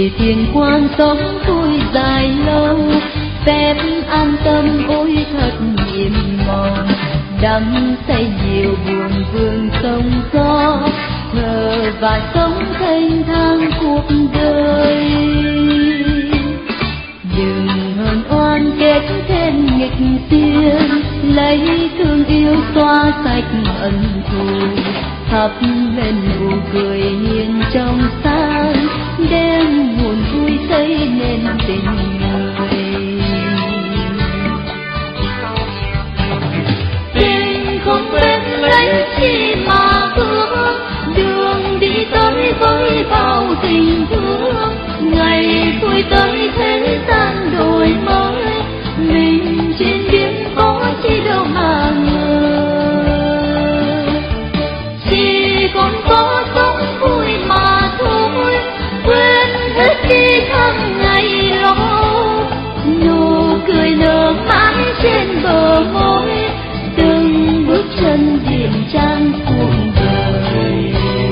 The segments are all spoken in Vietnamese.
vì thiên quang sống vui dài lâu, phép an tâm ôi thật nhiệm màu, đắm say nhiều buồn vương sông gió, thờ và sống thanh thang cuộc đời. Đừng hờn oan kết thêm nghịch tiên, lấy thương yêu xóa sạch ân thù, thắp lên nụ cười hiền trong sáng, đêm buồn vui xây nên tình người. Tình không quên lấy chi mà thương, đường đi tới với bao tình thương, ngày vui tới thế gian đổi mới, mình trên biển có chi đâu mà ngờ, chỉ còn có sống vui mà thôi, quên hết đi tháng ngày lo, nụ cười nở mãi trên bờ môi, từng bước chân điềm trang cuộc đời.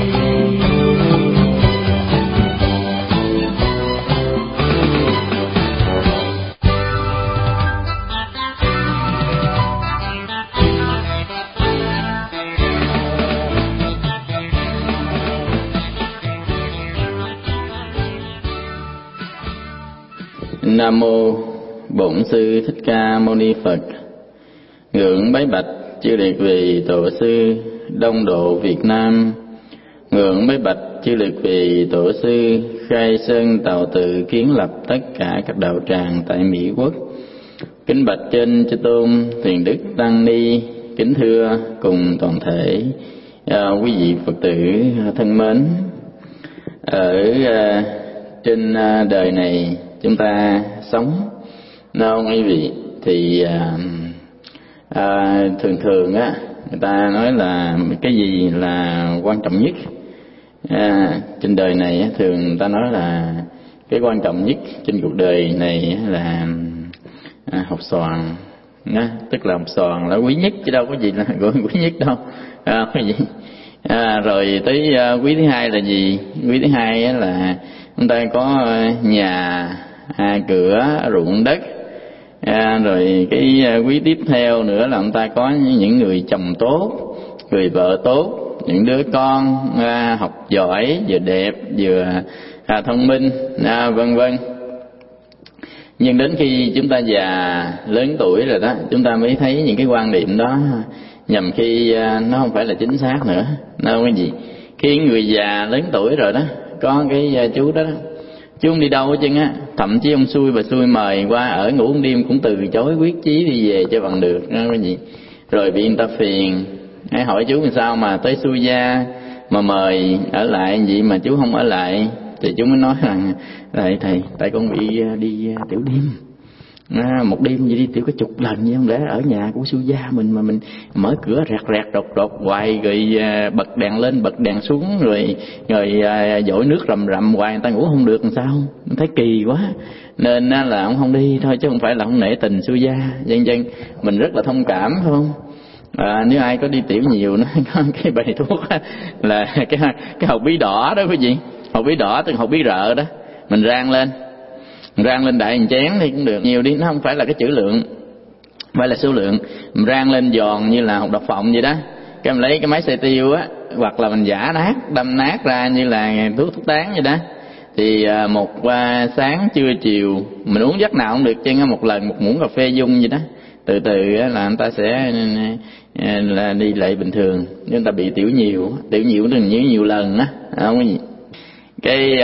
Nam mô Bổn Sư Thích Ca Mâu Ni Phật. Ngưỡng bái bạch chư liệt vị tổ sư Đông Độ Việt Nam. Ngưỡng bái bạch chư liệt vị tổ sư khai sơn tạo tự kiến lập tất cả các đạo tràng tại Mỹ Quốc. Kính bạch trên chư tôn Thiền Đức Tăng Ni. Kính thưa cùng toàn thể quý vị Phật tử thân mến. Ở trên đời này chúng ta sống quý vị thì thường á người ta nói là cái gì là quan trọng nhất trên đời này, thường người ta nói là cái quan trọng nhất trên cuộc đời này là học xoàn, tức là học xoàn là quý nhất chứ đâu có gì là gọi quý nhất đâu, cái gì rồi tới quý thứ hai là gì? Quý thứ hai là chúng ta có nhà, cửa, ruộng đất, rồi cái quý tiếp theo nữa là chúng ta có những người chồng tốt, người vợ tốt, những đứa con học giỏi, vừa đẹp vừa thông minh, vân vân. Nhưng đến khi chúng ta già lớn tuổi rồi đó, chúng ta mới thấy những cái quan niệm đó nhằm khi nó không phải là chính xác nữa. Nó cái gì? Khi người già lớn tuổi rồi đó, có cái chú đó, chú không đi đâu hết trơn á, thậm chí ông xui bà xui mời qua ở ngủ một đêm cũng từ chối quyết chí đi về cho bằng được, cái gì? Rồi bị người ta phiền, hãy hỏi chú làm sao mà tới xui gia mà mời ở lại vậy mà chú không ở lại, thì chú mới nói rằng thầy tại con bị đi tiểu đêm, một đêm vậy đi tiểu có chục lần vậy, không lẽ ở nhà của xui gia mình mà mình mở cửa rẹt đột hoài, rồi bật đèn lên bật đèn xuống, rồi dội nước rầm rầm hoài, người ta ngủ không được làm sao, thấy kỳ quá, nên là ông không đi thôi, chứ không phải là không nể tình xui gia, dân mình rất là thông cảm, phải không? Nếu ai có đi tiểu nhiều nó có cái bài thuốc là cái hột bí đỏ đó quý vị, hột bí đỏ tức hột bí rợ đó, mình rang lên đại một chén thì cũng được, nhiều đi, nó không phải là cái chữ lượng, phải là số lượng. Mình rang lên giòn như là hột đậu phộng vậy đó, cái mình lấy cái máy xay tiêu á, hoặc là mình giã nát, đâm nát ra như là thuốc tán vậy đó, thì một sáng trưa chiều mình uống giấc nào cũng được, trên một lần một muỗng cà phê dung vậy đó, từ từ là người ta sẽ là đi lại bình thường. Nếu người ta bị tiểu nhiều đừng nhớ nhiều lần đó, không có gì. Cái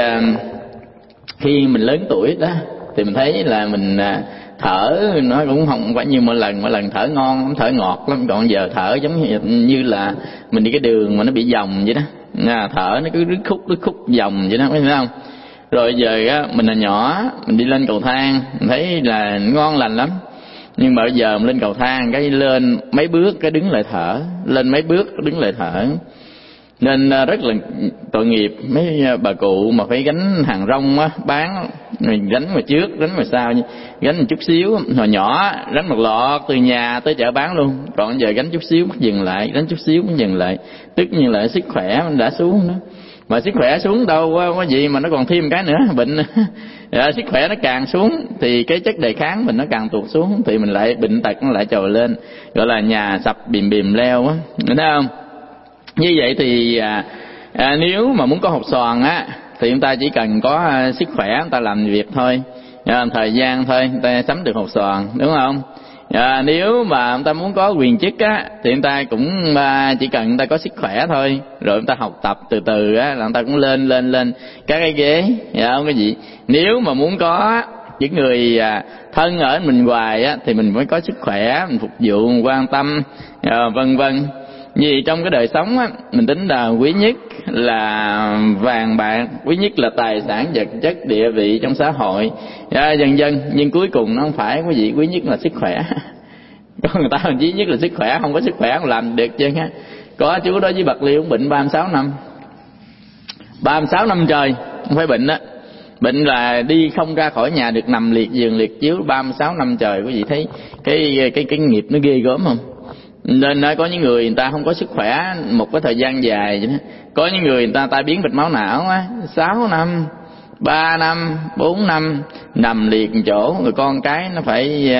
khi mình lớn tuổi đó thì mình thấy là mình thở nó cũng không phải như mỗi lần thở ngon, thở ngọt lắm, còn giờ thở giống như là mình đi cái đường mà nó bị dòng vậy đó, thở nó cứ rứt khúc dòng vậy đó, phải không? Rồi giờ á, mình là nhỏ, mình đi lên cầu thang, mình thấy là ngon lành lắm, nhưng mà bây giờ mình lên cầu thang cái lên mấy bước cái đứng lại thở, lên mấy bước đứng lại thở, nên rất là tội nghiệp mấy bà cụ mà phải gánh hàng rong á bán, rồi gánh mà trước gánh mà sau, gánh một chút xíu, hồi nhỏ gánh một lọ từ nhà tới chợ bán luôn, còn giờ gánh chút xíu mất dừng lại, gánh chút xíu mất dừng lại, tức như là sức khỏe mình đã xuống đó. Mà sức khỏe xuống đâu có gì mà nó còn thêm cái nữa, bệnh. Sức khỏe nó càng xuống thì cái chất đề kháng mình nó càng tụt xuống, thì mình lại bệnh tật nó lại trồi lên, gọi là nhà sập bìm bìm leo á, thấy không? Như vậy thì nếu mà muốn có hột xoàn á thì chúng ta chỉ cần có sức khỏe, chúng ta làm việc thôi, thời gian thôi, chúng ta sắm được hột xoàn, đúng không? Nếu mà chúng ta muốn có quyền chức á thì chúng ta cũng chỉ cần chúng ta có sức khỏe thôi, rồi chúng ta học tập từ từ á là chúng ta cũng lên các cái ghế, không có gì. Nếu mà muốn có những người thân ở mình hoài á thì mình phải có sức khỏe, mình phục vụ, mình quan tâm, vân vân. Vì trong cái đời sống á, mình tính là quý nhất là vàng bạc, quý nhất là tài sản vật chất, địa vị trong xã hội, dần dần. Nhưng cuối cùng nó không phải, quý vị, quý nhất là sức khỏe. Có người ta quý nhất là sức khỏe, không có sức khỏe không làm được chứ ha. Có chú đó với Bạc Liêu bệnh 36 năm, 36 năm trời không phải bệnh đó. Bệnh là đi không ra khỏi nhà được, nằm liệt giường liệt chiếu 36 năm trời. Quý vị thấy cái nghiệp nó ghê gớm không? Nên có những người ta không có sức khỏe một cái thời gian dài vậy đó. Có những người ta tai biến mạch máu não á, 6 năm, 3 năm, 4 năm nằm liệt chỗ, rồi con cái nó phải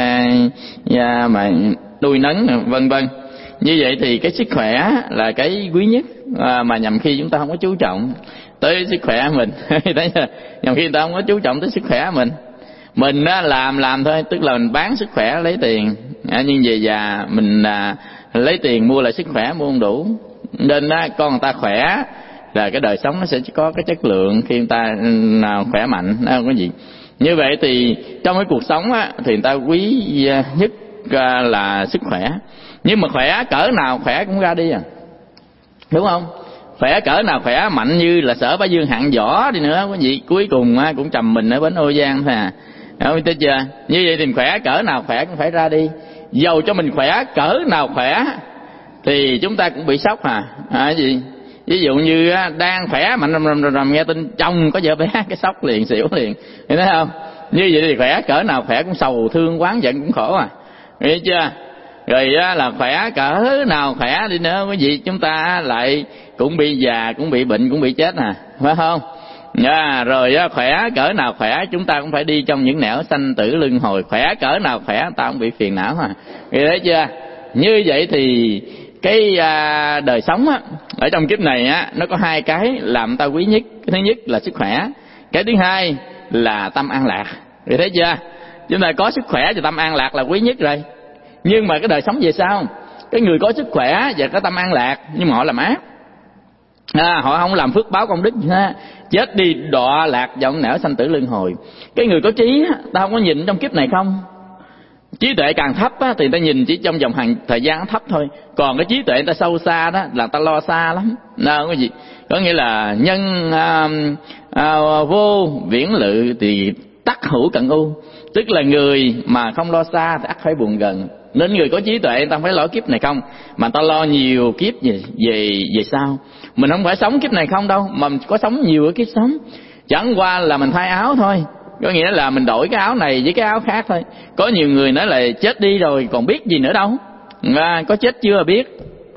mà nuôi nấng, vân vân. Như vậy thì cái sức khỏe là cái quý nhất, mà nhằm khi chúng ta không có chú trọng tới sức khỏe mình. Thấy chưa? Nhằm khi người ta không có chú trọng tới sức khỏe mình á làm thôi, tức là mình bán sức khỏe lấy tiền, nhưng về già mình lấy tiền mua lại sức khỏe mua không đủ. Nên con người ta khỏe là cái đời sống nó sẽ có cái chất lượng khi người ta khỏe mạnh, không có gì. Như vậy thì trong cái cuộc sống á thì người ta quý nhất là sức khỏe. Nhưng mà khỏe cỡ nào khỏe cũng ra đi đúng không? Khỏe cỡ nào khỏe, mạnh như là Sở Bá Dương hạng võ đi nữa, quý vị, cuối cùng cũng trầm mình ở bến Ô Giang thôi Không biết chưa? Như vậy thì khỏe cỡ nào khỏe cũng phải ra đi. Dầu cho mình khỏe cỡ nào khỏe thì chúng ta cũng bị sốc gì? Ví dụ như đang khỏe mạnh rầm nghe tin chồng có vợ bé, cái sốc liền, xỉu liền, thấy không? Như vậy thì khỏe cỡ nào khỏe cũng sầu thương oán giận cũng khổ biết chưa? Rồi là khỏe cỡ nào khỏe đi nữa quý vị, chúng ta lại cũng bị già, cũng bị bệnh, cũng bị chết phải không? Rồi khỏe cỡ nào khỏe chúng ta cũng phải đi trong những nẻo sanh tử luân hồi. Khỏe cỡ nào khỏe ta cũng bị phiền não thấy chưa? Như vậy thì cái đời sống ở trong kiếp này nó có hai cái làm ta quý nhất. Cái thứ nhất là sức khỏe, cái thứ hai là tâm an lạc. Thấy chưa? Chúng ta có sức khỏe và tâm an lạc là quý nhất rồi. Nhưng mà cái đời sống về sau, cái người có sức khỏe và có tâm an lạc nhưng mà họ làm ác, họ không làm phước báo công đức, chết đi đọa lạc vào nẻo sanh tử luân hồi. Cái người có trí ta không có nhìn trong kiếp này không, trí tuệ càng thấp thì ta nhìn chỉ trong vòng thời gian thấp thôi. Còn cái trí tuệ người ta sâu xa đó là ta lo xa lắm. Cái gì? Có nghĩa là nhân vô viễn lự thì tắc hữu cận u, tức là người mà không lo xa thì ắt phải buồn gần. Nên người có trí tuệ người ta không phải lo kiếp này không, mà ta lo nhiều kiếp về sau. Mình không phải sống kiếp này không đâu, mà mình có sống nhiều cái kiếp sống. Chẳng qua là mình thay áo thôi, có nghĩa là mình đổi cái áo này với cái áo khác thôi. Có nhiều người nói là chết đi rồi còn biết gì nữa đâu, có chết chưa biết.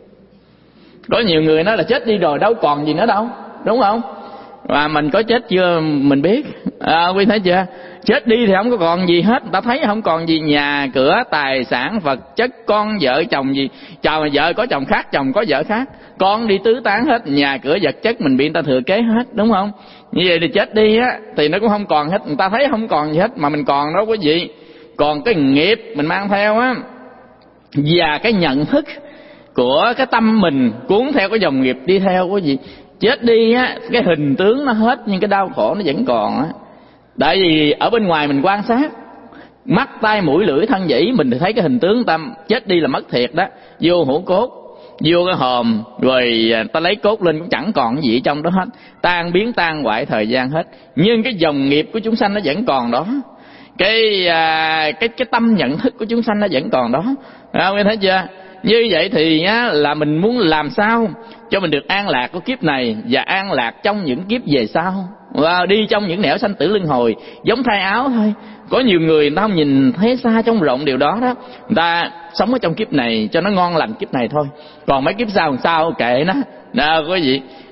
Có nhiều người nói là chết đi rồi đâu còn gì nữa đâu, đúng không? Và mình có chết chưa mình biết. Quý thấy chưa? Chết đi thì không có còn gì hết, ta thấy không còn gì, nhà cửa tài sản vật chất, con vợ chồng gì, chồng vợ có chồng khác, chồng có vợ khác, con đi tứ tán hết, nhà cửa vật chất mình bị người ta thừa kế hết, đúng không? Như vậy thì chết đi thì nó cũng không còn hết, người ta thấy không còn gì hết, mà mình còn đâu có gì. Còn cái nghiệp mình mang theo và cái nhận thức của cái tâm mình cuốn theo cái dòng nghiệp đi theo quý vị. Chết đi cái hình tướng nó hết nhưng cái đau khổ nó vẫn còn Tại vì ở bên ngoài mình quan sát, mắt tai mũi lưỡi thân dĩ, mình thì thấy cái hình tướng ta chết đi là mất thiệt đó, vô hũ cốt, vô cái hòm, rồi ta lấy cốt lên cũng chẳng còn gì trong đó hết, tan biến tan hoại thời gian hết. Nhưng cái dòng nghiệp của chúng sanh nó vẫn còn đó, cái tâm nhận thức của chúng sanh nó vẫn còn đó. Nghe thấy chưa? Như vậy thì là mình muốn làm sao cho mình được an lạc của kiếp này và an lạc trong những kiếp về sau, và đi trong những nẻo sanh tử luân hồi, giống thay áo thôi. Có nhiều người ta không nhìn thấy xa trong rộng điều đó đó, người ta sống ở trong kiếp này cho nó ngon lành kiếp này thôi, còn mấy kiếp sau làm sao kệ nó. Có gì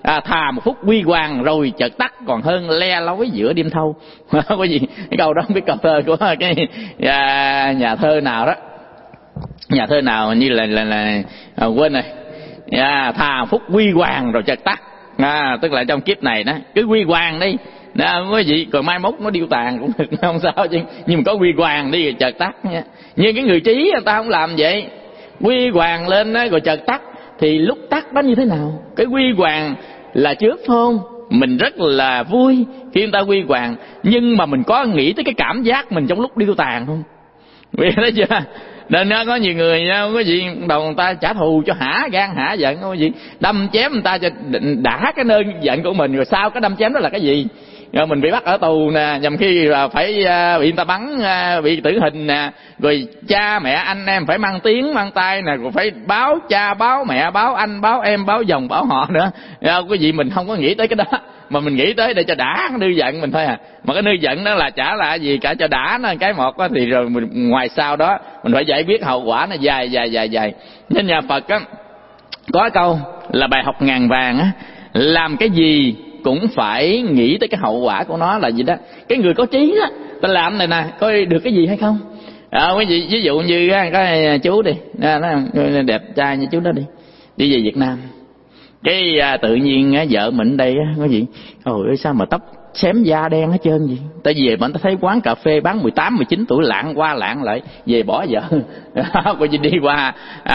Thà một phút huy hoàng rồi chợt tắt còn hơn le lói giữa đêm thâu. Có gì cái câu đó không biết câu thơ của cái nhà thơ nào đó, nhà thơ nào như là quên rồi. Thà phút huy hoàng rồi chợt tắt. Tức là trong kiếp này đó cứ huy hoàng đi không có gì, còn mai mốt nó điêu tàn cũng được, không sao chứ, nhưng mà có huy hoàng đi rồi chợt tắt nha. Nhưng cái người trí người ta không làm vậy, huy hoàng lên đó, rồi chợt tắt. Thì lúc tắt đó như thế nào? Cái huy hoàng là trước phải không? Mình rất là vui khi người ta huy hoàng, nhưng mà mình có nghĩ tới cái cảm giác mình trong lúc điêu tàn không? Vì đó chưa? Nên nó có nhiều người không có gì đầu người ta trả thù cho hả gan hả giận, không có gì đâm chém người ta cho đã cái nơi giận của mình, rồi sau cái đâm chém đó là cái gì? Rồi mình bị bắt ở tù nè, nhằm khi là phải bị người ta bắn, bị tử hình nè, rồi cha mẹ anh em phải mang tiếng mang tay nè, rồi phải báo cha báo mẹ báo anh báo em báo dòng báo họ nữa. Cái gì mình không có nghĩ tới cái đó, mà mình nghĩ tới để cho đã cái nư giận mình thôi à. Mà cái nư giận đó là chả là gì cả, cho đã nó cái một đó, thì rồi mình ngoài sau đó mình phải giải quyết hậu quả nó dài. Nên nhà Phật á có câu là bài học ngàn vàng á, làm cái gì cũng phải nghĩ tới cái hậu quả của nó là gì đó. Cái người có trí á, ta làm này nè coi được cái gì hay không. Cái gì ví dụ như cái chú đi, nó đẹp trai như chú đó đi về Việt Nam, cái tự nhiên vợ mình đây có gì, ôi sao mà tóc xém da đen hết trơn gì. Ta về mà ta thấy quán cà phê bán 18, 19 tuổi lạng qua lạng lại, về bỏ vợ. Coi như đi qua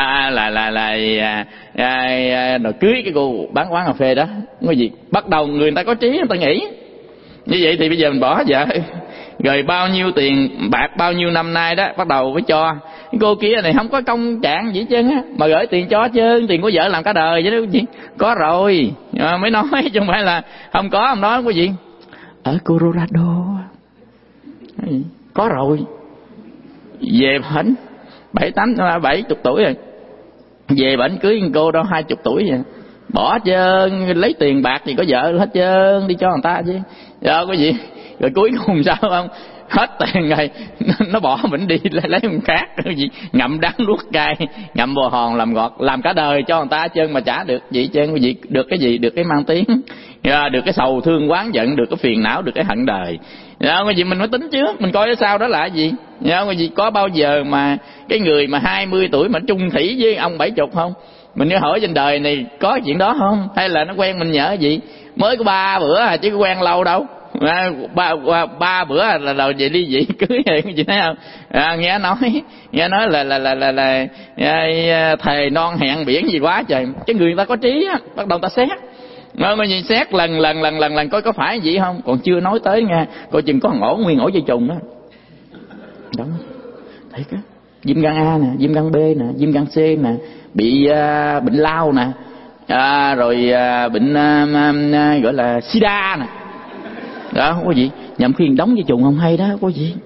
rồi cưới cái cô bán quán cà phê đó. Cái gì bắt đầu người ta có trí người ta nghĩ như vậy thì bây giờ mình bỏ vợ, rồi bao nhiêu tiền bạc bao nhiêu năm nay đó bắt đầu mới cho. Cái cô kia này không có công trạng gì hết trơn á, mà gửi tiền cho chứ tiền của vợ làm cả đời chứ đâu gì. Có rồi mới nói, chứ không phải là không có. Không nói có gì ở Colorado có rồi, về bển 70 tuổi rồi, về bển cưới con cô đó 20 tuổi vậy, bỏ trơn, lấy tiền bạc gì có vợ hết trơn đi cho người ta chứ. Có gì rồi cuối cùng sao không, hết tiền rồi nó bỏ mình đi lấy một khác, cái gì ngậm đắng nuốt cay, ngậm bồ hòn làm ngọt, làm cả đời cho người ta hết trơn mà chả được gì trơn. Cái gì được cái gì, được cái mang tiếng, được cái sầu thương oán giận, được cái phiền não, được cái hận đời. Cái gì mình phải tính trước, mình coi cái sau đó là cái gì. Cái gì có bao giờ mà cái người mà 20 tuổi mà chung thủy với ông 70 không? Mình cứ hỏi trên đời này có chuyện đó không, hay là nó quen mình nhờ gì mới có 3 bữa à, chứ có quen lâu đâu. Ba bữa là đầu về ly dị cưới vậy chị thấy không? Nghe nói là thề non hẹn biển gì quá trời. Cái người ta có trí á, bắt đầu ta xét. Mà gì xét lần coi có phải gì không, còn chưa nói tới nha, coi chừng có ổ nguyên ổ dây trùng đó. Đó, thấy cái viêm gan A nè, viêm gan B nè, viêm gan C nè, bị bệnh lao nè, rồi bệnh gọi là sida nè. Đó không có gì, nhầm khuyên đóng dây trùng không hay đó, không có gì.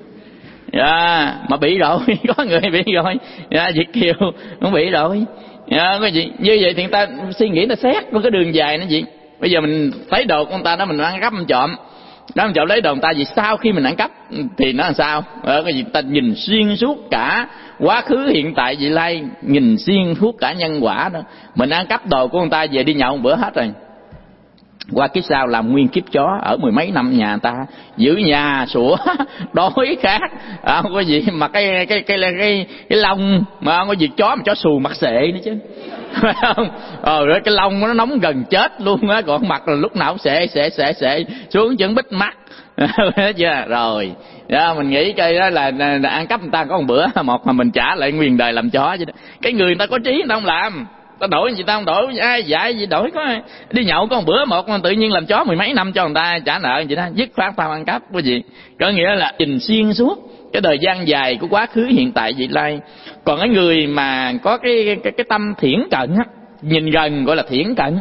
Mà bị rồi, có người bị rồi, Việt kiều cũng bị rồi. Cái gì như vậy thì người ta suy nghĩ, ta xét có cái đường dài nó gì. Bây giờ mình thấy đồ của người ta đó, mình ăn cắp mình trộm đó, mình trộm lấy đồ người ta, vì sau khi mình ăn cắp thì nó làm sao? Cái gì ta nhìn xuyên suốt cả quá khứ hiện tại vị lai, nhìn xuyên suốt cả nhân quả đó. Mình ăn cắp đồ của người ta về đi nhậu một bữa hết rồi, qua kiếp sau làm nguyên kiếp chó, ở 10 mấy năm nhà người ta, giữ nhà sủa đói khát, không có gì mà cái lông mà không có gì, chó mà chó xù mặt xệ nữa chứ. Phải không? Rồi cái lông nó nóng gần chết luôn á, còn mặt là lúc nào cũng xệ xuống chân bít mắt. Chưa rồi đó, mình nghĩ cái đó là ăn cắp người ta có một bữa một mà mình trả lại nguyên đời làm chó chứ. Cái người ta có trí người ta không làm, ta đổi gì ta không đổi, ai dạy gì đổi, có đi nhậu có một bữa một mà tự nhiên làm chó 10 mấy năm cho người ta trả nợ vậy đó, dứt khoát tao ăn cắp cái gì. Có nghĩa là nhìn xuyên suốt cái thời gian dài của quá khứ hiện tại vị lai. Còn cái người mà có cái tâm thiển cận á, nhìn gần gọi là thiển cận,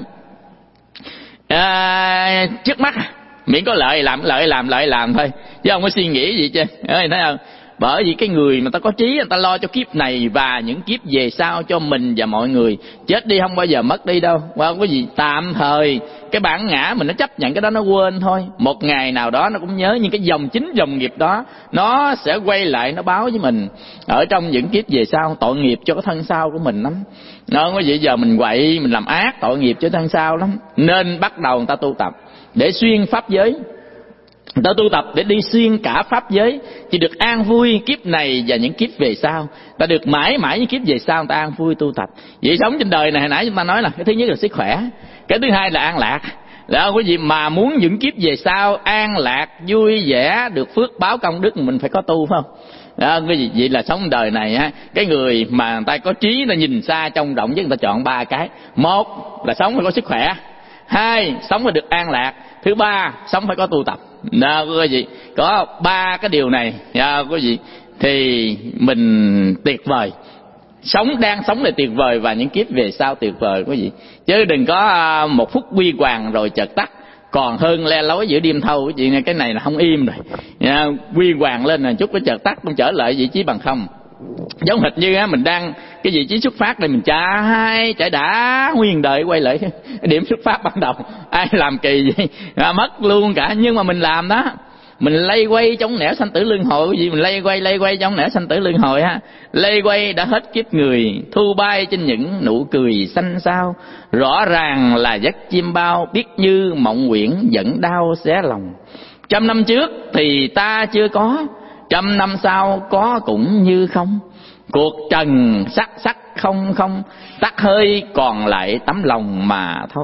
trước mắt miễn có lợi làm thôi, chứ không có suy nghĩ gì chứ. Thấy không? Bởi vì cái người mà ta có trí, người ta lo cho kiếp này và những kiếp về sau cho mình và mọi người. Chết đi không bao giờ mất đi đâu, không có gì. Tạm thời cái bản ngã mình nó chấp nhận cái đó, nó quên thôi. Một ngày nào đó nó cũng nhớ, nhưng cái chính dòng nghiệp đó nó sẽ quay lại, nó báo với mình ở trong những kiếp về sau. Tội nghiệp cho cái thân sau của mình lắm. Nó không có gì, giờ mình quậy, mình làm ác, tội nghiệp cho thân sau lắm. Nên bắt đầu người ta tu tập để xuyên pháp giới. Người ta tu tập để đi xuyên cả pháp giới, chỉ được an vui kiếp này và những kiếp về sau. Ta được mãi mãi những kiếp về sau, người ta an vui tu tập. Vậy sống trên đời này, hồi nãy chúng ta nói là cái thứ nhất là sức khỏe, cái thứ hai là an lạc. Là quý vị mà muốn những kiếp về sau an lạc, vui vẻ, được phước báo công đức, mình phải có tu, phải không? Đó, quý vị, vậy là sống đời này á, cái người mà người ta có trí, nó nhìn xa trông rộng, với người ta chọn 3 cái. Một là sống phải có sức khỏe, hai sống phải được an lạc, thứ ba sống phải có tu tập. Đó, quý vị, có 3 cái điều này, quý vị, thì mình tuyệt vời. Đang sống là tuyệt vời, và những kiếp về sau tuyệt vời, quý vị. Chứ đừng có một phút huy hoàng rồi chợt tắt, còn hơn le lối giữa đêm thâu. Quý vị, cái này là không im rồi. Huy hoàng lên là chút cái chợt tắt, không trở lại vị trí bằng không. Giống hệt như mình đang cái vị trí xuất phát đây, mình chạy đã nguyên đời quay lại điểm xuất phát ban đầu. Ai làm kỳ vậy? Mất luôn cả. Nhưng mà mình làm đó, mình lây quay trong nẻo sanh tử luân hồi. Gì mình lây quay trong nẻo sanh tử luân hồi ha. Lây quay đã hết kiếp người, thu bay trên những nụ cười xanh xao. Rõ ràng là giấc chim bao, biết như mộng quyển vẫn đau xé lòng. 100 năm trước thì ta chưa có, 100 năm sau có cũng như không. Cuộc trần sắc không không, tắt hơi còn lại tấm lòng mà thôi.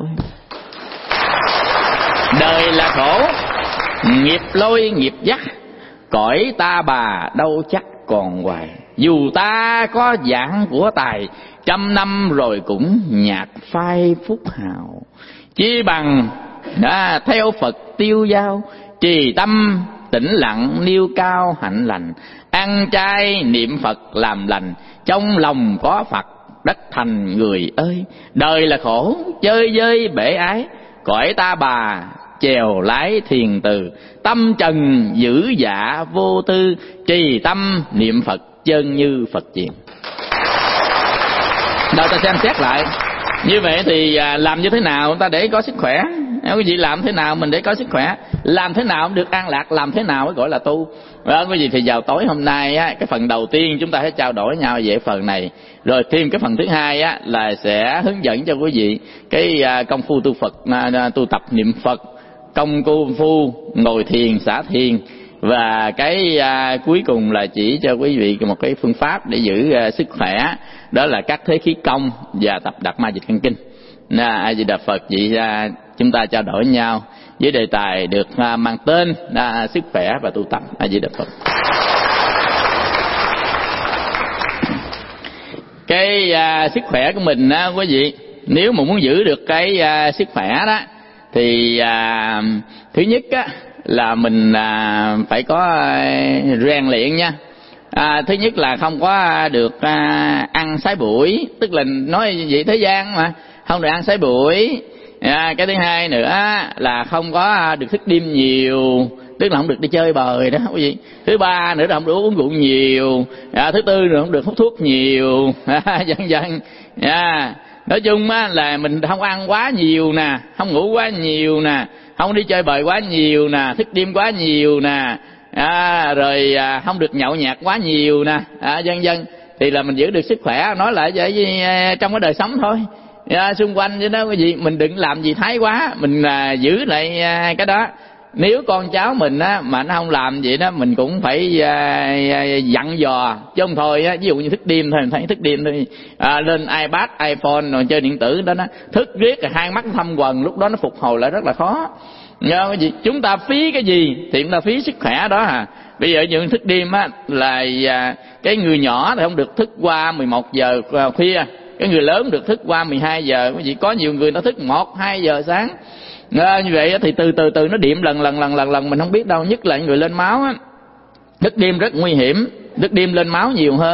Đời là khổ, nghiệp lôi nghiệp dắt, cõi ta bà đâu chắc còn hoài. Dù ta có dạng của tài, 100 năm rồi cũng nhạt phai phúc hào. Chỉ bằng theo Phật tiêu dao, trì tâm tĩnh lặng nêu cao hạnh lành. Ăn chay niệm Phật làm lành, trong lòng có Phật đất thành người ơi. Đời là khổ, chơi vơi bể ái, cõi ta bà chèo lái thiền từ. Tâm trần giữ dạ vô tư, trì tâm niệm Phật chân như Phật chiền. Đâu ta xem xét lại. Như vậy thì làm như thế nào ta để có sức khỏe? Quý vị, làm thế nào mình để có sức khỏe? Làm thế nào được an lạc? Làm thế nào mới gọi là tu? Quý vị, thì vào tối hôm nay á, cái phần đầu tiên chúng ta sẽ trao đổi nhau về phần này. Rồi thêm cái phần thứ hai á, là sẽ hướng dẫn cho quý vị cái công phu tu Phật, tu tập niệm Phật, công phu ngồi thiền, xả thiền. Và cái cuối cùng là chỉ cho quý vị một cái phương pháp để giữ sức khỏe, đó là các thế khí công và tập Đạt Ma Dịch Căn Kinh. A Di Đà Phật. Vậy chúng ta trao đổi nhau với đề tài được mang tên sức khỏe và tu tập. A Di Đà Phật. Cái sức khỏe của mình á, quý vị, nếu mà muốn giữ được cái sức khỏe đó thì thứ nhất á, là mình phải có rèn luyện nha. Thứ nhất là không có được ăn sái bụi, tức là nói vậy thế gian mà không được ăn sái bụi. Cái thứ hai nữa là không có được thức đêm nhiều, tức là không được đi chơi bời đó quý vị. Thứ ba nữa là không được uống rượu nhiều. Thứ tư nữa không được hút thuốc nhiều, vân vân. Nói chung là mình không ăn quá nhiều nè, không ngủ quá nhiều nè, không đi chơi bời quá nhiều nè, thức đêm quá nhiều nè, rồi không được nhậu nhạt quá nhiều nè, vân vân. Thì là mình giữ được sức khỏe. Nói lại vậy trong cái đời sống thôi. Xung quanh với đó quý vị, mình đừng làm gì thái quá, mình giữ lại cái đó. Nếu con cháu mình mà nó không làm vậy đó, mình cũng phải dặn dò, chứ không thôi ví dụ như thức đêm thôi, mình thấy thức đêm thôi, lên iPad, iPhone rồi chơi điện tử đó, thức riết rồi hai mắt thâm quầng, lúc đó nó phục hồi lại rất là khó. Cái gì chúng ta phí cái gì thì chúng ta phí sức khỏe đó. Bây giờ những thức đêm là cái người nhỏ thì không được thức qua 11 giờ khuya, cái người lớn được thức qua 12 giờ. Quý vị, có nhiều người nó thức 1-2 giờ sáng. Như vậy thì từ nó điểm lần mình không biết đâu. Nhất là người lên máu thức đêm rất nguy hiểm, thức đêm lên máu nhiều hơn.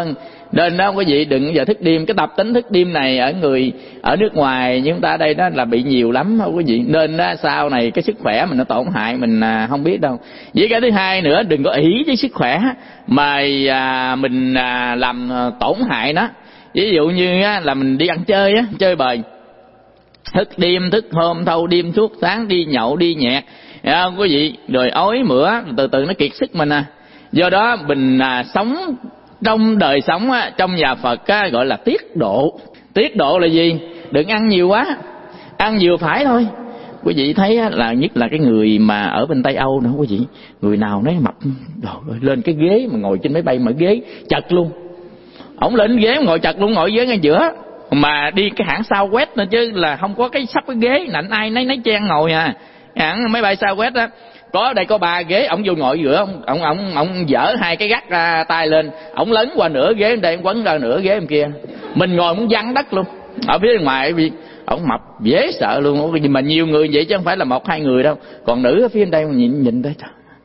Nên đó quý vị đừng giờ thức đêm. Cái tập tính thức đêm này ở người ở nước ngoài như chúng ta đây đó là bị nhiều lắm đó quý vị. Nên đó, sau này cái sức khỏe mình nó tổn hại mình không biết đâu. Với cái thứ hai nữa, đừng có ý với sức khỏe mà mình làm tổn hại nó. Ví dụ như là mình đi ăn chơi á, chơi bời, thức đêm thức hôm, thâu đêm suốt sáng, đi nhậu đi nhẹt quý vị, rồi ói mửa từ từ nó kiệt sức mình Do đó mình sống trong đời sống trong nhà Phật gọi là tiết độ. Tiết độ là gì? Đừng ăn nhiều quá, ăn vừa phải thôi. Quý vị thấy là nhất là cái người mà ở bên Tây Âu nữa quý vị, người nào nói mập lên cái ghế mà ngồi trên máy bay mà ghế chật luôn, ổng lên ghế ngồi chật luôn, ngồi ghế ngay giữa. Mà đi cái hãng Southwest nữa chứ là không có cái sắp cái ghế nạnh ai nấy chen ngồi hãng máy bay Southwest á, có đây có 3 ghế, ổng vô ngồi giữa, ổng dở 2 cái gác ra tay lên, ổng lấn qua nửa ghế đây, ổng quấn ra nửa ghế bên kia, mình ngồi muốn văng đất luôn. Ở phía ngoài vì ổng mập dễ sợ luôn, mà nhiều người vậy chứ không phải là 1-2 người đâu. Còn nữ ở phía đây mà nhìn đây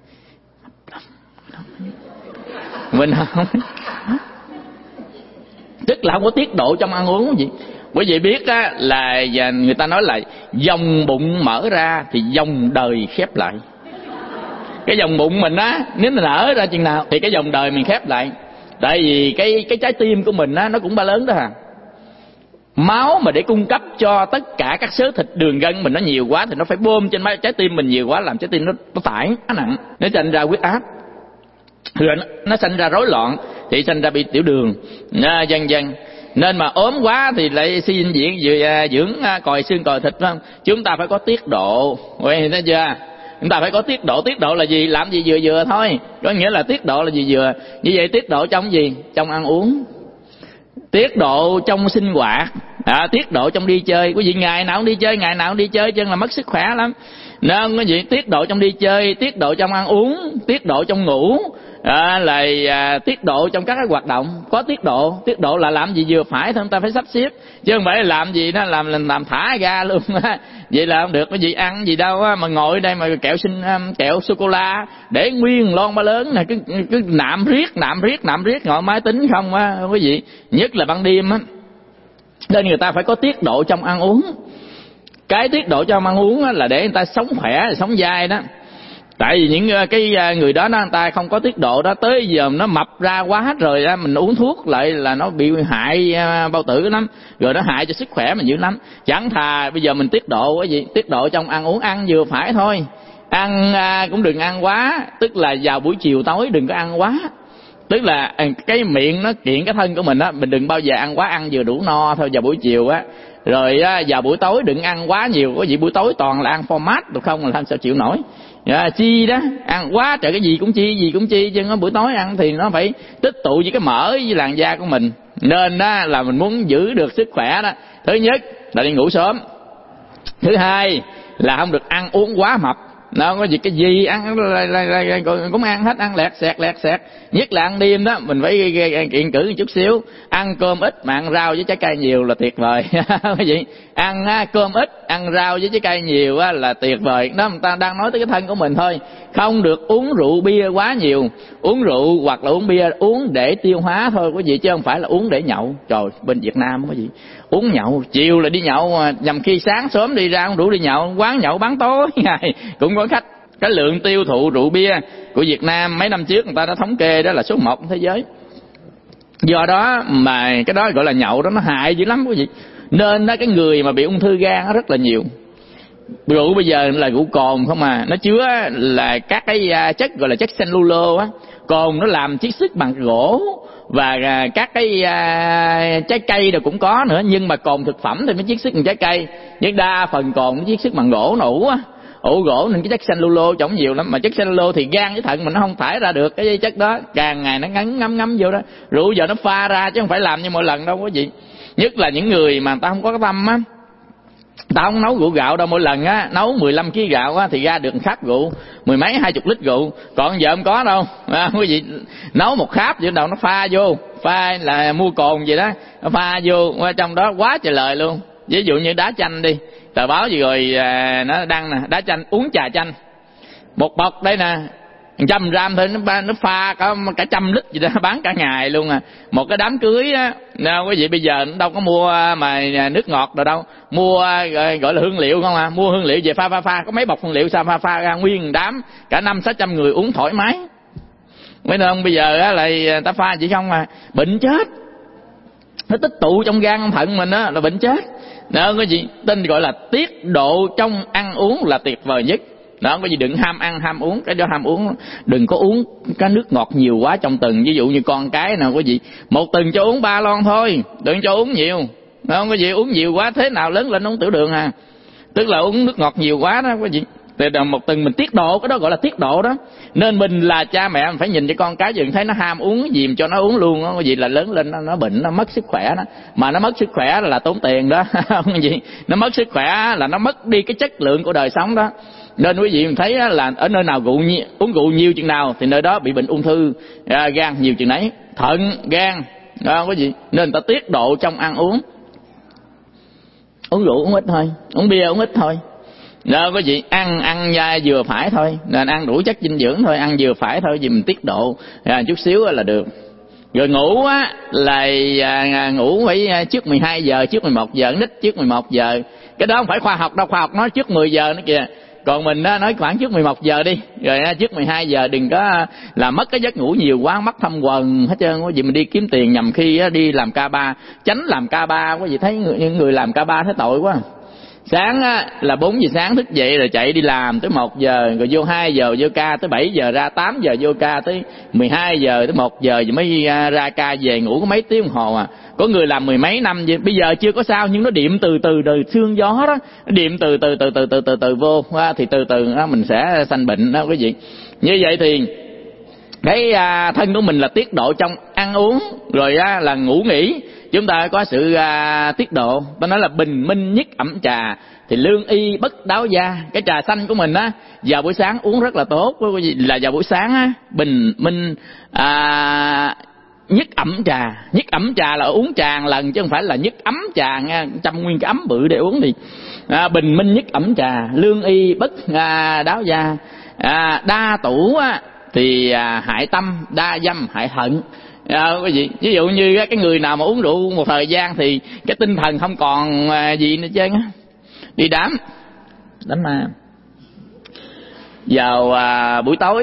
mình không, tức là không có tiết độ trong ăn uống gì. Quý vị biết là người ta nói là dòng bụng mở ra thì dòng đời khép lại. Cái dòng bụng mình nếu mình nở ra chừng nào thì cái dòng đời mình khép lại. Tại vì cái trái tim của mình nó cũng ba lớn đó Máu mà để cung cấp cho tất cả các xớ thịt đường gân mình nó nhiều quá thì nó phải bơm trên trái tim mình nhiều quá, làm trái tim nó tải nặng, nó sinh ra huyết áp, rồi nó sinh ra rối loạn thì sinh ra bị tiểu đường dần dần. Nên mà ốm quá thì lại suy dinh dưỡng còi xương còi thịt, phải không? Chúng ta phải có tiết độ, thấy chưa? Chúng ta phải có tiết độ. Tiết độ là gì? Làm gì vừa vừa thôi. Có nghĩa là tiết độ là gì vừa. Như vậy tiết độ trong gì? Trong ăn uống, tiết độ trong sinh hoạt, tiết độ trong đi chơi. Quý vị ngày nào cũng đi chơi, ngày nào cũng đi chơi chân là mất sức khỏe lắm. Nên quý vị tiết độ trong đi chơi, tiết độ trong ăn uống, tiết độ trong ngủ, tiết độ trong các cái hoạt động. Có tiết độ là làm gì vừa phải thôi, chúng ta phải sắp xếp, chứ không phải làm gì nó làm thả ra luôn vậy là không được. Cái gì ăn gì đâu mà ngồi đây mà kẹo sô cô la để nguyên lon ba lớn này, cứ nạm riết ngồi máy tính không quý vị, nhất là ban đêm Nên người ta phải có tiết độ trong ăn uống. Cái tiết độ trong ăn uống là để người ta sống khỏe, sống dai đó. Tại vì những cái người đó người ta không có tiết độ đó, tới giờ nó mập ra quá hết rồi mình uống thuốc lại là nó bị hại bao tử lắm, rồi nó hại cho sức khỏe mình dữ lắm. Chẳng thà bây giờ mình tiết độ cái gì? Tiết độ trong ăn uống, ăn vừa phải thôi. Ăn cũng đừng ăn quá, tức là vào buổi chiều tối đừng có ăn quá. Tức là cái miệng nó kiện cái thân của mình mình đừng bao giờ ăn quá, ăn vừa đủ no thôi vào buổi chiều Rồi vào buổi tối đừng ăn quá nhiều. Có gì buổi tối toàn là ăn format được không là sao chịu nổi. Chi đó, ăn quá trời cái gì cũng chi, chứ buổi tối ăn thì nó phải tích tụ với cái mỡ với làn da của mình. Nên là mình muốn giữ được sức khỏe đó, thứ nhất là đi ngủ sớm, thứ hai là không được ăn uống quá mập. Nó có gì cái gì ăn cũng ăn hết, ăn lẹt xẹt. Nhất là ăn đêm đó mình phải kiện cử một chút xíu, ăn cơm ít mà ăn rau với trái cây nhiều là tuyệt vời cái gì ăn cơm ít, ăn rau với trái cây nhiều là tuyệt vời đó. Người ta đang nói tới cái thân của mình thôi. Không được uống rượu bia quá nhiều. Uống rượu hoặc là uống bia uống để tiêu hóa thôi quý vị, chứ không phải là uống để nhậu. Trời, bên Việt Nam có gì uống nhậu chiều là đi nhậu, nhằm khi sáng sớm đi ra không đủ đi nhậu, quán nhậu bán tối ngày cũng có khách. Cái lượng tiêu thụ rượu bia của Việt Nam mấy năm trước người ta đã thống kê đó là số 1 trên thế giới. Do đó mà cái đó gọi là nhậu đó, nó hại dữ lắm quý vị. Nên cái người mà bị ung thư gan nó rất là nhiều. Rượu bây giờ là rượu cồn không nó chứa là các cái chất gọi là chất cellulose Cồn nó làm chiết xuất bằng gỗ và các cái trái cây đều cũng có nữa, nhưng mà cồn thực phẩm thì mới chiết xuất bằng trái cây, nhưng đa phần cồn nó chiết xuất bằng gỗ, nó ủ gỗ nên cái chất cellulose trống nhiều lắm. Mà chất cellulose thì gan với thận mình nó không thải ra được cái chất đó, càng ngày nó ngấm vô đó. Rượu giờ nó pha ra chứ không phải làm như mọi lần đâu quý vị. Nhất là những người mà ta không có cái tâm ta không nấu rượu gạo đâu. Mỗi lần nấu 15 kg gạo thì ra được 1 kháp rượu, 10 mấy 20 lít rượu. Còn giờ không có đâu quý vị, nấu 1 kháp vậy đầu nó pha vô, pha là mua cồn vậy đó, nó pha vô trong đó quá trời lời luôn. Ví dụ như đá chanh đi, tờ báo gì rồi nó đăng nè, đá chanh uống trà chanh, một bọc đây nè 100 gram thôi nó pha cả 100 lít gì đó bán cả ngày luôn à. Một cái đám cưới á, quý vị bây giờ đâu có mua mà nước ngọt rồi đâu, mua gọi là hương liệu không à, mua hương liệu về pha có mấy bọc hương liệu sao pha ra nguyên đám cả 500-600 người uống thoải mái. Mấy ông bây giờ á lại ta pha chỉ không à, bệnh chết. Nó tích tụ trong gan thận mình á là bệnh chết. Đó có gì tên gọi là tiết độ trong ăn uống là tuyệt vời nhất. Đó có gì đừng ham ăn ham uống, cái đó ham uống đừng có uống cái nước ngọt nhiều quá trong tuần. Ví dụ như con cái nào có gì một tuần cho uống 3 lon thôi, đừng cho uống nhiều. Đó có gì uống nhiều quá thế nào lớn lên uống tiểu đường à. Tức là uống nước ngọt nhiều quá đó có gì. Thì một tuần mình tiết độ, cái đó gọi là tiết độ đó. Nên mình là cha mẹ mình phải nhìn cho con cái đừng thấy nó ham uống gì cho nó uống luôn đó. Cái gì là lớn lên nó bệnh, nó mất sức khỏe đó. Mà nó mất sức khỏe là tốn tiền đó. Cái gì nó mất sức khỏe là nó mất đi cái chất lượng của đời sống đó. Nên quý vị mình thấy là ở nơi nào uống rượu nhiều chừng nào thì nơi đó bị bệnh ung thư gan nhiều chừng nấy, thận gan đó có gì. Nên ta tiết độ trong ăn uống. Uống rượu uống ít thôi, uống bia uống ít thôi. Đó có gì ăn vừa phải thôi, nên ăn đủ chất dinh dưỡng thôi, ăn vừa phải thôi, vì mình tiết độ chút xíu là được. Rồi ngủ á là ngủ phải trước 12 giờ, trước 11 giờ, nít trước 11 giờ. Cái đó không phải khoa học đâu, khoa học nói trước 10 giờ nữa kìa. Còn mình á nói khoảng trước 11 giờ đi, rồi trước 12 giờ đừng có là mất cái giấc ngủ nhiều quá, mất thâm quần hết trơn. Có gì mình đi kiếm tiền nhằm khi đi làm ca ba, tránh làm ca ba. Có gì thấy những người làm ca ba thấy tội quá. Sáng á, là 4 giờ sáng thức dậy rồi chạy đi làm tới 1 giờ, rồi vô 2 giờ vô ca tới 7 giờ, ra 8 giờ vô ca tới 12 giờ tới 1 giờ rồi mới ra ca về, ngủ có mấy tiếng đồng hồ à. Có người làm 10 mấy năm vậy, bây giờ chưa có sao nhưng nó điệm từ từ đời xương gió đó, nó điệm từ từ vô thì từ từ đó mình sẽ sanh bệnh đó quý vị. Như vậy thì cái thân của mình là tiết độ trong ăn uống, rồi là ngủ nghỉ chúng ta có sự tiết độ. Ta nói là bình minh nhất ẩm trà thì lương y bất đáo gia. Cái trà xanh của mình á vào buổi sáng uống rất là tốt, là vào buổi sáng á bình minh nhất ẩm trà. Nhất ẩm trà là uống trà lần chứ không phải là nhất ấm trà nha, chăm nguyên cái ấm bự để uống thì bình minh nhất ẩm trà, lương y bất đáo gia. Đa tủ á thì hại tâm, đa dâm hại thận. Cái gì ví dụ như cái người nào mà uống rượu một thời gian thì cái tinh thần không còn gì nữa trơn á, đi đám mà vào buổi tối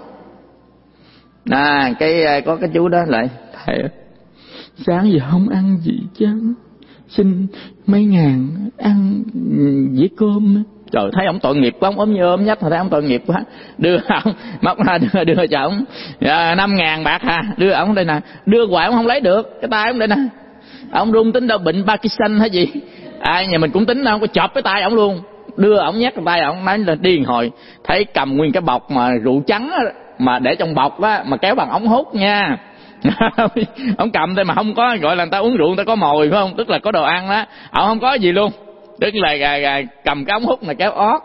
á cái có cái chú đó lại thầy sáng giờ không ăn gì chứ, xin mấy ngàn ăn dĩa cơm. Trời, thấy ông tội nghiệp quá, ông ốm như ốm nhách, thấy ông tội nghiệp quá, đưa ông móc ra đưa cho ông 5.000 bạc đưa ông đây nè, đưa hoài ông không lấy được, cái tay ông đây nè, ông run tính đâu bệnh Parkinson hay gì, ai nhà mình cũng tính đâu, có chọc cái tay ông luôn, đưa ông nhét cái tay ông nói là đi hồi thấy cầm nguyên cái bọc mà rượu trắng á, mà để trong bọc á mà kéo bằng ống hút nha. Ông cầm đây mà không có gọi là người ta uống rượu người ta có mồi phải không, tức là có đồ ăn đó, ông không có gì luôn, tức là cầm cái ống hút này kéo ót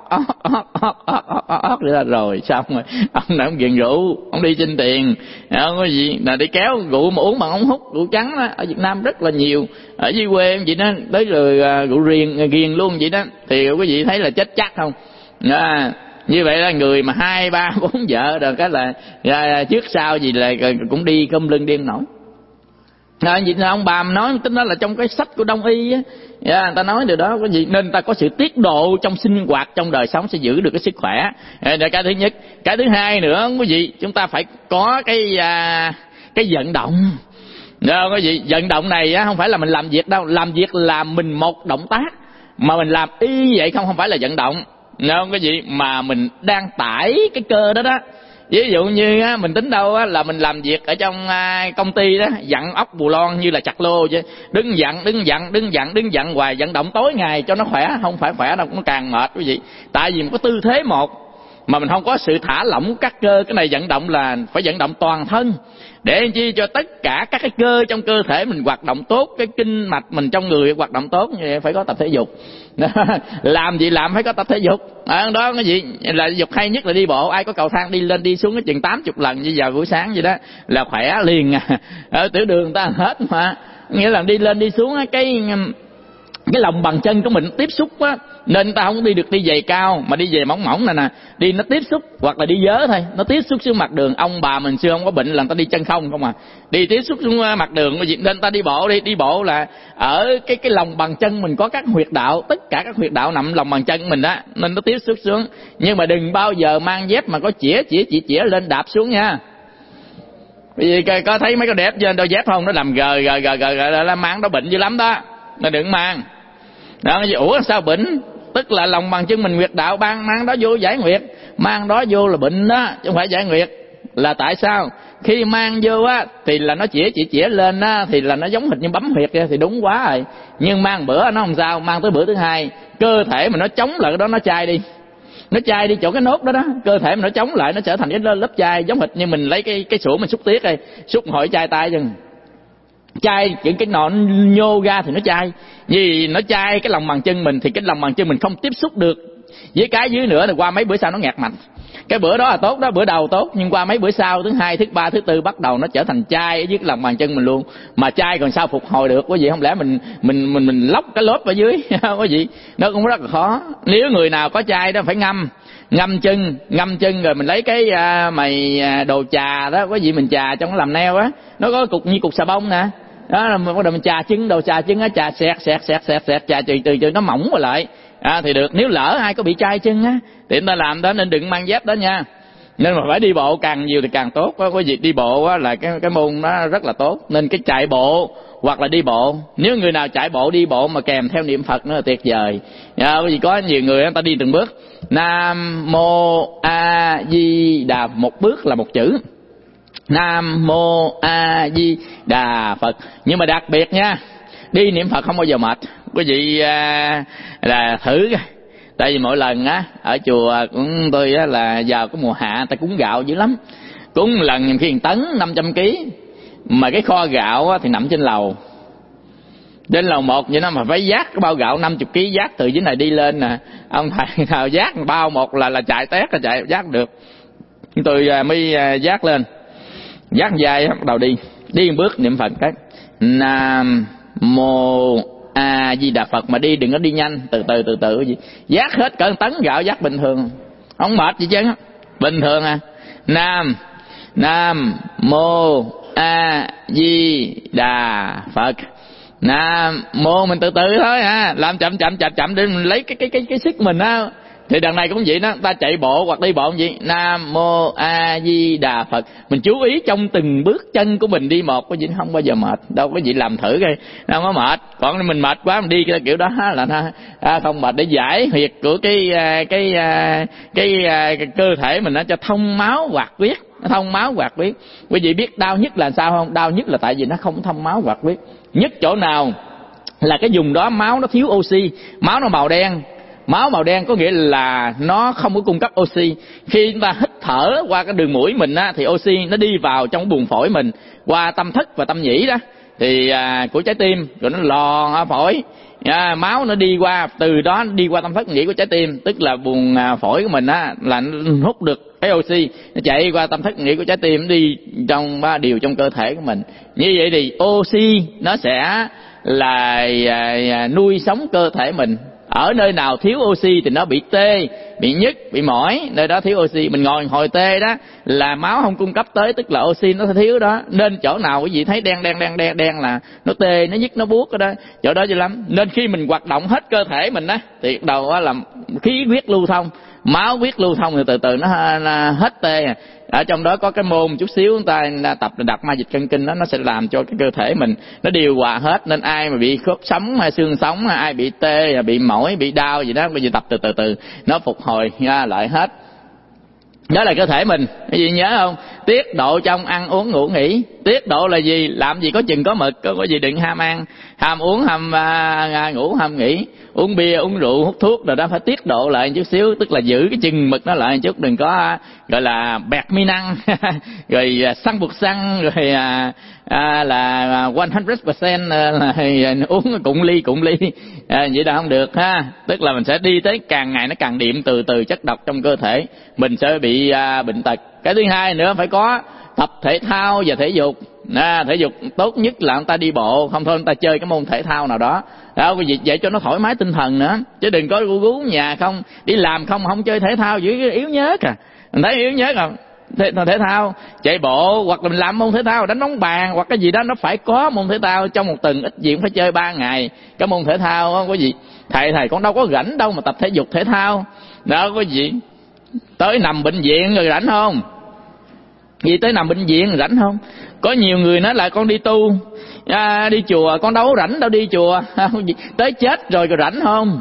rồi xong rồi ông đã nghiện rượu, ông đi xin tiền, không có gì là đi kéo rượu mà uống bằng ống hút, rượu trắng đó ở Việt Nam rất là nhiều, ở dưới quê em vậy đó, tới rồi rượu ghiền luôn vậy đó, thì quý vị thấy là chết chắc không. Như vậy là người mà 2, 3, 4 vợ rồi cái là trước sau gì là cũng đi cơm lưng điên nổi. Vậy ông bà nói tính đó là trong cái sách của Đông y á, người ta nói điều đó có gì, nên ta có sự tiết độ trong sinh hoạt trong đời sống sẽ giữ được cái sức khỏe. Cái thứ nhất. Cái thứ hai nữa quý vị, chúng ta phải có cái vận động. Quý vị, vận động này á không phải là mình làm việc đâu, làm việc là mình một động tác, mà mình làm y vậy không phải là vận động. Không có gì mà mình đang tải cái cơ đó đó. Ví dụ như mình tính đâu là mình làm việc ở trong công ty đó, dặn ốc bù lon như là chặt lô chứ, đứng dặn hoài, vận động tối ngày cho nó khỏe, không phải khỏe đâu, nó càng mệt quý vị. Tại vì mình có tư thế một mà mình không có sự thả lỏng các cơ. Cái này vận động là phải vận động toàn thân để chi cho tất cả các cái cơ trong cơ thể mình hoạt động tốt, cái kinh mạch mình trong người hoạt động tốt, như vậy phải có tập thể dục. Làm gì làm phải có tập thể dục. Đó cái gì là dục hay nhất là đi bộ, ai có cầu thang đi lên đi xuống cái chừng 80 lần như giờ buổi sáng vậy đó là khỏe liền. Ở tiểu đường người ta hết mà, nghĩa là đi lên đi xuống cái cái lòng bàn chân của mình tiếp xúc á, nên ta không đi được đi giày cao mà đi giày mỏng mỏng này nè, đi nó tiếp xúc, hoặc là đi vớ thôi, nó tiếp xúc xuống mặt đường. Ông bà mình xưa không có bệnh là người ta đi chân không không à, đi tiếp xúc xuống mặt đường, nên ta đi bộ đi bộ là ở cái lòng bàn chân mình có các huyệt đạo, tất cả các huyệt đạo nằm lòng bàn chân mình á, nên nó tiếp xúc xuống. Nhưng mà đừng bao giờ mang dép mà có chĩa lên đạp xuống nha. Vì có thấy mấy cái đẹp trên đôi dép không, nó làm gờ là mang đó bệnh dữ lắm đó, nó đừng mang đó. Ủa sao bệnh? Tức là lòng bàn chân mình huyệt đạo, mang đó vô giải nguyệt, mang đó vô là bệnh đó chứ không phải giải nguyệt. Là tại sao? Khi mang vô á thì là nó chĩa lên á, thì là nó giống hệt như bấm huyệt kia thì đúng quá rồi. Nhưng mang bữa nó không sao, mang tới bữa thứ hai cơ thể mà nó chống lại cái đó, nó chai đi, nó chai đi chỗ cái nốt đó đó, cơ thể mà nó chống lại, nó trở thành cái lớp chai, giống hệt như mình lấy cái sủi mình xúc tiết đây, xúc hội chai tay chừng chai, cái nọ nhô ra thì nó chai. Vì nó chai cái lòng bàn chân mình thì cái lòng bàn chân mình không tiếp xúc được với cái dưới nữa, thì qua mấy bữa sau nó nghẹt mạch. Cái bữa đó là tốt đó, bữa đầu tốt, nhưng qua mấy bữa sau, thứ hai, thứ ba, thứ tư bắt đầu nó trở thành chai ở dưới cái lòng bàn chân mình luôn. Mà chai còn sao phục hồi được quý vị? Không lẽ mình lóc cái lớp ở dưới quý vị? Nó cũng rất là khó. Nếu người nào có chai đó phải ngâm chân rồi mình lấy cái đồ trà đó quý vị, mình trà trong cái làm neo á, nó có cục như cục xà bông nè, đó là bắt đầu mình trà chân, đồ trà chân á, trà xẹt trà từ nó mỏng rồi lại thì được. Nếu lỡ ai có bị chai chân á thì người ta làm đó, nên đừng mang dép đó nha. Nên mà phải đi bộ càng nhiều thì càng tốt. Có việc đi bộ á là cái môn đó rất là tốt. Nên cái chạy bộ hoặc là đi bộ, nếu người nào chạy bộ đi bộ mà kèm theo niệm Phật nữa là tuyệt vời. Vì có nhiều người người ta đi từng bước, Nam Mô A Di Đà, một bước là một chữ Nam Mô A Di Đà Phật. Nhưng mà đặc biệt nha, đi niệm Phật không bao giờ mệt. Quý vị là thử coi. Tại vì mỗi lần á ở chùa của tôi á là vào cái mùa hạ ta cúng gạo dữ lắm, cúng lần khi 1 tấn 500 kg, mà cái kho gạo á thì nằm trên lầu một vậy đó, mà phải vác cái bao gạo 50 kg vác từ dưới này đi lên nè. Ông thầy nào vác bao một là chạy tét, là chạy vác được. Tôi mới vác lên, vác dài bắt đầu đi một bước niệm Phật cái Nam Mô A Di Đà Phật, mà đi đừng có đi nhanh, từ từ gì. Vác hết cỡ 1 tấn gạo vác bình thường, không mệt gì chứ, bình thường à. Nam Mô A Di Đà Phật. Nam Mô mình từ từ thôi làm chậm để mình lấy cái sức mình á. Thì đằng này cũng vậy đó, ta chạy bộ hoặc đi bộ gì, Nam Mô A Di Đà Phật, mình chú ý trong từng bước chân của mình đi một, có gì không bao giờ mệt đâu. Có gì làm thử coi, đâu có mệt. Còn mình mệt quá mình đi cái kiểu đó là không mệt, để giải huyệt của cái cơ thể mình, nó cho thông máu hoạt huyết, thông máu hoạt huyết. Quý vị biết đau nhất là sao không? Đau nhất là tại vì nó không thông máu hoạt huyết. Nhất chỗ nào là cái vùng đó máu nó thiếu oxy, máu nó màu đen. Máu màu đen có nghĩa là nó không có cung cấp oxy. Khi chúng ta hít thở qua cái đường mũi mình á, thì oxy nó đi vào trong buồng phổi mình qua tâm thất và tâm nhĩ đó, thì của trái tim, rồi nó lò ở phổi. Máu nó đi qua, từ đó đi qua tâm thất nhĩ của trái tim, tức là buồng phổi của mình á, là nó hút được cái oxy, nó chạy qua tâm thất nhĩ của trái tim, đi trong 3 điều trong cơ thể của mình. Như vậy thì oxy nó sẽ là nuôi sống cơ thể mình. Ở nơi nào thiếu oxy thì nó bị tê, bị nhức, bị mỏi, nơi đó thiếu oxy. Mình ngồi hồi tê đó là máu không cung cấp tới, tức là oxy nó thiếu đó. Nên chỗ nào quý vị thấy đen là nó tê, nó nhức, nó buốt đó, chỗ đó dữ lắm. Nên khi mình hoạt động hết cơ thể mình á, thì đầu á là khí huyết lưu thông, máu huyết lưu thông, thì từ từ nó hết tê. Ở trong đó có cái môn chút xíu, người ta tập đọc ma dịch cân kinh đó, nó sẽ làm cho cái cơ thể mình nó điều hòa hết. Nên ai mà bị khớp sống hay xương sống, ai bị tê, bị mỏi, bị đau gì đó, bây giờ tập từ nó phục hồi lại hết. Đó là cơ thể mình. Cái gì nhớ không? Tiết độ trong ăn uống ngủ nghỉ. Tiết độ là gì? Làm gì có chừng có mực, có gì đừng ham ăn, ham uống, ham ngủ, ham nghỉ, uống bia, uống rượu, hút thuốc rồi đó, phải tiết độ lại chút xíu, tức là giữ cái chừng mực nó lại chút, đừng có gọi là bẹt mi năng rồi xăng buộc xăng, rồi là 100% là uống cụng ly vậy đó không được ha. Tức là mình sẽ đi tới càng ngày nó càng điệm, từ chất độc trong cơ thể mình sẽ bị bệnh tật. Cái thứ hai nữa, phải có tập thể thao và thể dục. Thể dục tốt nhất là người ta đi bộ, không thôi người ta chơi cái môn thể thao nào đó. Quý vị, vậy cho nó thoải mái tinh thần nữa, chứ đừng có gu gú nhà không, đi làm không chơi thể thao, giữ yếu nhớt à. Mình thấy yếu nhớt à. Thể thao, chạy bộ, hoặc là mình làm môn thể thao, đánh bóng bàn hoặc cái gì đó, nó phải có môn thể thao trong một tuần, ít diện phải chơi 3 ngày cái môn thể thao đó, quý vị. Thầy con đâu có rảnh đâu mà tập thể dục thể thao đó, quý vị. Tới nằm bệnh viện rồi rảnh không? Vì tới nằm bệnh viện rảnh không? Có nhiều người nói là con đi tu, đi chùa, con đâu có rảnh đâu đi chùa. Tới chết rồi rảnh không?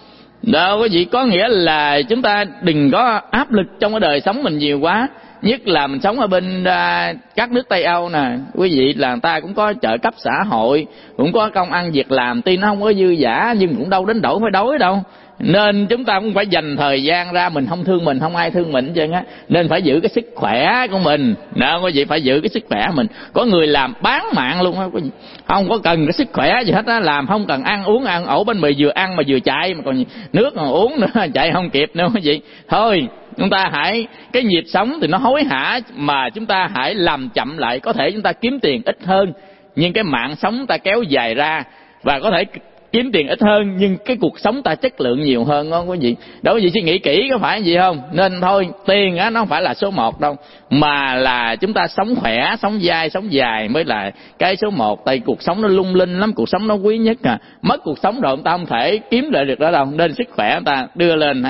Đó quý vị, có nghĩa là chúng ta đừng có áp lực trong cái đời sống mình nhiều quá. Nhất là mình sống ở bên các nước Tây Âu nè, quý vị, là người ta cũng có trợ cấp xã hội, cũng có công ăn việc làm, tuy nó không có dư dả nhưng cũng đâu đến độ phải đói đâu. Nên chúng ta cũng phải dành thời gian ra, mình không thương mình, không ai thương mình hết trơn á. Nên phải giữ cái sức khỏe của mình. Đó, quý vị, phải giữ cái sức khỏe mình. Có người làm bán mạng luôn á, quý vị. Không có cần cái sức khỏe gì hết á, làm không cần ăn uống, ăn ổ bánh mì vừa ăn mà vừa chạy, mà còn nước mà uống nữa, chạy không kịp nữa quý vị. Thôi, chúng ta hãy, cái nhịp sống thì nó hối hả, mà chúng ta hãy làm chậm lại. Có thể chúng ta kiếm tiền ít hơn, nhưng cái mạng sống ta kéo dài ra, và có thể kiếm tiền ít hơn nhưng cái cuộc sống ta chất lượng nhiều hơn đó quý vị. Đó, quý vị suy nghĩ kỹ có phải gì không? Nên thôi, tiền á nó không phải là số 1 đâu, mà là chúng ta sống khỏe, sống dai, sống dài mới là cái số 1. Tại cuộc sống nó lung linh lắm, cuộc sống nó quý nhất à. Mất cuộc sống rồi người ta không thể kiếm lại được đó đâu. Nên sức khỏe người ta đưa lên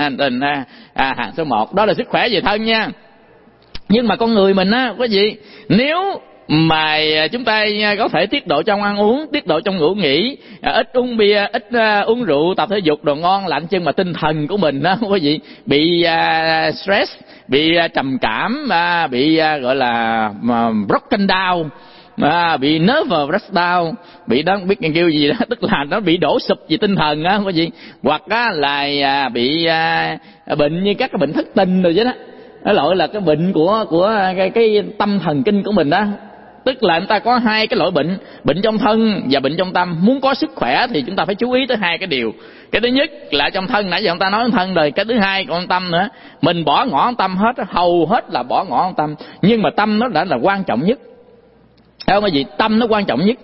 hàng số 1. Đó là sức khỏe về thân nha. Nhưng mà con người mình á quý vị, nếu mà chúng ta có thể tiết độ trong ăn uống, tiết độ trong ngủ nghỉ, ít uống bia, ít uống rượu, tập thể dục đồ ngon lành, nhưng mà tinh thần của mình đó quý vị bị stress, bị trầm cảm, bị gọi là broken down, bị nervous breakdown, bị đó biết kêu gì đó, tức là nó bị đổ sụp về tinh thần á quý vị. Hoặc là bị bệnh như các cái bệnh thất tình rồi chứ đó. Nó loại là cái bệnh của cái tâm thần kinh của mình đó. Tức là người ta có 2 cái loại bệnh, bệnh trong thân và bệnh trong tâm. Muốn có sức khỏe thì chúng ta phải chú ý tới 2 cái điều. Cái thứ nhất là trong thân, nãy giờ người ta nói trong thân rồi. Cái thứ hai còn tâm nữa. Mình bỏ ngỏ tâm hết, hầu hết là bỏ ngỏ tâm. Nhưng mà tâm nó đã là quan trọng nhất. Thấy không quý vị? Tâm nó quan trọng nhất.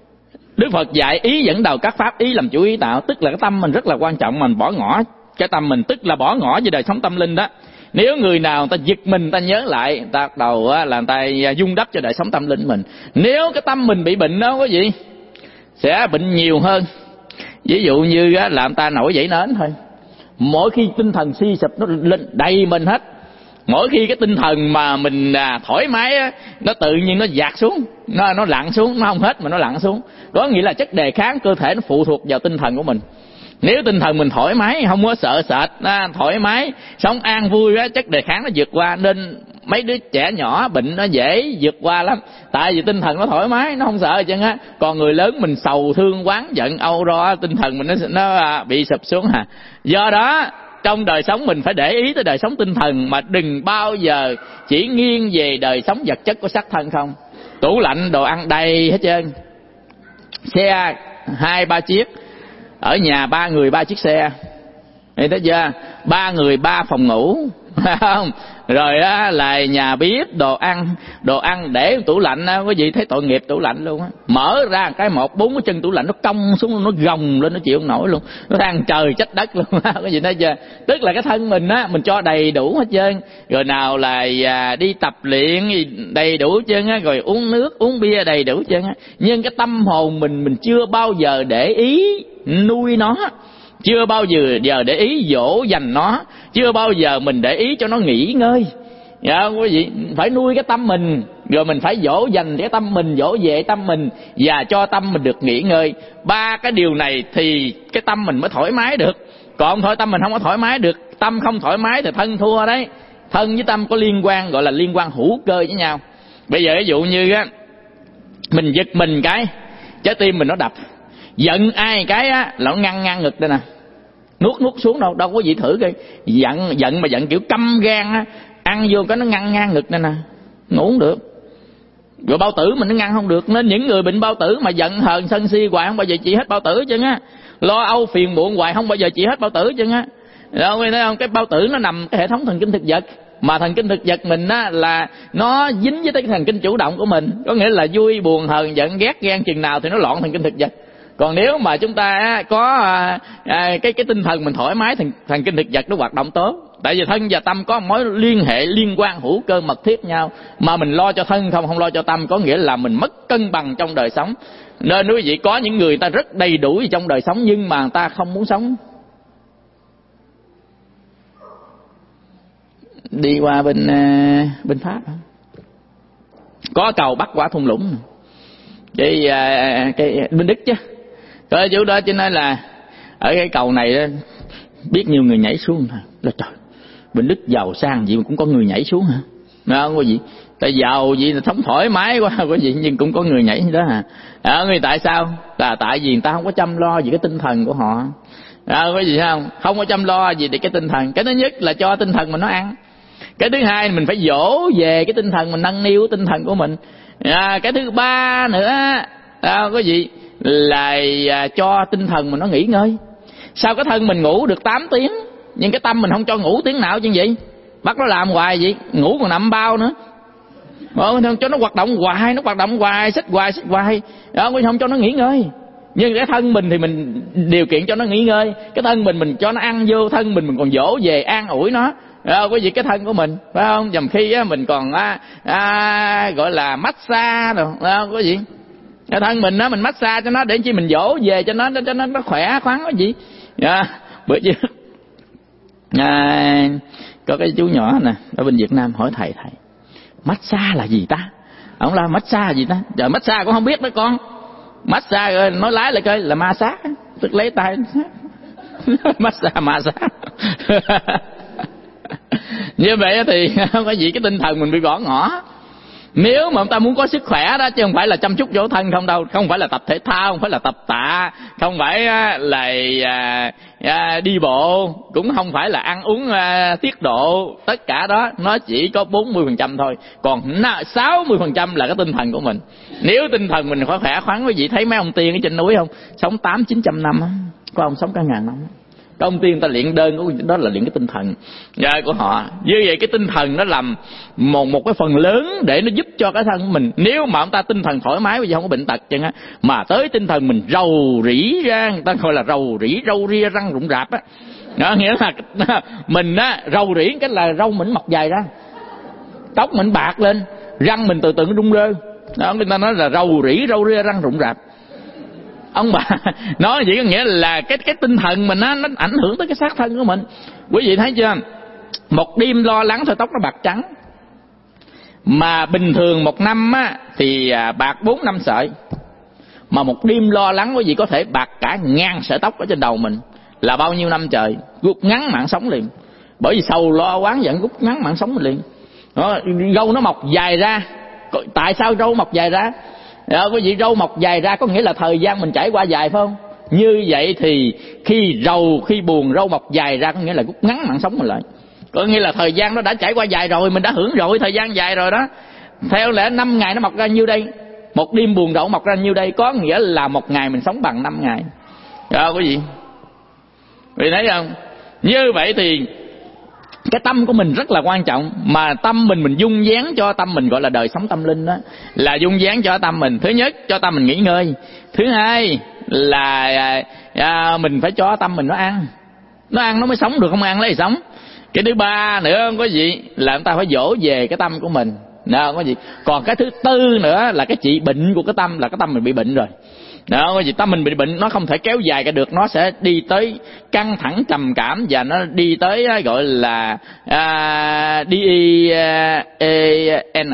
Đức Phật dạy ý dẫn đầu các pháp, ý làm chủ ý tạo. Tức là cái tâm mình rất là quan trọng, mình bỏ ngỏ cái tâm mình, tức là bỏ ngỏ về đời sống tâm linh đó. Nếu người nào người ta giật mình, người ta nhớ lại, người ta bắt đầu là người ta dung đắp cho đời sống tâm linh mình. Nếu cái tâm mình bị bệnh đó quý vị, sẽ bệnh nhiều hơn. Ví dụ như là người ta nổi dậy nến thôi, mỗi khi tinh thần suy sụp nó lên đầy mình hết. Mỗi khi cái tinh thần mà mình thoải mái á, nó tự nhiên nó dạt xuống, nó lặn xuống, nó không hết mà nó lặn xuống. Có nghĩa là chất đề kháng cơ thể nó phụ thuộc vào tinh thần của mình. Nếu tinh thần mình thoải mái, không có sợ sệt, thoải mái, sống an vui, chất đề kháng nó vượt qua. Nên mấy đứa trẻ nhỏ bệnh nó dễ vượt qua lắm, tại vì tinh thần nó thoải mái, nó không sợ chứ á. Còn người lớn mình sầu thương oán giận âu lo, tinh thần mình nó bị sụp xuống hà. Do đó trong đời sống mình phải để ý tới đời sống tinh thần, mà đừng bao giờ chỉ nghiêng về đời sống vật chất của xác thân không. Tủ lạnh đồ ăn đầy hết trơn, xe 2-3 chiếc, ở nhà 3 người 3 chiếc xe, thấy chưa? 3 người 3 phòng ngủ, không? Rồi á là nhà bếp, đồ ăn để tủ lạnh á, quý vị thấy tội nghiệp tủ lạnh luôn á. Mở ra cái 4 cái chân tủ lạnh nó cong xuống, nó gồng lên, nó chịu không nổi luôn, nó than trời trách đất luôn á, quý vị thấy chưa? Tức là cái thân mình á, mình cho đầy đủ hết trơn, rồi nào là đi tập luyện đầy đủ hết trơn á, rồi uống nước uống bia đầy đủ hết trơn á. Nhưng cái tâm hồn mình chưa bao giờ để ý nuôi nó, chưa bao giờ để ý dỗ dành nó, chưa bao giờ mình để ý cho nó nghỉ ngơi. Quý vị, phải nuôi cái tâm mình, rồi mình phải dỗ dành cái tâm mình, dỗ về tâm mình, và cho tâm mình được nghỉ ngơi. 3 cái điều này thì cái tâm mình mới thoải mái được. Còn thôi tâm mình không có thoải mái được, tâm không thoải mái thì thân thua đấy. Thân với tâm có liên quan, gọi là liên quan hữu cơ với nhau. Bây giờ ví dụ như á, mình giật mình cái trái tim mình nó đập, giận ai cái á là nó ngăn ngực đây nè, nuốt xuống đâu có gì thử coi. Giận mà giận kiểu căm gan á, ăn vô cái nó ngăn ngực đây nè, ngủ không được. Rồi bao tử mình nó ngăn không được. Nên những người bệnh bao tử mà giận hờn sân si hoài không bao giờ trị hết bao tử chứ á. Lo âu phiền muộn hoài không bao giờ trị hết bao tử chứ á. Đâu thấy không? Cái bao tử nó nằm cái hệ thống thần kinh thực vật, Mà thần kinh thực vật mình á là nó dính với cái thần kinh chủ động của mình, có nghĩa là vui buồn hờn giận ghét ghen chừng nào thì nó loạn thần kinh thực vật. Còn nếu mà chúng ta có cái tinh thần mình thoải mái, thần kinh thực vật nó hoạt động tốt. Tại vì thân và tâm có mối liên hệ liên quan hữu cơ mật thiết nhau, mà mình lo cho thân không lo cho tâm, có nghĩa là mình mất cân bằng trong đời sống. Nên quý vị, có những người ta rất đầy đủ trong đời sống nhưng mà người ta không muốn sống. Đi qua bên Pháp có cầu bắc qua thung lũng, cái bên Đức chứ, tới chỗ đó cho nên là ở cái cầu này đó, biết nhiều người nhảy xuống thôi. Là trời, bên Đức giàu sang gì mà cũng có người nhảy xuống hả? Không có gì, tại giàu gì là sống thoải mái quá có gì, nhưng cũng có người nhảy đó hả? Người tại sao? Là tại vì người ta không có chăm lo về cái tinh thần của họ. Có gì không? Không có chăm lo gì để cái tinh thần. Cái thứ nhất là cho tinh thần mình nó ăn. Cái thứ hai mình phải dỗ về cái tinh thần mình, nâng niu tinh thần của mình. Cái thứ ba nữa có gì là cho tinh thần mình nó nghỉ ngơi. Sao cái thân mình ngủ được 8 tiếng nhưng cái tâm mình không cho ngủ tiếng nào chứ vậy? Bắt nó làm hoài vậy, ngủ còn nằm bao nữa. Không cho nó hoạt động hoài, xích hoài đó, không cho nó nghỉ ngơi. Nhưng cái thân mình thì mình điều kiện cho nó nghỉ ngơi. Cái thân mình cho nó ăn vô, thân mình còn dỗ về an ủi nó. Có gì cái thân của mình, phải không? Dầm khi mình còn gọi là massage rồi, có gì cái thân mình mình massage cho nó để chi mình dỗ về cho nó khỏe khoắn, có gì. Bữa trước có cái chú nhỏ nè ở bên Việt Nam hỏi thầy massage là gì ta? Ông là massage là gì ta? Trời, massage cũng không biết đó con. Massage nói lái lại coi là ma sát, tức lấy tay massage như vậy thì không có gì, cái tinh thần mình bị gõ ngõ. Nếu mà chúng ta muốn có sức khỏe đó, chứ không phải là chăm chút vô thân không đâu, không phải là tập thể thao, không phải là tập tạ, không phải là đi bộ, cũng không phải là ăn uống tiết độ. Tất cả đó nó chỉ có 40% thôi, còn 60% là cái tinh thần của mình. Nếu tinh thần mình khỏe khoắn, quý vị thấy mấy ông tiên ở trên núi không, sống 800-900 năm, có ông sống cả ngàn năm. Các ông tiên ta luyện đơn đó là luyện cái tinh thần của họ. Như vậy cái tinh thần nó làm một cái phần lớn để nó giúp cho cái thân của mình. Nếu mà ông ta tinh thần thoải mái, bây giờ không có bệnh tật chừng á, mà tới tinh thần mình rầu rĩ ra, người ta gọi là rầu rĩ, râu ria răng rụng rạp á. Đó nghĩa là mình rầu rĩ cái là râu mình mọc dài ra, tóc mình bạc lên, răng mình từ từ nó rung rơ. Đó người ta nói là rầu rĩ, râu ria răng rụng rạp. Ông bà nói vậy có nghĩa là cái tinh thần mình nó ảnh hưởng tới cái xác thân của mình. Quý vị thấy chưa? Một đêm lo lắng thôi tóc nó bạc trắng. Mà bình thường một năm thì bạc 4-5 sợi. Mà một đêm lo lắng quý vị có thể bạc cả 1000 sợi tóc ở trên đầu mình. Là bao nhiêu năm trời, rút ngắn mạng sống liền. Bởi vì sầu lo oán giận rút ngắn mạng sống mình liền. Đó, râu nó mọc dài ra. Tại sao râu mọc dài ra? Quý vị, râu mọc dài ra có nghĩa là thời gian mình trải qua dài, phải không? Như vậy thì khi buồn râu mọc dài ra có nghĩa là rút ngắn mạng sống mình lại. Có nghĩa là thời gian nó đã trải qua dài rồi, mình đã hưởng rồi thời gian dài rồi đó. Theo lẽ 5 ngày nó mọc ra nhiêu đây? Một đêm buồn rầu mọc ra nhiêu đây? Có nghĩa là một ngày mình sống bằng 5 ngày. Quý vị thấy không? Như vậy thì cái tâm của mình rất là quan trọng. Mà tâm mình dung dáng cho tâm mình, gọi là đời sống tâm linh đó, là dung dáng cho tâm mình. Thứ nhất, cho tâm mình nghỉ ngơi. Thứ hai là mình phải cho tâm mình nó ăn nó mới sống được, không ăn lấy gì sống. Cái thứ ba nữa không có gì là chúng ta phải dỗ về cái tâm của mình. Không có gì. Còn cái thứ tư nữa là cái trị bệnh của cái tâm, là cái tâm mình bị bệnh rồi. Đó, vì tâm mình bị bệnh nó không thể kéo dài cả được, nó sẽ đi tới căng thẳng trầm cảm, và nó đi tới gọi là DIEN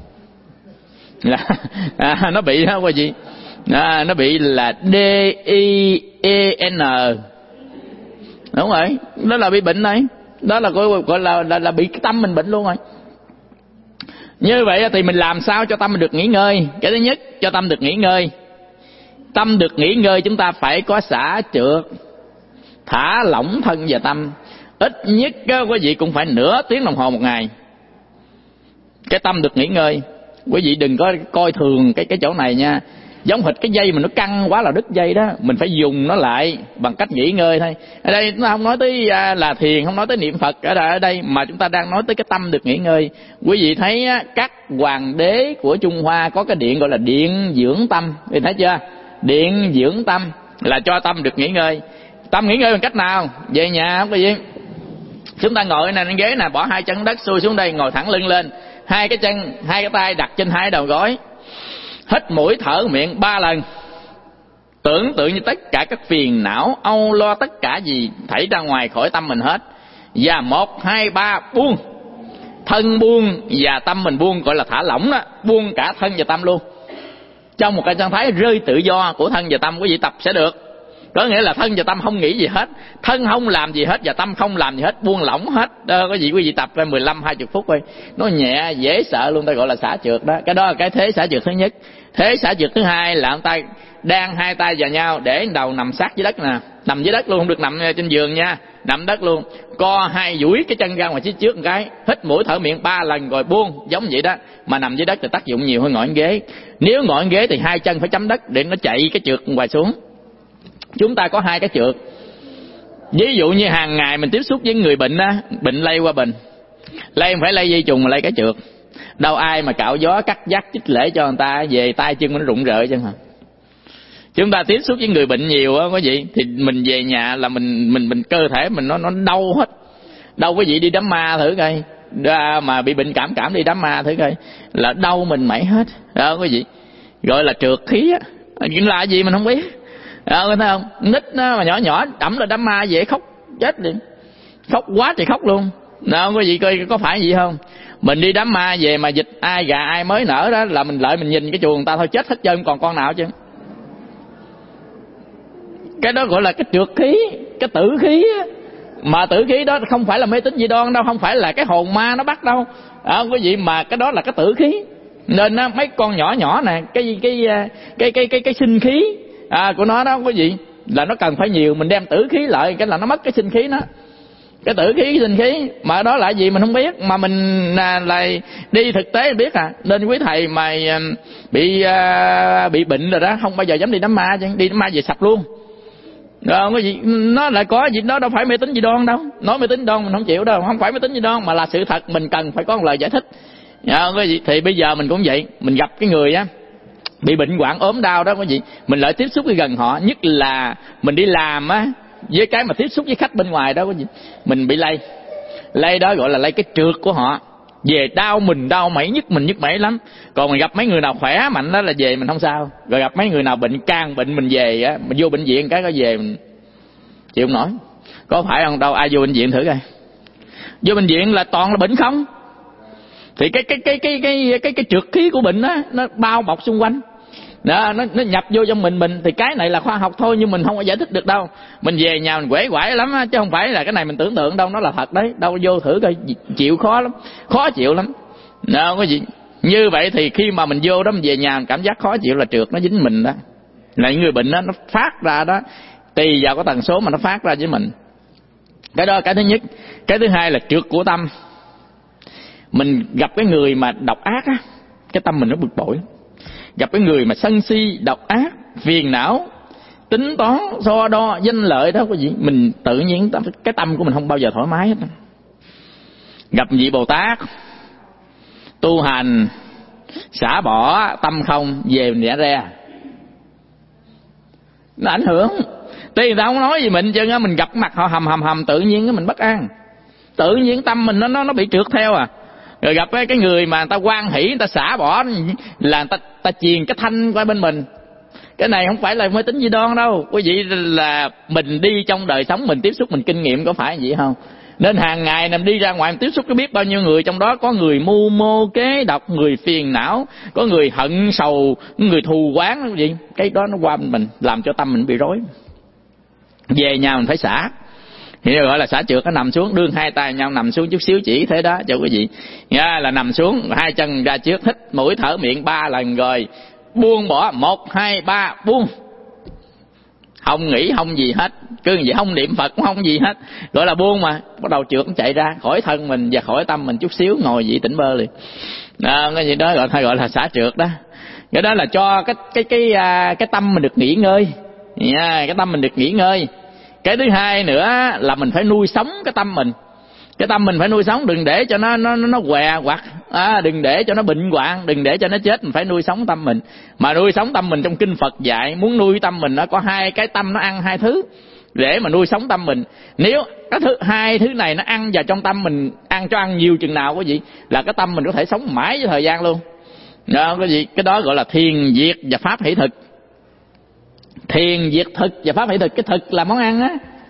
là nó bị đó quý vị, nó bị là DIEN, đúng rồi, đó là bị bệnh này, đó là gọi là bị cái tâm mình bệnh luôn rồi. Như vậy thì mình làm sao cho tâm mình được nghỉ ngơi? Cái thứ nhất, cho tâm được nghỉ ngơi. Tâm được nghỉ ngơi chúng ta phải có xả trượt, thả lỏng thân và tâm. Ít nhất quý vị cũng phải nửa tiếng đồng hồ một ngày. Cái tâm được nghỉ ngơi. Quý vị đừng có coi thường cái chỗ này nha. Giống hệt cái dây mà nó căng quá là đứt dây đó, mình phải dùng nó lại bằng cách nghỉ ngơi thôi. Ở đây chúng ta không nói tới là thiền, không nói tới niệm Phật ở đây, mà chúng ta đang nói tới cái tâm được nghỉ ngơi. Quý vị thấy các hoàng đế của Trung Hoa có cái điện gọi là điện dưỡng tâm, quý vị thấy chưa? Điện dưỡng tâm là cho tâm được nghỉ ngơi. Tâm nghỉ ngơi bằng cách nào? Về nhà không có gì, chúng ta ngồi nè, ghế nè, bỏ hai chân đất xuôi xuống đây, ngồi thẳng lưng lên, hai cái chân, hai cái tay đặt trên hai đầu gối, hít mũi thở miệng 3 lần, tưởng tượng như tất cả các phiền não âu lo tất cả gì thảy ra ngoài khỏi tâm mình hết. Và 1, 2, 3 buông. Thân buông và tâm mình buông, gọi là thả lỏng đó, buông cả thân và tâm luôn, trong một cái trạng thái rơi tự do của thân và tâm. Quý vị tập sẽ được. Có nghĩa là thân và tâm không nghĩ gì hết, thân không làm gì hết và tâm không làm gì hết, buông lỏng hết. Có gì quý vị tập ra 15-20 phút thôi, nó nhẹ dễ sợ luôn, ta gọi là xả trượt đó. Cái đó là cái thế xả trượt thứ nhất. Thế xả trượt thứ hai là ông ta đan hai tay vào nhau, để đầu nằm sát dưới đất nè, nằm dưới đất luôn, không được nằm trên giường nha, nằm đất luôn. Co hai duỗi cái chân ra ngoài phía trước một cái, hít mũi thở miệng 3 lần rồi buông, giống vậy đó. Mà nằm dưới đất thì tác dụng nhiều hơn ngồi trên ghế. Nếu ngồi trên ghế thì hai chân phải chấm đất để nó chạy cái trượt ngoài xuống. Chúng ta có hai cái trượt. Ví dụ như hàng ngày mình tiếp xúc với người bệnh á, bệnh lây qua bệnh, lây không phải lây dây trùng mà lây cái trượt. Đâu ai mà cạo gió cắt dắt chích lễ cho người ta về tay chân nó rụng rời chứ hả? Chúng ta tiếp xúc với người bệnh nhiều á, quý vị, thì mình về nhà là mình cơ thể mình nó đau hết. Đâu quý vị đi đám ma thử coi, mà bị bệnh cảm đi đám ma thử coi, là đau mình mẩy hết đó quý vị. Gọi là trượt khí á, là gì mình không biết. Thấy không? Nít nó mà nhỏ đẫm là đám ma dễ khóc chết liền, khóc quá thì khóc luôn. Đâu quý vị coi có phải gì không? Mình đi đám ma về mà dịch ai gà ai mới nở đó là mình lợi mình nhìn cái chuồng người ta thôi, chết hết trơn, còn con nào chứ. Cái đó gọi là cái trượt khí, cái tử khí á. Mà tử khí đó không phải là mê tín dị đoan đâu, không phải là cái hồn ma nó bắt đâu quý vị, mà cái đó là cái tử khí. Nên mấy con nhỏ nè, cái sinh khí của nó đó quý vị, là nó cần phải nhiều, mình đem tử khí lại cái là nó mất cái sinh khí đó. Cái tử khí sinh khí mà đó là gì mình không biết, mà mình lại đi thực tế biết Nên quý thầy mà bị bệnh rồi đó, không bao giờ dám đi đám ma chứ, đi đám ma về sập luôn. Rồi cái gì nó lại có gì đó, đâu phải mê tín dị đoan đâu. Nói mê tín dị đoan mình không chịu đâu, không phải mê tín dị đoan mà là sự thật, mình cần phải có một lời giải thích. Cái gì thì bây giờ mình cũng vậy, mình gặp cái người á bị bệnh hoạn ốm đau đó quý vị, mình lại tiếp xúc với gần họ, nhất là mình đi làm á, với cái mà tiếp xúc với khách bên ngoài đó quý vị, mình bị lây đó gọi là lây cái trượt của họ. Về đau mình đau mẩy, nhức mình nhức mẩy lắm. Còn mình gặp mấy người nào khỏe mạnh đó là về mình không sao. Rồi gặp mấy người nào bệnh can bệnh mình về á, mình vô bệnh viện cái có về mình chịu không nổi. Có phải không đâu, ai vô bệnh viện thử coi. Vô bệnh viện là toàn là bệnh không. Thì cái trượt khí của bệnh á, nó bao bọc xung quanh. Đó, nó nhập vô trong mình thì cái này là khoa học thôi, nhưng mình không có giải thích được đâu. Mình về nhà mình quể quải lắm á, chứ không phải là cái này mình tưởng tượng đâu, nó là thật đấy. Đâu vô thử coi, chịu khó lắm, khó chịu lắm. Đó, có gì như vậy thì khi mà mình vô đó, mình về nhà mình cảm giác khó chịu là trượt nó dính mình đó. Là người bệnh đó, nó phát ra đó, tùy vào cái tần số mà nó phát ra với mình. Cái đó là cái thứ nhất. Cái thứ hai là trượt của tâm. Mình gặp cái người mà độc ác á, cái tâm mình nó bực bội. Gặp cái người mà sân si, độc ác, phiền não, tính toán, so đo, danh lợi đó quý vị, mình tự nhiên cái tâm của mình không bao giờ thoải mái hết. Gặp vị Bồ Tát tu hành xả bỏ tâm không, về mình nhả ra, nó ảnh hưởng. Tuy người ta không nói gì mình chứ mình gặp mặt họ hầm tự nhiên cái mình bất an, tự nhiên tâm mình nó bị trượt theo Rồi gặp cái người mà người ta hoan hỷ, người ta xả bỏ là người ta truyền cái thanh qua bên mình. Cái này không phải là mê tín dị đoan đâu quý vị, là mình đi trong đời sống mình tiếp xúc, mình kinh nghiệm, có phải vậy không? Nên hàng ngày mình đi ra ngoài mình tiếp xúc có biết bao nhiêu người, trong đó có người mưu mô kế độc, người phiền não, có người hận sầu, người thù oán gì. Cái đó nó qua mình làm cho tâm mình bị rối. Về nhà mình phải xả, thì gọi là xả trượt. Nó nằm xuống, đương hai tay nhau nằm xuống chút xíu chỉ thế đó cho quý vị. Là nằm xuống, hai chân ra trước, hít mũi thở miệng 3 lần rồi buông bỏ. 1, 2, 3 buông. Không nghĩ không gì hết, cứ vậy, không niệm Phật cũng không gì hết, gọi là buông. Mà bắt đầu trượt nó chạy ra khỏi thân mình và khỏi tâm mình chút xíu, ngồi vậy tỉnh bơ liền. Cái gì đó gọi là xả trượt đó. Cái đó là cho cái tâm mình được nghỉ ngơi nha, cái tâm mình được nghỉ ngơi. Cái thứ hai nữa là mình phải nuôi sống cái tâm mình. Cái tâm mình phải nuôi sống, đừng để cho nó què quặt, đừng để cho nó bệnh hoạn, đừng để cho nó chết. Mình phải nuôi sống tâm mình. Mà nuôi sống tâm mình trong kinh Phật dạy, muốn nuôi tâm mình nó có hai cái tâm, nó ăn hai thứ để mà nuôi sống tâm mình. Nếu hai thứ này nó ăn vào trong tâm mình, ăn nhiều chừng nào quý vị, là cái tâm mình có thể sống mãi với thời gian luôn. Đó, quý vị, cái đó gọi là thiền diệt và pháp hỷ thực. Thiền diệt thực và pháp hỷ thực. Cái thực là món ăn á.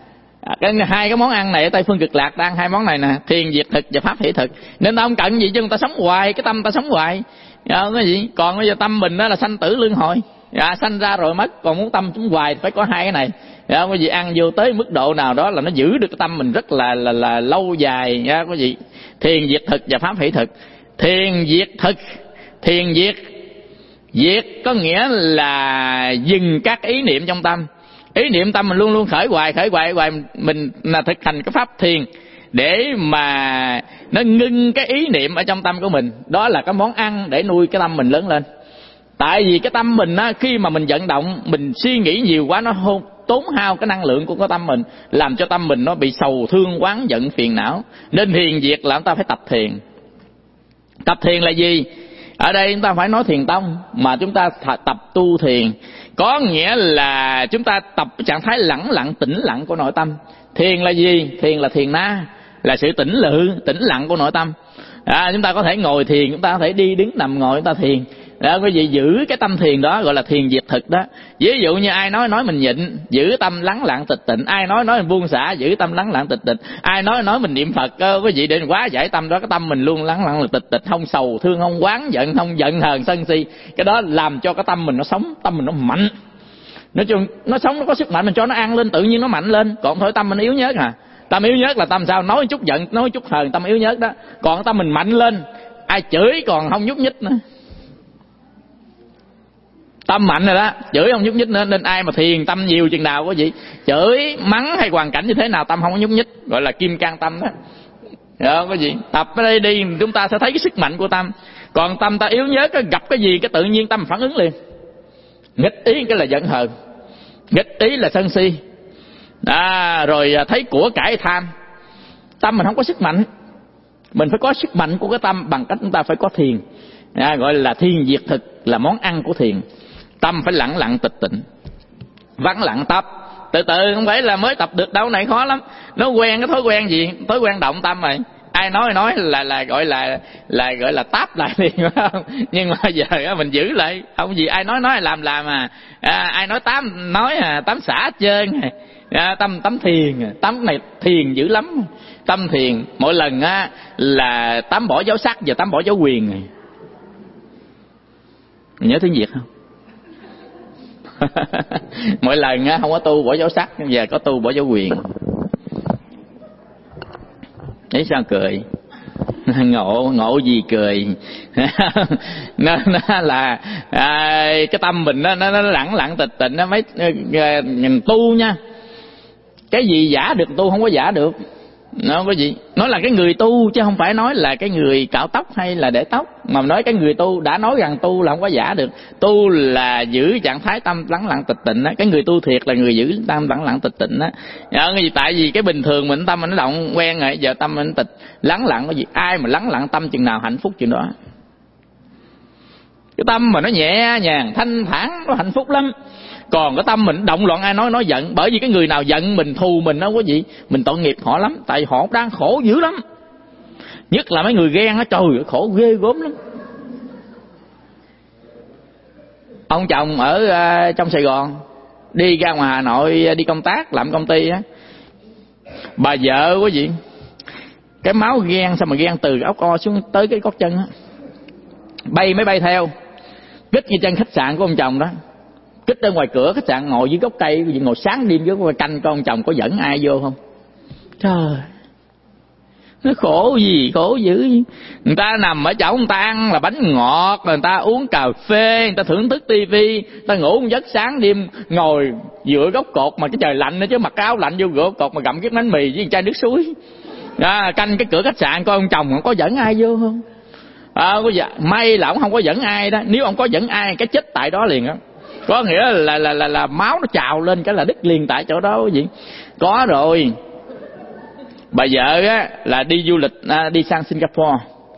Hai cái món ăn này ở Tây Phương Cực Lạc ta ăn hai món này nè, thiền diệt thực và pháp hỷ thực. Nên ta không cần gì chứ, người ta sống hoài, cái tâm ta sống hoài. Cái gì? Còn bây giờ tâm mình đó là sanh tử luân hồi. Sanh ra rồi mất, còn muốn tâm sống hoài phải có hai cái này. Cái gì? Ăn vô tới mức độ nào đó là nó giữ được cái tâm mình rất là lâu dài. Cái gì? Thiền diệt thực và pháp hỷ thực. Thiền diệt thực, thiền diệt, diệt có nghĩa là dừng các ý niệm trong tâm. Ý niệm tâm mình luôn luôn khởi hoài, mình là thực hành cái pháp thiền để mà nó ngưng cái ý niệm ở trong tâm của mình. Đó là cái món ăn để nuôi cái tâm mình lớn lên. Tại vì cái tâm mình á, khi mà mình vận động, mình suy nghĩ nhiều quá, nó tốn hao cái năng lượng của cái tâm mình, làm cho tâm mình nó bị sầu thương, oán giận, phiền não. Nên thiền diệt là chúng ta phải tập thiền. Tập thiền là gì? Ở đây chúng ta phải nói thiền tông, mà chúng ta tập tu thiền. Có nghĩa là chúng ta tập trạng thái lẳng lặng, tĩnh lặng của nội tâm. Thiền là gì? Thiền là thiền na, là sự tĩnh lặng của nội tâm. Chúng ta có thể ngồi thiền, chúng ta có thể đi đứng nằm ngồi chúng ta thiền. Quý vị giữ cái tâm thiền đó gọi là thiền diệt thực đó. Ví dụ như ai nói mình nhịn, giữ tâm lắng lặng tịch tịnh. Ai nói mình buông xả, giữ tâm lắng lặng tịch tịnh. Ai nói mình niệm Phật, quý vị để quá giải tâm đó, cái tâm mình luôn lắng lặng tịch tịnh, không sầu thương, không oán giận, không giận hờn sân si. Cái đó làm cho cái tâm mình nó sống, tâm mình nó mạnh. Nói chung nó sống, nó có sức mạnh, mình cho nó ăn lên tự nhiên nó mạnh lên. Còn thôi tâm mình yếu nhớt Tâm yếu nhớt là tâm sao? Nói chút giận, nói chút hờn, tâm yếu nhớt đó. Còn tâm mình mạnh lên, ai chửi còn không nhúc nhích nữa. Tâm mạnh rồi đó, chửi không nhúc nhích nữa. Nên ai mà thiền tâm nhiều chừng nào quý vị, chửi mắng hay hoàn cảnh như thế nào tâm không có nhúc nhích, gọi là kim cang tâm đó. Đó quý vị, tập ở đây đi, chúng ta sẽ thấy cái sức mạnh của tâm. Còn tâm ta yếu nhớt, gặp cái gì cái tự nhiên tâm phản ứng liền. Nghịch ý cái là giận hờn, nghịch ý là sân si, rồi thấy của cải tham. Tâm mình không có sức mạnh. Mình phải có sức mạnh của cái tâm bằng cách chúng ta phải có thiền, gọi là thiền diệt thực, là món ăn của thiền. Tâm phải lặng lặng tịch tịnh, vắng lặng tập. Từ từ, không phải là mới tập được đâu, này khó lắm. Nó quen cái thói quen gì? Thói quen động tâm rồi. Ai nói là gọi là táp lại liền, phải không? Nhưng mà giờ mình giữ lại, không gì ai nói làm ai nói tám xả hết trơn. Tâm thiền, tâm này thiền dữ lắm. Tâm thiền mỗi lần là tám bỏ dấu sắc và tám bỏ dấu quyền này. Nhớ tiếng Việt không? Mỗi lần không có tu bỏ dấu sắc, giờ có tu bỏ dấu quyền. Đấy sao cười? Ngộ gì cười? Nó là cái tâm mình nó lặng lặng tịch tịnh. Nó mấy mình tu nha, cái gì giả được tu không có giả được. Nó có gì? Nói là cái người tu chứ không phải nói là cái người cạo tóc hay là để tóc. Mà nói cái người tu, đã nói rằng tu là không có giả được. Tu là giữ trạng thái tâm lắng lặng tịch tịnh á. Cái người tu thiệt là người giữ tâm lắng lặng tịch tịnh á. Tại vì cái bình thường mình tâm mình nó động quen rồi, giờ tâm mình tịch lắng lặng cái gì? Ai mà lắng lặng tâm chừng nào hạnh phúc chừng đó. Cái tâm mà nó nhẹ nhàng thanh thản nó hạnh phúc lắm. Còn cái tâm mình động loạn, ai nói giận. Bởi vì cái người nào giận mình, thù mình đó quý vị, mình tội nghiệp họ lắm. Tại họ đang khổ dữ lắm. Nhất là mấy người ghen á, trời ơi khổ ghê gớm lắm. Ông chồng ở trong Sài Gòn đi ra ngoài Hà Nội đi công tác, làm công ty á. Bà vợ quý vị, cái máu ghen sao mà ghen từ ốc o xuống tới cái gót chân á. Máy bay theo, kích như chân khách sạn của ông chồng đó. Kích ở ngoài cửa khách sạn, ngồi dưới gốc cây, ngồi sáng đêm dưới coi canh con chồng có dẫn ai vô không. Trời, nó khổ gì, khổ dữ gì. Người ta nằm ở chỗ người ta ăn là bánh ngọt, người ta uống cà phê, người ta thưởng thức tivi, người ta ngủ một giấc sáng đêm ngồi giữa gốc cột mà cái trời lạnh nữa chứ, mặc áo lạnh vô gốc cột mà gặm cái bánh mì với chai nước suối. Canh cái cửa khách sạn coi ông chồng có dẫn ai vô không. Quý vị, may là ông không có dẫn ai đó. Nếu ông có dẫn ai cái chết tại đó liền á. Có nghĩa là máu nó trào lên cái là đứt liền tại chỗ đó quý vị. Có rồi. Bà vợ á là đi du lịch, đi sang Singapore.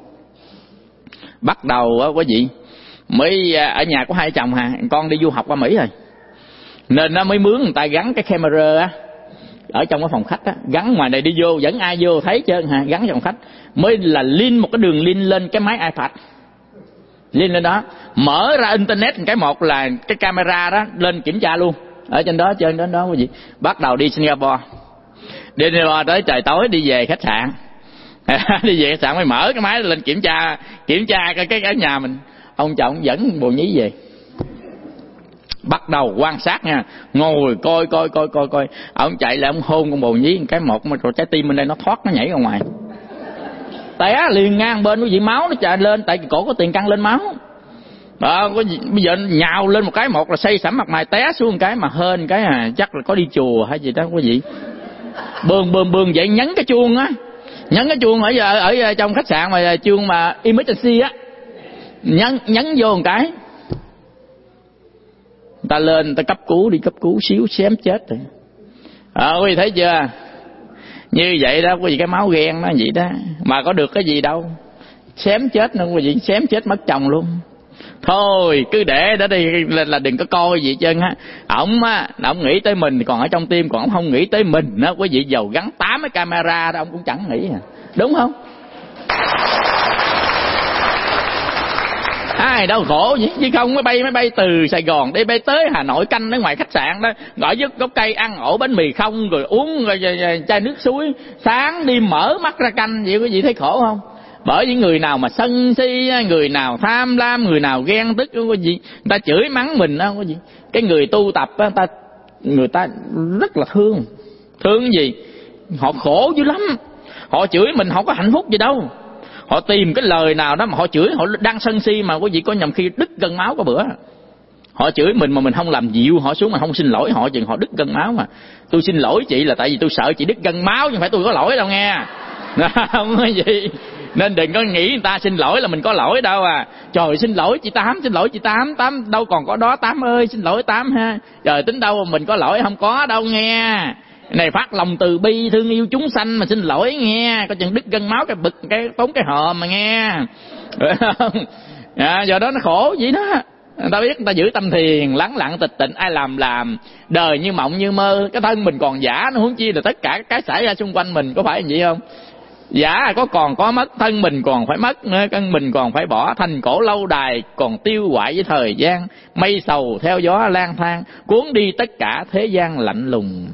Bắt đầu á quý vị, mới ở nhà có hai chồng hà, con đi du học qua Mỹ rồi, nên nó mới mướn người ta gắn cái camera á ở trong cái phòng khách á, gắn ngoài này đi vô dẫn ai vô thấy trơn hà, gắn trong phòng khách, mới là link một cái đường link lên cái máy iPad, link lên đó, mở ra internet cái một là cái camera đó lên kiểm tra luôn ở trên đó, trên đó quý vị. Bắt đầu đi Singapore, tới trời tối đi về khách sạn. Đi về khách sạn mới mở cái máy lên kiểm tra cái nhà mình. Ông chồng dẫn bồ nhí về, bắt đầu quan sát nha, ngồi coi. Ông chạy lại ông hôn con bồ nhí cái một, mà trái tim bên đây nó thoát, nó nhảy ra ngoài, té liền ngang bên quý vị, máu nó chạy lên, tại cổ có tiền căng lên máu đó. Bây giờ nhào lên một cái, một là xây sẩm mặt mày, té xuống cái mà hên cái chắc là có đi chùa hay gì đó quý vị. Bường vậy, nhấn cái chuông á, nhấn cái chuông ở trong khách sạn mà chuông mà emergency á, nhấn vô một cái, ta lên ta cấp cứu xíu xém chết rồi. Quý vị thấy chưa? Như vậy đó quý vị, cái máu ghen nó vậy đó, mà có được cái gì đâu, xém chết nữa quý vị, xém chết mất chồng luôn. Thôi cứ để đó đi, là đừng có coi gì trơn á. Ổng nghĩ tới mình còn ở trong tim, còn ổng không nghĩ tới mình đó quý vị. Dầu gắn 8 cái camera đó ông cũng chẳng nghĩ đúng không? Ai đâu khổ gì chứ không. Máy bay từ Sài Gòn đi bay tới Hà Nội, canh ở ngoài khách sạn đó, gọi với gốc cây, ăn ổ bánh mì không, rồi uống chai nước suối, sáng đi mở mắt ra canh vậy, quý vị thấy khổ không? Bởi những người nào mà sân si, người nào tham lam, người nào ghen tức, quý vị, người ta chửi mắng mình đó quý vị. Cái người tu tập đó, người ta rất là thương cái gì? Họ khổ dữ lắm. Họ chửi mình không có hạnh phúc gì đâu. Họ tìm cái lời nào đó mà họ chửi, họ đang sân si mà quý vị, có nhầm khi đứt gân máu có bữa. Họ chửi mình mà mình không làm dịu họ xuống, mà không xin lỗi họ, chừng họ đứt gân máu mà. Tôi xin lỗi chị là tại vì tôi sợ chị đứt gân máu, chứ không phải tôi có lỗi đâu nghe. Không có gì. Nên đừng có nghĩ người ta xin lỗi là mình có lỗi đâu à. Trời, xin lỗi chị Tám, Tám đâu còn có đó, Tám ơi, xin lỗi Tám ha. Trời, tính đâu mà mình có lỗi, không có đâu nghe. Này phát lòng từ bi thương yêu chúng sanh mà xin lỗi nghe, có chừng đứt gân máu cái bực cái tốn cái hòm mà nghe. Do đó nó khổ vậy đó. Người ta biết, người ta giữ tâm thiền lắng lặng tịch tịnh, ai làm đời như mộng như mơ. Cái thân mình còn giả, nó huống chi là tất cả cái xảy ra xung quanh mình, có phải vậy không? Giả có mất, thân mình còn phải mất nữa, thân mình còn phải bỏ, thành cổ lâu đài còn tiêu hoại với thời gian, mây sầu theo gió lang thang, cuốn đi tất cả thế gian lạnh lùng.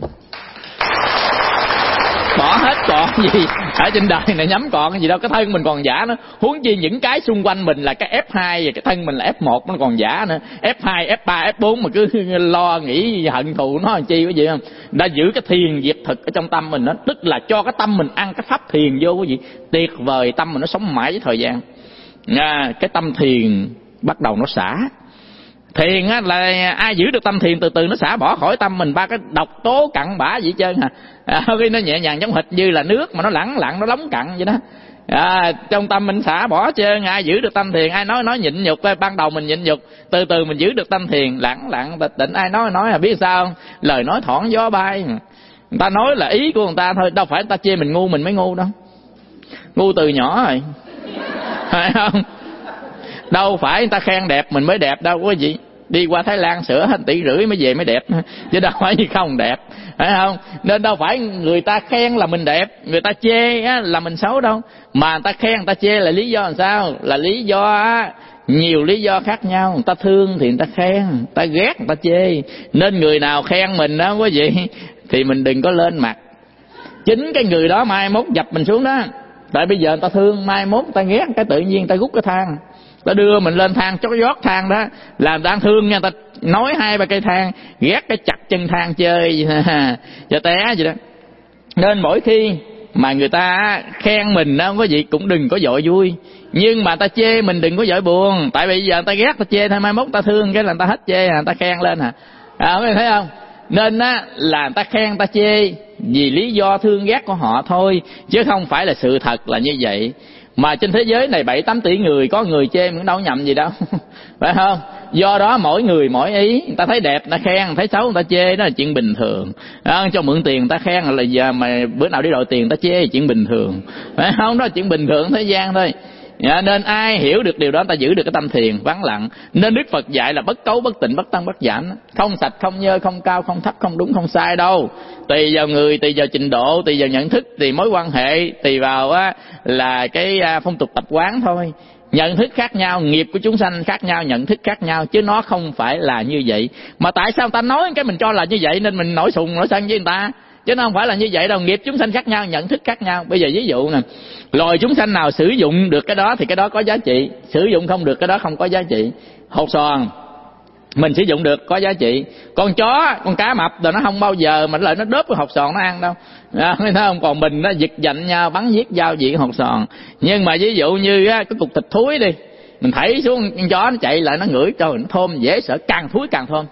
Bỏ hết còn gì ở trên đời này, nhắm còn cái gì đâu. Cái thân mình còn giả nữa, huống chi những cái xung quanh mình là cái F2 và cái thân mình là F1 nó còn giả nữa, F2, F3, F4 mà cứ lo nghĩ hận thù nó làm chi cái gì không. Đã giữ cái thiền diệt thực ở trong tâm mình đó, tức là cho cái tâm mình ăn cái pháp thiền vô quý vị, tuyệt vời, tâm mình nó sống mãi với thời gian. Cái tâm thiền bắt đầu nó xả. Thiền á là ai giữ được tâm thiền, từ từ nó xả bỏ khỏi tâm mình ba cái độc tố cặn bã vậy trơn khi nó nhẹ nhàng giống hệt như là nước mà nó lẳng lặng, nó lóng cặn vậy đó. Trong tâm mình xả bỏ trơn. Ai giữ được tâm thiền, ai nói nhịn nhục, ban đầu mình nhịn nhục, từ từ mình giữ được tâm thiền lẳng lặng tịch tịnh. Ai nói là biết sao không? Lời nói thoảng gió bay, người ta nói là ý của người ta thôi, đâu phải người ta chê mình ngu mình mới ngu đâu. Ngu từ nhỏ rồi, phải không? Đâu phải người ta khen đẹp mình mới đẹp đâu quý vị. Đi qua Thái Lan sửa 1,5 tỷ mới về mới đẹp, chứ đâu phải như không đẹp, phải không? Nên đâu phải người ta khen là mình đẹp, người ta chê là mình xấu đâu. Mà người ta khen người ta chê là lý do làm sao? Là lý do nhiều lý do khác nhau. Người ta thương thì người ta khen, người ta ghét người ta chê. Nên người nào khen mình đó quý vị thì mình đừng có lên mặt. Chính cái người đó mai mốt dập mình xuống đó. Tại bây giờ người ta thương, mai mốt người ta ghét, cái tự nhiên người ta rút cái thang, ta đưa mình lên thang, chót giót thang đó, làm ta thương nha, ta nói 2-3 cây thang, ghét cái chặt chân thang chơi cho té vậy đó. Nên mỗi khi mà người ta khen mình đó quý vị cũng đừng có vội vui, nhưng mà ta chê mình đừng có vội buồn. Tại vì bây giờ người ta ghét ta chê thôi, mai mốt ta thương cái là người ta hết chê, người ta khen lên quý vị thấy không? Nên là người ta khen ta chê vì lý do thương ghét của họ thôi, chứ không phải là sự thật là như vậy. Mà trên thế giới này 7-8 tỷ người, có người chê mình đâu nhầm gì đâu. Phải không? Do đó mỗi người mỗi ý, người ta thấy đẹp người ta khen, thấy xấu người ta chê, đó là chuyện bình thường. Cho mượn tiền người ta khen, là giờ mà bữa nào đi đòi tiền người ta chê, là chuyện bình thường. Phải không? Đó là chuyện bình thường thế gian thôi. Nên ai hiểu được điều đó, ta giữ được cái tâm thiền vắng lặng. Nên Đức Phật dạy là bất cấu, bất tịnh, bất tăng, bất giảm. Không sạch, không nhơ, không cao, không thấp, không đúng, không sai đâu. Tùy vào người, tùy vào trình độ, tùy vào nhận thức, tùy mối quan hệ, tùy vào là cái phong tục tập quán thôi. Nhận thức khác nhau, nghiệp của chúng sanh khác nhau, nhận thức khác nhau, chứ nó không phải là như vậy. Mà tại sao ta nói cái mình cho là như vậy nên mình nổi sùng nổi sân với người ta, chứ nó không phải là như vậy đâu. Nghiệp chúng sanh khác nhau, nhận thức khác nhau. Bây giờ ví dụ nè, loài chúng sanh nào sử dụng được cái đó thì cái đó có giá trị, sử dụng không được cái đó không có giá trị. Hột xoàn mình sử dụng được có giá trị, con chó, con cá mập rồi nó không bao giờ mà lại nó đớp cái hột xoàn nó ăn đâu, thấy không? Còn mình nó giật giạnh nhau, bắn giết giao diện hột xoàn. Nhưng mà ví dụ như cái cục thịt thúi đi, mình thảy xuống, con chó nó chạy lại nó ngửi, trời nó thơm dễ sợ, càng thúi càng thơm,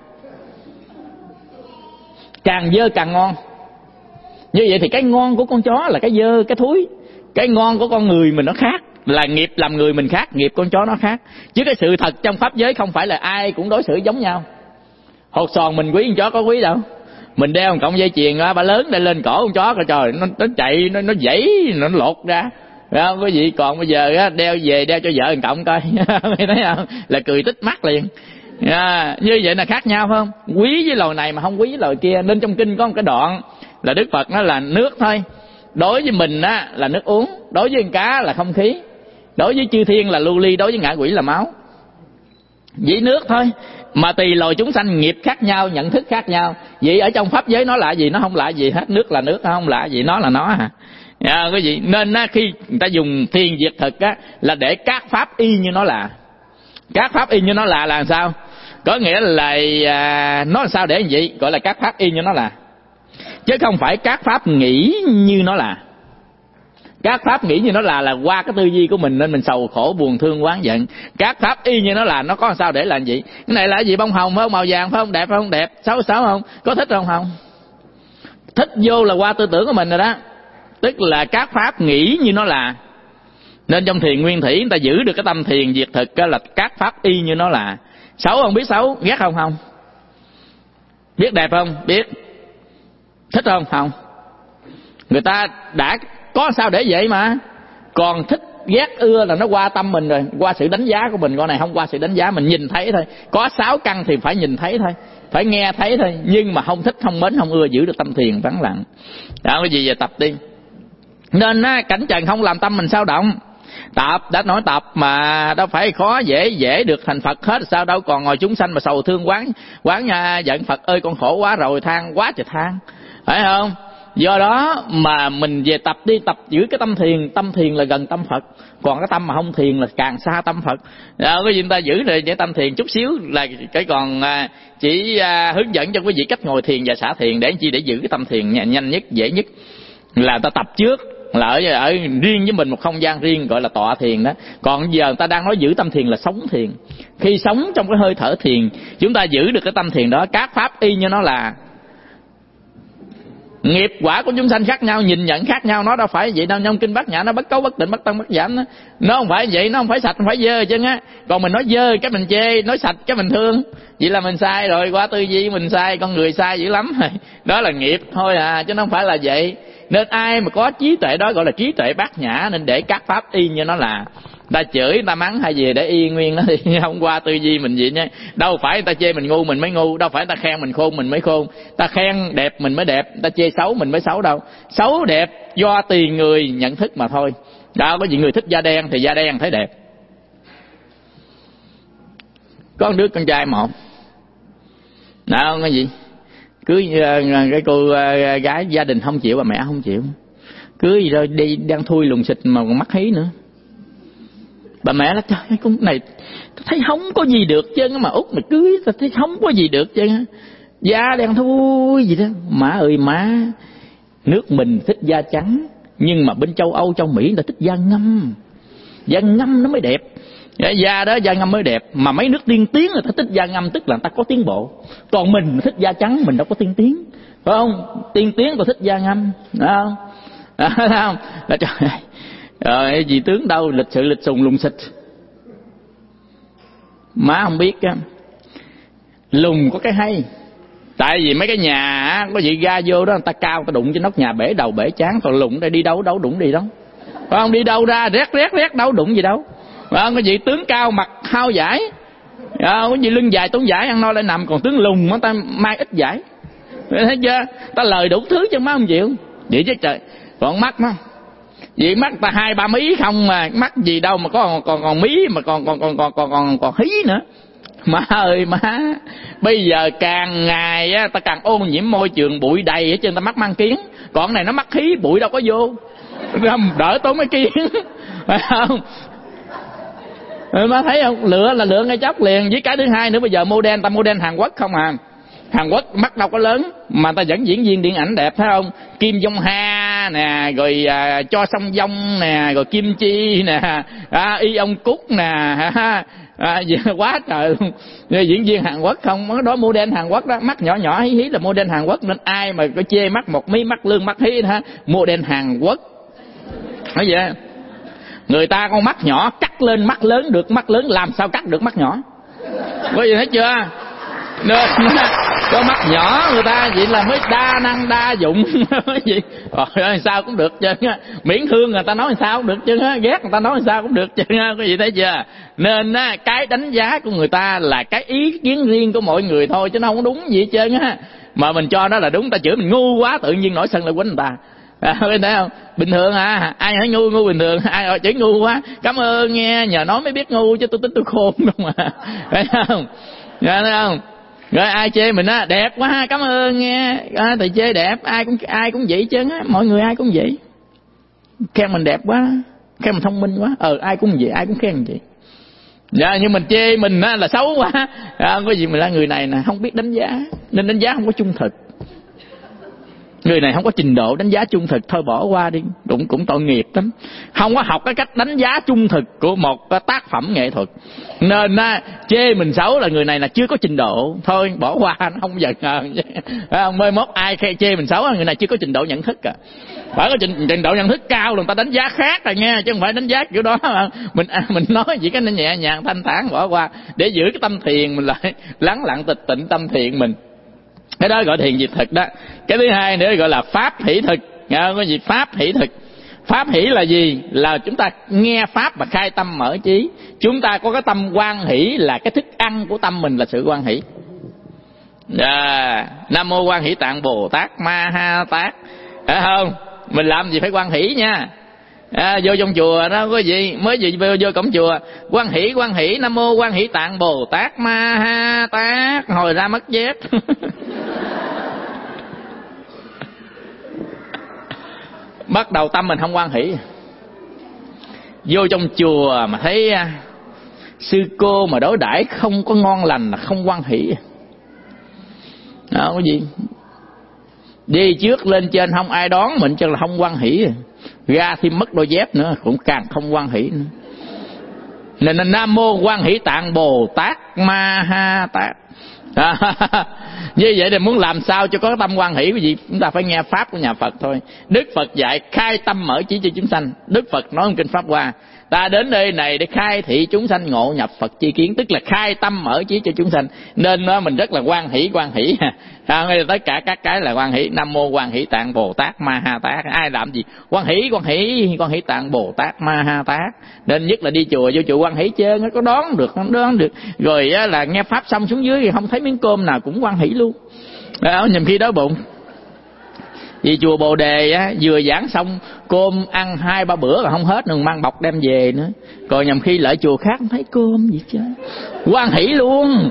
càng dơ càng ngon. Như vậy thì cái ngon của con chó là cái dơ, cái thúi. Cái ngon của con người mình nó khác, là nghiệp làm người mình khác, nghiệp con chó nó khác. Chứ cái sự thật trong pháp giới không phải là ai cũng đối xử giống nhau. Hột xoàn mình quý con chó có quý đâu. Mình đeo một cọng dây chuyền ba lớn để lên cổ con chó, coi trời nó chạy, nó dãy, nó lột ra. Phải không quý vị? Còn bây giờ đeo về đeo cho vợ một cọng coi thấy không? Là cười tích mắt liền. Như vậy là khác nhau phải không? Quý với loài này mà không quý với loài kia. Nên trong kinh có một cái đoạn là Đức Phật nói là nước thôi, đối với mình là nước uống, đối với con cá là không khí, đối với chư thiên là lưu ly, đối với ngạ quỷ là máu. Chỉ nước thôi, mà tùy loài chúng sanh nghiệp khác nhau, nhận thức khác nhau. Vậy ở trong pháp giới nó là gì? Nó không là gì hết. Nước là nước, nó không là gì, nó là nó hả? Quý vị, nên khi người ta dùng thiền diệt thực là để các pháp y như nó là. Các pháp y như nó là làm sao? Có nghĩa là nó làm sao để như vậy? Gọi là các pháp y như nó là, chứ không phải các pháp nghĩ như nó là. Các pháp nghĩ như nó là qua cái tư duy của mình nên mình sầu khổ buồn thương oán giận. Các pháp y như nó là, nó có làm sao để làm gì? Cái này là gì? Bông hồng phải không? Màu vàng phải không? Đẹp phải không? Đẹp. Xấu không? Có thích không? Không. Thích vô là qua tư tưởng của mình rồi đó. Tức là các pháp nghĩ như nó là. Nên trong thiền nguyên thủy người ta giữ được cái tâm thiền diệt thực là các pháp y như nó là. Xấu không? Biết xấu. Ghét không? Không. Biết đẹp không? Biết. Thích không? Không. Người ta đã có sao để vậy mà. Còn thích ghét ưa là nó qua tâm mình rồi, qua sự đánh giá của mình. Con này không qua sự đánh giá, mình nhìn thấy thôi. Có 6 căn thì phải nhìn thấy thôi, phải nghe thấy thôi. Nhưng mà không thích, không mến, không ưa, giữ được tâm thiền vắng lặng. Đó, cái gì về tập đi. Nên cảnh trần không làm tâm mình sao động. Tập, đã nói tập mà đâu phải khó dễ được thành Phật hết sao đâu. Còn ngồi chúng sanh mà sầu thương quán giận Phật ơi con khổ quá rồi, than quá trời than, phải không? Do đó mà mình về tập đi, tập giữ cái tâm thiền là gần tâm Phật. Còn cái tâm mà không thiền là càng xa tâm Phật. Cái gì người ta giữ này để tâm thiền chút xíu là cái còn chỉ hướng dẫn cho quý vị cách ngồi thiền và xả thiền để chi, để giữ cái tâm thiền nhanh nhất, dễ nhất là ta tập trước, là ở riêng với mình một không gian riêng gọi là tọa thiền đó. Còn giờ người ta đang nói giữ tâm thiền là sống thiền. Khi sống trong cái hơi thở thiền, chúng ta giữ được cái tâm thiền đó, các pháp y như nó là. Nghiệp quả của chúng sanh khác nhau, nhìn nhận khác nhau, nó đâu phải vậy đâu. Trong kinh Bát Nhã nó bất cấu, bất tịnh, bất tăng, bất giảm đó. Nó không phải vậy, nó không phải sạch, không phải dơ chứ á. Còn mình nói dơ cái mình chê, nói sạch cái mình thương. Vậy là mình sai rồi, qua tư duy mình sai, con người sai dữ lắm rồi. Đó là nghiệp thôi chứ nó không phải là vậy. Nên ai mà có trí tuệ đó gọi là trí tuệ Bát Nhã, nên để các pháp y như nó là. Ta chửi, ta mắng hay gì để y nguyên nó thì không qua tư duy mình vậy nha. Đâu phải ta chê mình ngu mình mới ngu, đâu phải ta khen mình khôn mình mới khôn, ta khen đẹp mình mới đẹp, ta chê xấu mình mới xấu đâu. Xấu đẹp do tùy người nhận thức mà thôi. Đó, có những người thích da đen thì da đen thấy đẹp. Có đứa con trai một, nào cái gì cưới cái cô gái gia đình không chịu, bà mẹ không chịu, cưới gì rồi đi đang thui lùn xịt mà còn mắc hí nữa. Bà mẹ nói trời con này tôi thấy không có gì được chứ, mà út mà cưới tôi thấy không có gì được chứ, da đen thui gì đó. Má ơi má, nước mình thích da trắng, nhưng mà bên châu Âu châu Mỹ người ta thích da ngâm. Da ngâm nó mới đẹp. Da đó da ngâm mới đẹp. Mà mấy nước tiên tiến người ta thích da ngâm, tức là người ta có tiến bộ. Còn mình thích da trắng, mình đâu có tiên tiến, phải không? Tiên tiến người ta thích da ngâm, phải không? Đó, không? Là trời ơi, Rồi vị tướng đâu, lịch sự lịch sùng lùng xịch. Má không biết á, lùng có cái hay. Tại vì mấy cái nhà có vị ga vô đó, người ta cao, người ta đụng trên nóc nhà bể đầu bể trán. Còn lùng đây đi đâu đâu đụng đi đâu, phải không? Đi đâu ra rét đâu đụng gì đâu, phải không? Có vị tướng cao mặt hao dải, có vị lưng dài tốn dải ăn no lại nằm. Còn tướng lùng người ta mai ít dải, thấy chưa? Ta lời đủ thứ chứ má không chịu vậy chứ trời. Còn mắt nó vì mắt ta 2-3 mí không mà, mắt gì đâu mà có còn mí mà còn hí nữa. Má ơi má, bây giờ càng ngày á, ta càng ô nhiễm môi trường, bụi đầy ở trên ta mắt mang kiến. Còn này nó mắt hí bụi đâu có vô, đỡ tốn mấy kiến, phải không? Má thấy không, lựa là lựa ngay chốc liền. Với cái thứ hai nữa, bây giờ model ta model Hàn Quốc không à. Hàn Quốc mắt đâu có lớn mà ta vẫn diễn viên điện ảnh đẹp, thấy không? Kim Jong Ha nè, rồi Cho Song Dong nè, rồi Kim Chi nè, Y Ông Cúc nè, quá trời luôn. Diễn viên Hàn Quốc không, đó model Hàn Quốc đó, mắt nhỏ nhỏ hí hí là model Hàn Quốc. Nên ai mà có chê mắt một mí, mắt lương, mắt hí ha, model Hàn Quốc. Nói vậy người ta con mắt nhỏ cắt lên mắt lớn được, mắt lớn làm sao cắt được mắt nhỏ, có gì thấy chưa? Nên có mắt nhỏ người ta vậy là mới đa năng đa dụng gì rồi sao cũng được chứ, miễn thương người ta nói sao cũng được chứ, ghét người ta nói sao cũng được chứ, có gì thấy chưa? Nên cái đánh giá của người ta là cái ý kiến riêng của mọi người thôi, chứ nó không đúng gì hết trơn á. Mà mình cho đó là đúng, ta chửi mình ngu quá tự nhiên nổi sân lại quýnh người ta. Thấy không? Bình thường à, ai hỏi ngu bình thường, ai hỏi chửi ngu quá, cảm ơn nghe, nhờ nói mới biết ngu chứ tôi tính tôi khôn không à. Thấy không? Thấy không? Rồi ai chê mình á đẹp quá, cảm ơn nghe, thầy chê đẹp, ai cũng vậy chứ á, mọi người ai cũng vậy. Khen mình đẹp quá, khen mình thông minh quá, ai cũng vậy, ai cũng khen vậy. Dạ, nhưng mình chê mình á là xấu quá, có gì mình là người này nè không biết đánh giá, nên đánh giá không có trung thực. Người này không có trình độ đánh giá trung thực, thôi bỏ qua đi, cũng tội nghiệp lắm. Không có học cái cách đánh giá trung thực của một tác phẩm nghệ thuật. Nên chê mình xấu là người này là chưa có trình độ, thôi bỏ qua, nó không giận. Mới mốt ai chê mình xấu là người này chưa có trình độ nhận thức. Phải có trình độ nhận thức cao là người ta đánh giá khác rồi nha, chứ không phải đánh giá kiểu đó. Mình nói chỉ cái nhẹ nhàng thanh thản bỏ qua, để giữ cái tâm thiền mình lại lắng lặng tịch tịnh tâm thiền mình. Cái đó gọi thiền diệt thực đó. Cái thứ hai nữa gọi là pháp hỷ thực. Có gì pháp hỷ thực? Pháp hỷ là gì? Là chúng ta nghe pháp và khai tâm mở trí. Chúng ta có cái tâm hoan hỷ, là cái thức ăn của tâm mình là sự hoan hỷ. Nam mô Quan Hỷ Tạng Bồ Tát Ma Ha Tát. Phải không? Mình làm gì phải hoan hỷ nha. Vô trong chùa đó có gì mới gì vô cổng chùa hoan hỷ Nam mô Quan Hỷ Tạng Bồ Tát Ma Ha Tát, hồi ra mất dép. Bắt đầu tâm mình không hoan hỷ. Vô trong chùa mà thấy sư cô mà đối đãi không có ngon lành là không hoan hỷ. Đó có gì đi trước lên trên không ai đón mình cho là không hoan hỷ. Ra thêm mất đôi dép nữa cũng càng không hoan hỷ nữa. Nên Nam mô Quan Hỷ Tạng Bồ Tát Ma Ha Tát. Như vậy thì muốn làm sao cho có tâm hoan hỷ cái gì, chúng ta phải nghe pháp của nhà Phật thôi. Đức Phật dạy khai tâm mở trí cho chúng sanh. Đức Phật nói trong kinh Pháp Hoa, ta đến nơi này để khai thị chúng sanh ngộ nhập Phật chi kiến, tức là khai tâm mở trí cho chúng sanh. Nên mình rất là hoan hỷ. Tất cả các cái là hoan hỷ. Nam mô Quan Hỷ Tạng Bồ Tát Ma Ha Tát. Ai làm gì hoan hỷ Tạng Bồ Tát Ma Ha Tát. Nên nhất là đi chùa, vô chùa hoan hỷ chơi, nó có đón được không đón được. Rồi là nghe pháp xong xuống dưới thì không thấy miếng cơm nào cũng hoan hỷ luôn. Nhầm khi đói bụng. Vì chùa Bồ Đề vừa giảng xong cơm ăn 2-3 bữa rồi không hết nữa, mang bọc đem về nữa. Còn nhầm khi lại chùa khác không thấy cơm gì chứ, hoan hỷ luôn.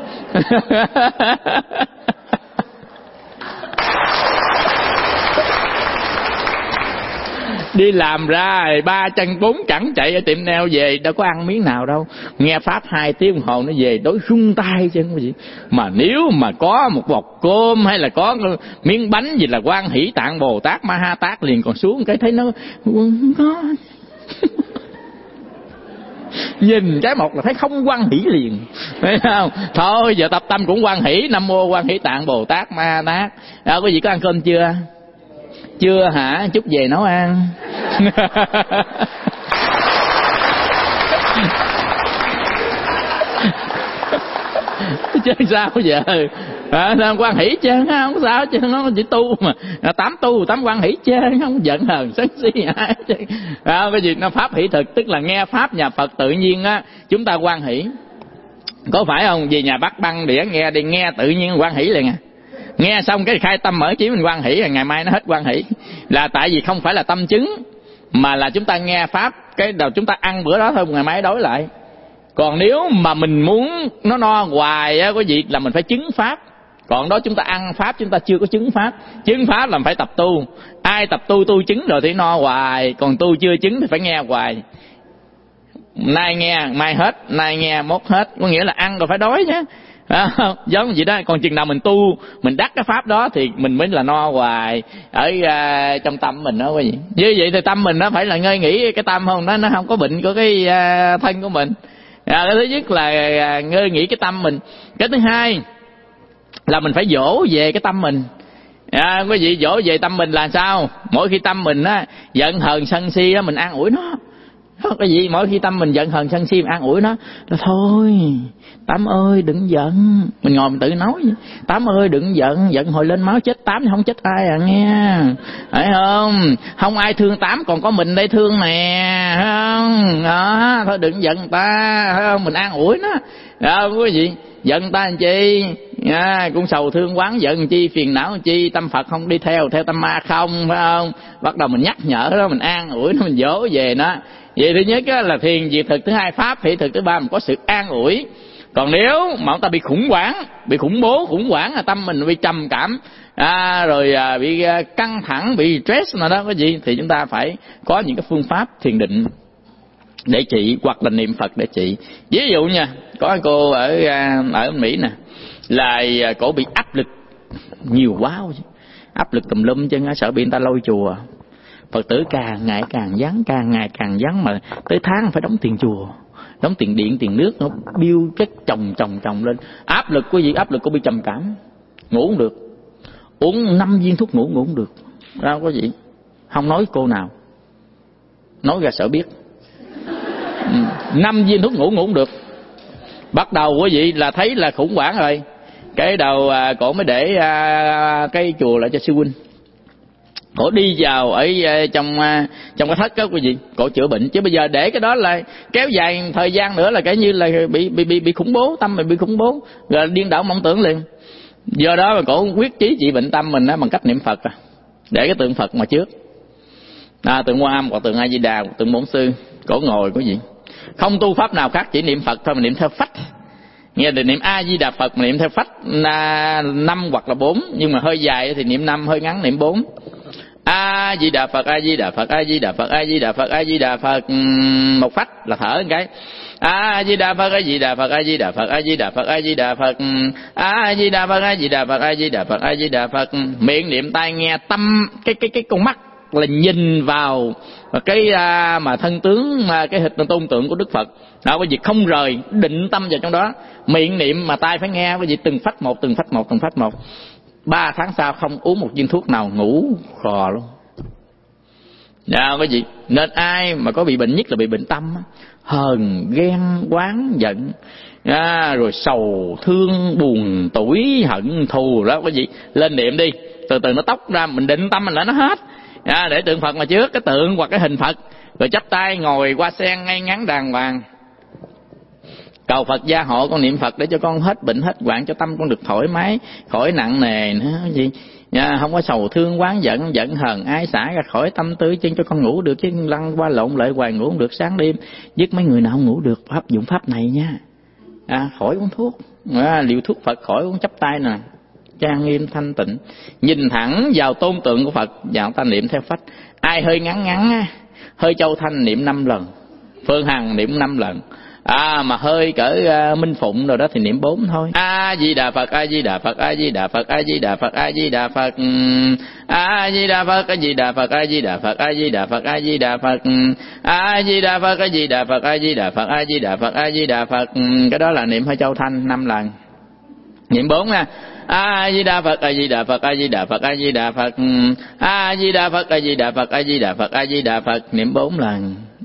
Đi làm ra 3 chân 4 cẳng chạy ở tiệm nail về đâu có ăn miếng nào đâu. Nghe pháp 2 tiếng đồng hồ nó về đối rung tay chứ không gì. Mà nếu mà có một bọc cơm hay là có miếng bánh gì là Quan Hỷ Tạng Bồ Tát Ma Ha Tát liền, còn xuống cái thấy nó có nhìn cái một là thấy không hoan hỷ liền, thấy không? Thôi giờ tập tâm cũng hoan hỷ. Nam mô Quan Hỷ Tạng Bồ Tát Ma Ha Tát. Có gì có ăn cơm chưa? Chưa hả? Chút về nấu ăn. Chứ sao giờ quan hỷ chứ không sao chứ, nó chỉ tu mà, tám quan hỷ chứ không giận hờn sân si ai chứ. Cái gì nó pháp hỷ thực, tức là nghe pháp nhà Phật tự nhiên á chúng ta quan hỷ, có phải không? Về nhà bắt băng đĩa nghe đi, nghe tự nhiên quan hỷ liền à. Nghe xong cái khai tâm mở trí mình quan hỷ, ngày mai nó hết quan hỷ, là tại vì không phải là tâm chứng, mà là chúng ta nghe pháp cái đầu chúng ta ăn bữa đó thôi, ngày mai đối lại. Còn nếu mà mình muốn nó no hoài á, có gì là mình phải chứng pháp. Còn đó chúng ta ăn pháp, chúng ta chưa có chứng pháp. Chứng pháp là phải tập tu. Ai tập tu chứng rồi thì no hoài, còn tu chưa chứng thì phải nghe hoài. Nay nghe mai hết, nay nghe mốt hết, có nghĩa là ăn rồi phải đói nhé. Giống vậy đó. Còn chừng nào mình tu, mình đắc cái pháp đó thì mình mới là no hoài ở trong tâm mình đó, quý vị. Như vậy thì tâm mình nó phải là ngơi nghỉ cái tâm, không nó không có bệnh của cái thân của mình. Cái thứ nhất là ngơi nghỉ cái tâm mình. Cái thứ hai là mình phải dỗ về cái tâm mình. Quý vị, dỗ về tâm mình là sao? Mỗi khi tâm mình á giận hờn sân si á, mình an ủi nó. Cái gì mỗi khi tâm mình giận hờn sân si, an ủi nó là thôi Tám ơi đừng giận. Mình ngồi mình tự nói Tám ơi đừng giận, giận hồi lên máu chết Tám không chết ai à nghe, phải không? Không ai thương Tám, còn có mình đây thương nè, phải không? Đó, thôi đừng giận người ta, phải không? Mình an ủi nó. Đó, quý vị, giận ta làm chi? Cũng sầu thương quán giận làm chi, phiền não làm chi, tâm Phật không đi theo tâm ma không, phải không? Bắt đầu mình nhắc nhở đó, mình an ủi nó, mình dỗ về nó. Vậy thứ nhất là thiền diệt thực, thứ hai pháp hỷ thực, thứ ba mình có sự an ủi. Còn nếu mà chúng ta bị khủng hoảng, bị khủng hoảng là tâm mình bị trầm cảm, rồi bị căng thẳng, bị stress nào đó cái gì, thì chúng ta phải có những cái phương pháp thiền định để trị, hoặc là niệm Phật để trị. Ví dụ nha, có cô ở Mỹ nè, là cổ bị áp lực nhiều quá, áp lực tùm lum chứ, sợ bị người ta lôi chùa. Phật tử càng ngày càng vắng, mà tới tháng phải đóng tiền chùa, đóng tiền điện, tiền nước, nó bill chất chồng lên. Áp lực quý vị, áp lực cô bị trầm cảm, ngủ không được, uống 5 viên thuốc ngủ không được. Đâu có gì, không nói cô nào, nói ra sợ biết. 5 viên thuốc ngủ không được. Bắt đầu quý vị là thấy là khủng hoảng rồi. Cái đầu cổ mới để cái chùa lại cho sư huynh. Cổ đi vào ở trong cái thất đó quý vị, cổ chữa bệnh. Chứ bây giờ để cái đó là kéo dài thời gian nữa là cái như là bị khủng bố, tâm mình bị khủng bố, rồi điên đảo mộng tưởng liền. Do đó mà cổ quyết chí trị bệnh tâm mình đó bằng cách niệm Phật, để cái tượng Phật mà trước, tượng Quan Âm hoặc tượng A Di Đà, tượng Bổn Sư. Cổ ngồi quý vị, không tu pháp nào khác, chỉ niệm Phật thôi, mà niệm theo phách. Nghe từ niệm A Di Đà Phật mà niệm theo phách 5 hoặc là 4, nhưng mà hơi dài thì niệm 5, hơi ngắn niệm 4. A Di Đà Phật, A Di Đà Phật, A Di Đà Phật, A Di Đà Phật, A Di Đà Phật, một phách là thở một cái. A Di Đà Phật, A Di Đà Phật, A Di Đà Phật, A Di Đà Phật, A Di Đà Phật, A Di Đà Phật, A Di Đà Phật, A Di Đà Phật, A Di Đà Phật. Miệng niệm, tai nghe, tâm cái con mắt là nhìn vào cái mà thân tướng, mà cái hình tôn tượng của Đức Phật. Đó, cái việc không rời, định tâm vào trong đó. Miệng niệm mà tai phải nghe, cái gì từng phách một, từng phách một, từng phách một. 3 tháng sau không uống một viên thuốc nào, ngủ khò luôn. Cái gì? Nên ai mà có bị bệnh, nhất là bị bệnh tâm, hờn, ghen, oán, giận, rồi sầu, thương, buồn, tủi, hận, thù đó, cái gì? Lên niệm đi, từ từ nó tóc ra, mình định tâm mình lại nó hết. Để tượng Phật mà trước, cái tượng hoặc cái hình Phật, rồi chắp tay ngồi qua sen ngay ngắn đàng hoàng. Cầu Phật gia hộ con niệm Phật để cho con hết bệnh hết hoạn, cho tâm con được thoải mái, khỏi nặng nề nữa gì. Không có sầu thương oán giận hờn ái xả ra khỏi tâm tư, chân cho con ngủ được, chứ lăn qua lộn lại hoài ngủ không được sáng đêm. Dứt mấy người nào không ngủ được pháp dụng pháp này nha. Khỏi uống thuốc, liều thuốc Phật khỏi uống, chắp tay nè, trang nghiêm thanh tịnh, nhìn thẳng vào tôn tượng của Phật, và ta niệm theo phách. Ai hơi ngắn hơi Châu Thanh niệm 5 lần, Phương Hằng niệm 5 lần, mà hơi cỡ Minh Phụng rồi đó thì niệm 4 thôi. A Di Đà Phật, A Di Đà Phật, A Di Đà Phật, A Di Đà Phật, A Di Đà Phật, A Di Đà Phật, A Di Đà Phật, A Di Đà Phật, A Di Đà Phật, A Di Đà Phật, A Di Đà Phật, A Di Đà Phật, A Di Đà Phật, A Di Đà Phật, A Di Đà Phật. Cái đó là niệm hơi Châu Thanh 5 lần. Niệm 4 nha. A Di Đà Phật, A Di Đà Phật, A Di Đà Phật, A Di Đà Phật, A Di Đà Phật, A Di Đà Phật, A Di Đà Phật, A Di Đà Phật, niệm 4 lần.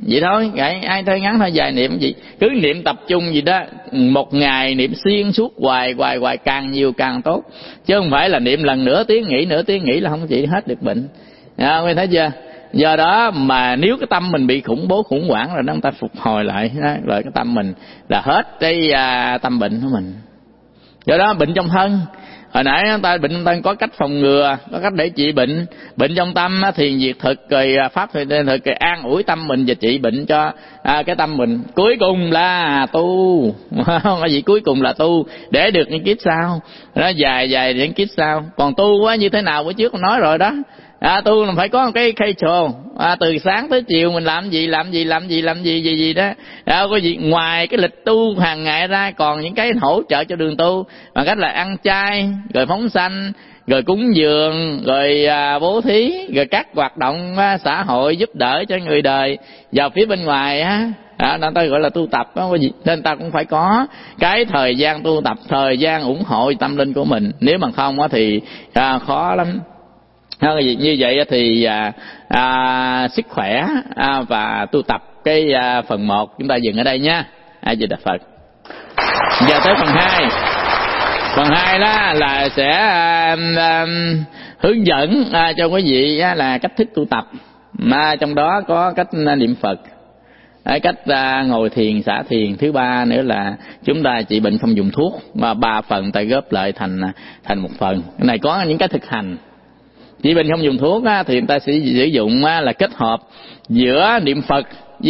vậy thôi. Ai thôi ngắn thôi dài niệm gì, cứ niệm tập trung gì đó, một ngày niệm xuyên suốt hoài càng nhiều càng tốt, chứ không phải là niệm lần nửa tiếng nghỉ là không trị hết được bệnh. Nghe thấy chưa? Do đó mà nếu cái tâm mình bị khủng hoảng rồi đó, chúng ta phục hồi lại đó, rồi cái tâm mình là hết cái tâm bệnh của mình. Do đó bệnh trong thân, hồi nãy chúng ta bệnh trong thân có cách phòng ngừa, có cách để trị bệnh. Bệnh trong tâm thiền diệt thực, rồi pháp thiền thực, rồi an ủi tâm mình và trị bệnh cho cái tâm mình. Cuối cùng là tu, không có gì, cuối cùng là tu để được những kiếp sau. Nó dài những kiếp sau. Còn tu quá như thế nào bữa trước nói rồi đó. Tu là phải có một cái schedule, từ sáng tới chiều mình làm gì đó. Có gì ngoài cái lịch tu hàng ngày ra, còn những cái hỗ trợ cho đường tu bằng cách là ăn chay, rồi phóng sanh, rồi cúng dường, rồi bố thí, rồi các hoạt động xã hội giúp đỡ cho người đời vào phía bên ngoài á. Đó ta gọi là tu tập đó, nên ta cũng phải có cái thời gian tu tập, thời gian ủng hộ tâm linh của mình. Nếu mà không thì khó lắm. Như vậy thì sức khỏe và tu tập cái phần 1 chúng ta dừng ở đây nha. A Di Đà Phật. Giờ tới phần 2. Phần 2 đó là sẽ hướng dẫn cho quý vị là cách thức tu tập, mà trong đó có cách niệm Phật, cách ngồi thiền, xả thiền. Thứ 3 nữa là chúng ta trị bệnh không dùng thuốc, mà 3 phần ta góp lại thành một phần. Cái này có những cái thực hành. Trị bệnh không dùng thuốc thì người ta sẽ sử dụng là kết hợp giữa niệm Phật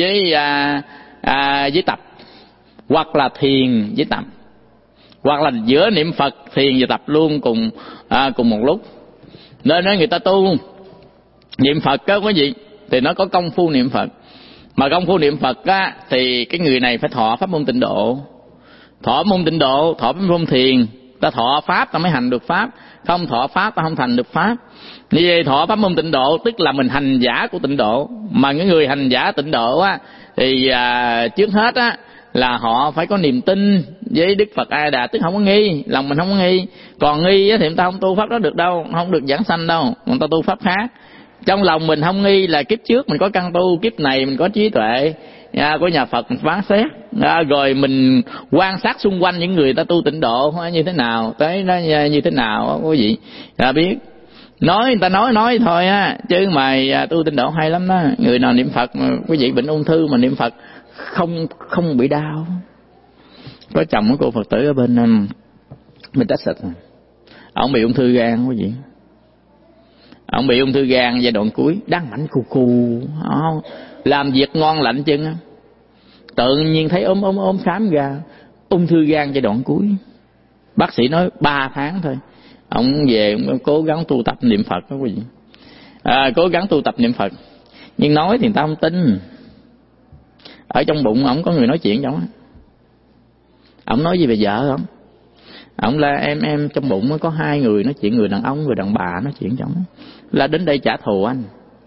với tập, hoặc là thiền với tập, hoặc là giữa niệm Phật, thiền và tập luôn cùng một lúc. Nên người ta tu niệm Phật đó quý vị, thì nó có công phu niệm Phật. Mà công phu niệm Phật thì cái người này phải thọ pháp môn tịnh độ. Thọ môn tịnh độ, thọ pháp môn thiền. Ta thọ pháp ta mới hành được pháp, không thọ pháp ta không thành được pháp. Như vậy thọ pháp môn tịnh độ tức là mình hành giả của tịnh độ. Mà những người hành giả tịnh độ thì trước hết là họ phải có niềm tin với Đức Phật A Đà, tức không có nghi, lòng mình không có nghi. Còn nghi thì người ta không tu pháp đó được đâu, không được giảng sanh đâu, người ta tu pháp khác. Trong lòng mình không nghi là kiếp trước mình có căn tu, kiếp này mình có trí tuệ của nhà Phật mình phán xét, rồi mình quan sát xung quanh những người ta tu tịnh độ như thế nào, tới nó như thế nào quý vị biết. Người ta nói thôi chứ mà tu tịnh độ hay lắm đó. Người nào niệm Phật mà quý vị bệnh ung thư mà niệm Phật không bị đau. Có chồng của cô Phật tử ở bên Texas, ông bị ung thư gan quý vị. Ông bị ung thư gan giai đoạn cuối, đang mạnh khù làm việc ngon lạnh chân, tự nhiên thấy ốm khám ra ung thư gan giai đoạn cuối. Bác sĩ nói 3 tháng thôi. Ông về ông cố gắng tu tập niệm Phật đó quý vị. Cố gắng tu tập niệm Phật, nhưng nói thì người ta không tin. Ở trong bụng ổng có người nói chuyện trong đó. Ổng nói gì về vợ không? Ổng là em trong bụng có 2 người nói chuyện, người đàn ông người đàn bà nói chuyện trong đó. Là đến đây trả thù anh.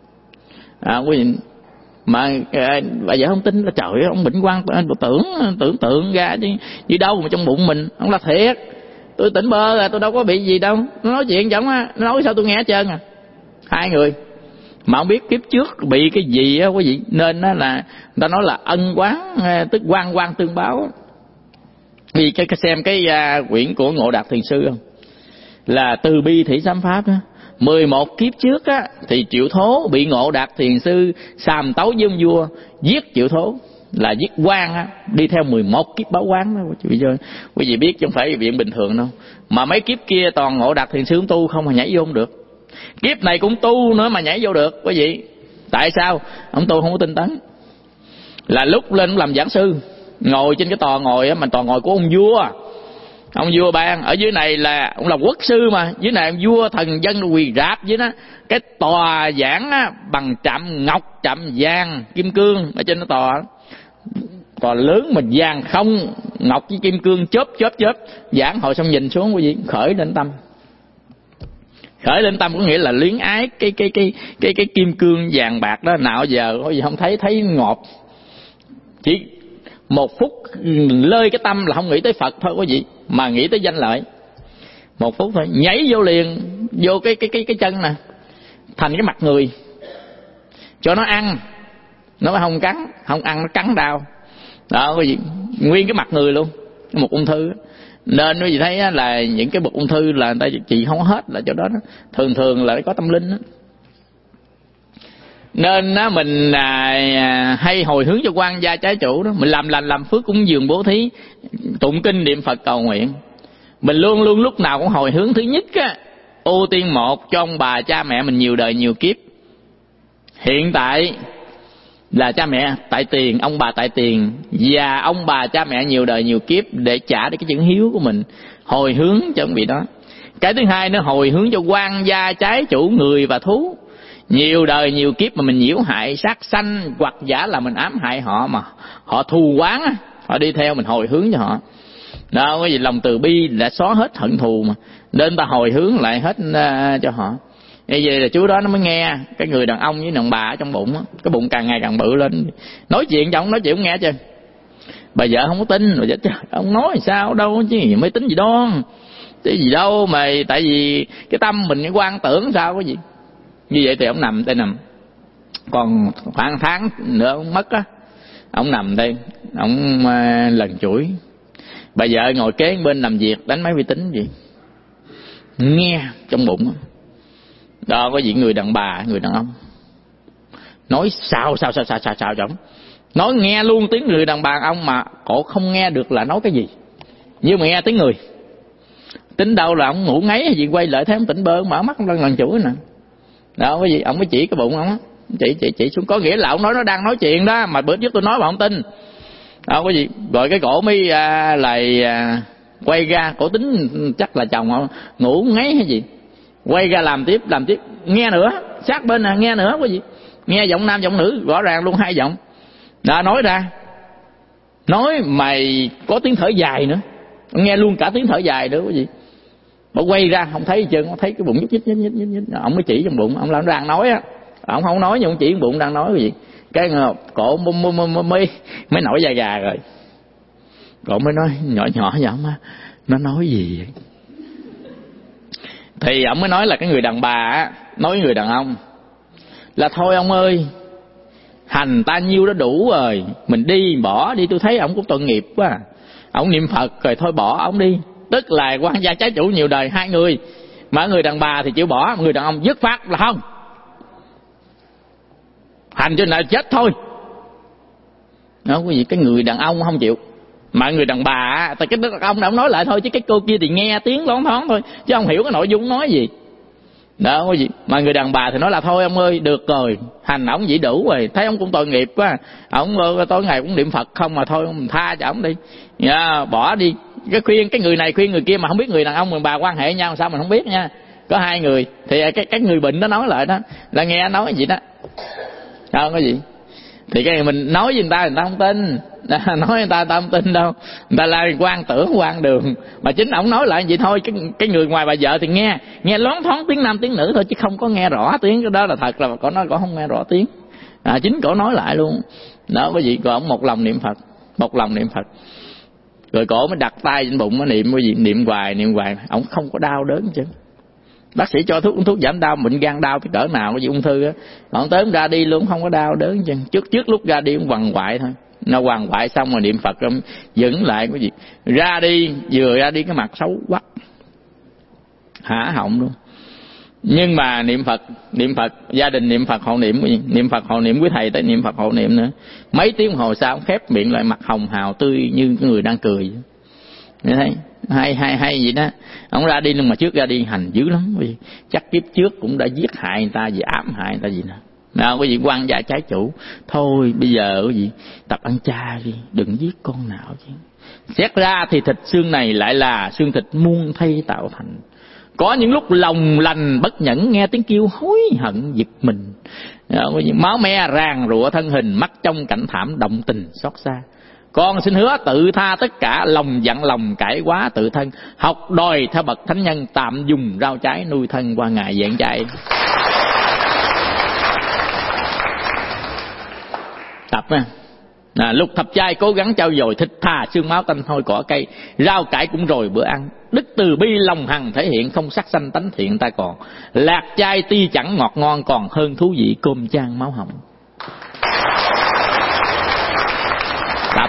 Quý vị, mà bà vợ không tin, là trời ơi ông bệnh quan tưởng tượng ra chứ đâu mà trong bụng mình. Ông là thiệt, tôi tỉnh bơ rồi, tôi đâu có bị gì đâu. Nó nói chuyện trong á, nó nói sao tôi nghe hết trơn 2 người mà không biết kiếp trước bị cái gì á quý vị. Nên là người ta nói là ân quán, tức quan tương báo. Vì xem cái quyển của Ngộ Đạt Thiền Sư không, là Từ Bi Thị Sám Pháp đó, 11 kiếp trước thì Triệu Thố bị Ngộ Đạt Thiền Sư sàm tấu với ông vua, giết Triệu Thố là giết quan đi theo 11 kiếp báo quán đó quý vị biết, chứ không phải viện bình thường đâu. Mà mấy kiếp kia toàn Ngộ Đạt Thiền Sư cũng tu không mà nhảy vô không được. Kiếp này cũng tu nữa mà nhảy vô được quý vị. Tại sao? Ông tu không có tinh tấn. Là lúc lên ông làm giảng sư, ngồi trên cái tòa ngồi mà tòa ngồi của ông vua ban. Ở dưới này là ông là quốc sư, mà dưới này ông vua thần dân quỳ rạp dưới đó. Cái tòa giảng bằng trạm ngọc, trạm vàng kim cương ở trên cái tòa lớn mà vàng không, ngọc với kim cương chớp giảng hồi xong nhìn xuống quý vị khởi lên tâm. Khởi lên tâm có nghĩa là luyến ái cái kim cương vàng bạc đó. Nào giờ có gì không thấy ngọt, chỉ 1 phút lơi cái tâm là không nghĩ tới Phật thôi quý vị, mà nghĩ tới danh lợi. 1 phút thôi nhảy vô liền, vô cái chân nè, thành cái mặt người cho nó ăn. nó không cắn, không ăn nó cắn đau. Đó cái gì nguyên cái mặt người luôn, một ung thư. Nên quý vị thấy là những cái bậc ung thư là người ta trị không hết là chỗ đó, thường thường là có tâm linh đó. Nên mình hay hồi hướng cho quan gia trái chủ đó, mình làm lành làm phước cúng dường bố thí, tụng kinh niệm Phật cầu nguyện. Mình luôn luôn lúc nào cũng hồi hướng thứ nhất á, ưu tiên một cho ông bà cha mẹ mình nhiều đời nhiều kiếp. Hiện tại là cha mẹ tại tiền, ông bà tại tiền, và ông bà cha mẹ nhiều đời nhiều kiếp để trả được cái chữ hiếu của mình, hồi hướng cho ông vị đó. Cái thứ hai nữa, hồi hướng cho quan gia trái chủ người và thú. Nhiều đời nhiều kiếp mà mình nhiễu hại sát sanh, hoặc giả là mình ám hại họ mà họ thù oán, họ đi theo mình hồi hướng cho họ. Đó, cái gì lòng từ bi đã xóa hết hận thù mà, nên ta hồi hướng lại hết cho họ. Như vậy là chú đó nó mới nghe, cái người đàn ông với đàn bà ở trong bụng, cái bụng càng ngày càng bự lên, nói chuyện cho ông nói chuyện không nghe chứ. Bà vợ không có tin, rồi trời, ông nói sao đâu chứ mới tính gì đó, cái gì đâu mà, tại vì cái tâm mình cái quan tưởng sao cái gì. Như vậy thì ông nằm đây, nằm còn khoảng tháng nữa ông mất á, ông nằm đây, ông lần chuỗi. Bà vợ ngồi kế bên làm việc đánh máy vi tính gì, nghe trong bụng đó có gì người đàn bà người đàn ông nói sao chồng nói nghe luôn tiếng người đàn bà ông mà cổ không nghe được là nói cái gì, nhưng mà nghe tiếng người. Tính đâu là ông ngủ ngáy hay gì, quay lại thấy ông tỉnh bơ, mở mắt ông đang lần chuỗi nè. Đó cái gì ông mới chỉ cái bụng ông á, chỉ xuống, có nghĩa là ông nói nó đang nói chuyện đó, mà bữa trước tôi nói mà không tin. Đó cái gì rồi cái cổ mới quay ra, cổ tính chắc là chồng ông ngủ ngáy hay gì, quay ra làm tiếp nghe nữa, sát bên nè nghe nữa, cái gì nghe giọng nam giọng nữ rõ ràng luôn, hai giọng. Đã nói ra, nói mày có tiếng thở dài nữa, nghe luôn cả tiếng thở dài nữa, cái gì. Bà quay ra không thấy chân, thấy cái bụng nhích. Ông mới chỉ trong bụng, ông làm đang nói á, ông không nói nhưng ông chỉ trong bụng đang nói cái gì. Cái cổ mới nổi da gà rồi. Cổ mới nói nhỏ vậy mà nó nói gì vậy? Thì ông mới nói là cái người đàn bà á, nói với người đàn ông là thôi ông ơi, hành ta nhiêu đó đủ rồi, mình đi bỏ đi, tôi thấy ông cũng tội nghiệp quá. Ông niệm Phật rồi thôi bỏ ông đi. Tức là quan gia trái chủ nhiều đời hai người, mà người đàn bà thì chịu bỏ, người đàn ông dứt phát là không, hành cho này chết thôi. Đó cái gì, cái người đàn ông không chịu, mà người đàn bà tại cái đàn ông nói lại thôi, chứ cái cô kia thì nghe tiếng loáng thoáng thôi, chứ không hiểu cái nội dung nói gì. Đó cái gì, mà người đàn bà thì nói là thôi ông ơi được rồi, hành ổng dĩ đủ rồi, thấy ông cũng tội nghiệp quá, ổng tối ngày cũng niệm Phật không mà thôi mình tha cho ổng đi, bỏ đi. Cái khuyên cái người này khuyên người kia mà không biết người đàn ông người bà quan hệ nhau sao mình không biết nha. Có hai người thì cái người bệnh đó nói lại đó là nghe nói gì đó, đâu có gì. Thì cái này mình nói với người ta không tin, nói người ta không tin đâu, người ta là quan tưởng quan đường, mà chính ổng nói lại vậy thôi. Cái người ngoài bà vợ thì nghe loáng thoáng tiếng nam tiếng nữ thôi, chứ không có nghe rõ tiếng. Cái đó là thật, là cổ nói cổ không nghe rõ tiếng, chính cổ nói lại luôn đó. Cái gì còn ổng một lòng niệm Phật, rồi cổ mới đặt tay trên bụng, nó niệm cái gì, niệm hoài, ổng không có đau đớn chứ. Bác sĩ cho thuốc giảm đau, bệnh gan đau cái cỡ nào cái gì ung thư á, còn tới ra đi luôn không có đau đớn chứ. Trước lúc ra đi cũng quằn quại thôi, nó quằn quại xong rồi niệm Phật ông dừng lại cái gì, ra đi vừa ra đi cái mặt xấu quắc hả họng luôn. Nhưng mà niệm Phật gia đình niệm Phật hộ niệm, cái gì niệm Phật hộ niệm, quý thầy tới niệm Phật hộ niệm nữa, mấy tiếng đồng hồ sau khép miệng lại, mặt hồng hào tươi như cái người đang cười. Nghe thấy hay gì đó. Ông ra đi nhưng mà trước ra đi hành dữ lắm, vì chắc kiếp trước cũng đã giết hại người ta, gì ám hại người ta gì nè. Nào cái gì quan gia trái chủ, thôi bây giờ cái gì tập ăn chay đi, đừng giết con nào chứ. Xét ra thì thịt xương này lại là xương thịt muôn thay tạo thành. Có những lúc lòng lành bất nhẫn, nghe tiếng kêu hối hận giật mình, máu me ràng rụa thân hình, mắt trong cảnh thảm động tình xót xa. Con xin hứa tự tha tất cả, lòng dặn lòng cải quá tự thân, học đòi theo bậc thánh nhân, tạm dùng rau trái nuôi thân qua ngày giảng chạy. Tập nha. Lục thập trai cố gắng trau dồi, thịt thà xương máu tanh hôi cỏ cây, rau cải cũng rồi bữa ăn. Đức từ bi lòng hằng thể hiện, không sắc sanh tánh thiện ta còn. Lạc chay tuy chẳng ngọt ngon, còn hơn thú vị cơm chan máu hồng.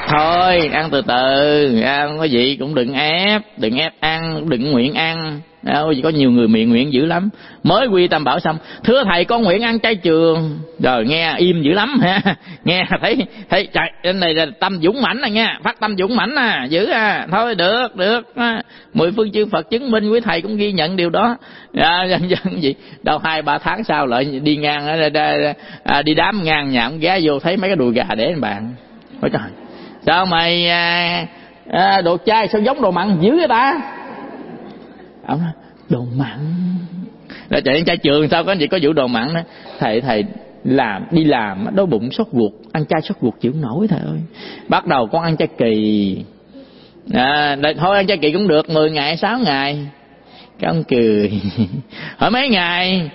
Thôi ăn từ từ, ăn cái gì cũng đừng ép ăn, đừng nguyện ăn. Có nhiều người nguyện dữ lắm, mới quy tam bảo xong thưa thầy con nguyện ăn chay trường, rồi nghe im dữ lắm ha. Nghe thấy trời, cái này là tâm dũng mãnh à, nghe phát tâm dũng mãnh à, dữ à. Thôi được 10 phương chư Phật chứng minh, quý thầy cũng ghi nhận điều đó. Dân gì đâu 2-3 tháng sau lại đi ngang đi đám ngang nhà ông ghé vô thấy mấy cái đùi gà để lên bàn. Ôi trời, sao mày đồ chay sao giống đồ mặn dữ vậy ta? Ông nói đồ mặn là chạy đến chay trường, sao có gì có vụ đồ mặn đó. Thầy đi làm đói bụng sốt ruột, ăn chay sốt ruột chịu nổi thầy ơi. Bắt đầu con ăn chay kỳ, thôi ăn chay kỳ cũng được 10 ngày 6 ngày. Cái ông cười hỏi mấy ngày,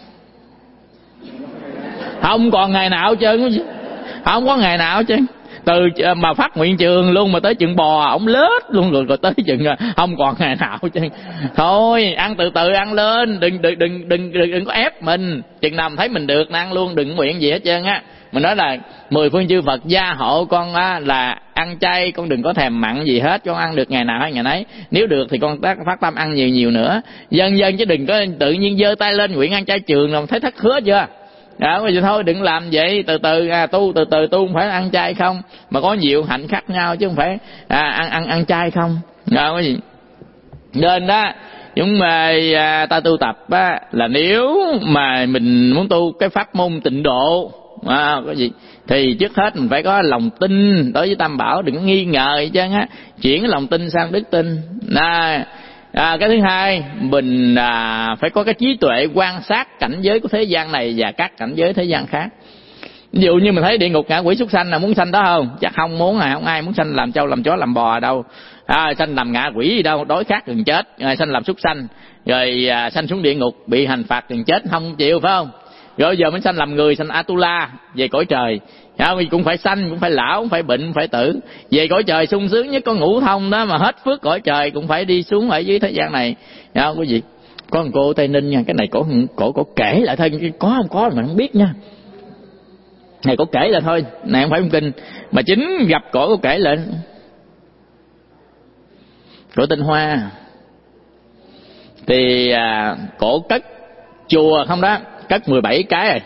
không còn ngày nào chứ, không có ngày nào chứ. Từ mà phát nguyện trường luôn mà tới chừng bò ổng lết luôn rồi tới chừng không còn ngày nào chứ. Thôi ăn từ từ ăn lên, đừng có ép mình, chừng nào thấy mình được ăn luôn, đừng nguyện gì hết trơn á. Mình nói là 10 phương chư Phật gia hộ con á, là ăn chay, con đừng có thèm mặn gì hết, con ăn được ngày nào hay ngày nấy. Nếu được thì con phát tâm ăn nhiều nữa, dần chứ đừng có tự nhiên giơ tay lên nguyện ăn chay trường rồi thấy thất hứa chưa. Vậy thôi đừng làm vậy, từ từ tu, từ từ tu, không phải ăn chay không, mà có nhiều hạnh khác nhau chứ không phải ăn chay không. Cái gì nên đó chúng ta tu tập á, là nếu mà mình muốn tu cái pháp môn tịnh độ cái gì thì trước hết mình phải có lòng tin đối với Tam Bảo, đừng có nghi ngờ gì chứ á, chuyển cái lòng tin sang đức tin. Cái thứ hai, mình phải có cái trí tuệ quan sát cảnh giới của thế gian này và các cảnh giới thế gian khác. Ví dụ như mình thấy địa ngục ngạ quỷ súc sanh là muốn sanh đó không? Chắc không muốn, không ai muốn sanh làm trâu làm chó làm bò đâu. Sanh làm ngạ quỷ gì đâu, đói khát gần chết. Sanh làm súc sanh, rồi sanh xuống địa ngục bị hành phạt gần chết, không chịu phải không? Rồi giờ mình sanh làm người, sanh Atula về cõi trời. Cũng phải sanh, cũng phải lão, cũng phải bệnh, cũng phải tử. Về cõi trời sung sướng nhất có ngũ thông đó, mà hết phước cõi trời cũng phải đi xuống ở dưới thế gian này. Cái gì? Có một cô Tây Ninh nha, cái này cổ kể lại thôi, có không có mà không biết nha. Này cổ kể lại thôi, này không phải kinh, mà chính gặp cổ kể lại. Cổ tên Hoa. Thì cổ cất chùa không đó, cất 17 cái rồi.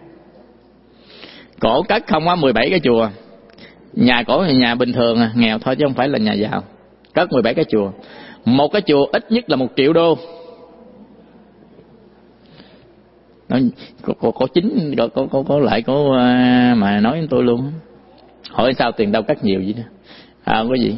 Cổ cất không có 17 cái chùa. Nhà cổ là nhà bình thường nghèo thôi chứ không phải là nhà giàu. Cất 17 cái chùa. Một cái chùa ít nhất là 1 triệu đô. Có chính có lại có mà nói với tôi luôn. Hỏi sao tiền đâu cất nhiều vậy đó. Có gì.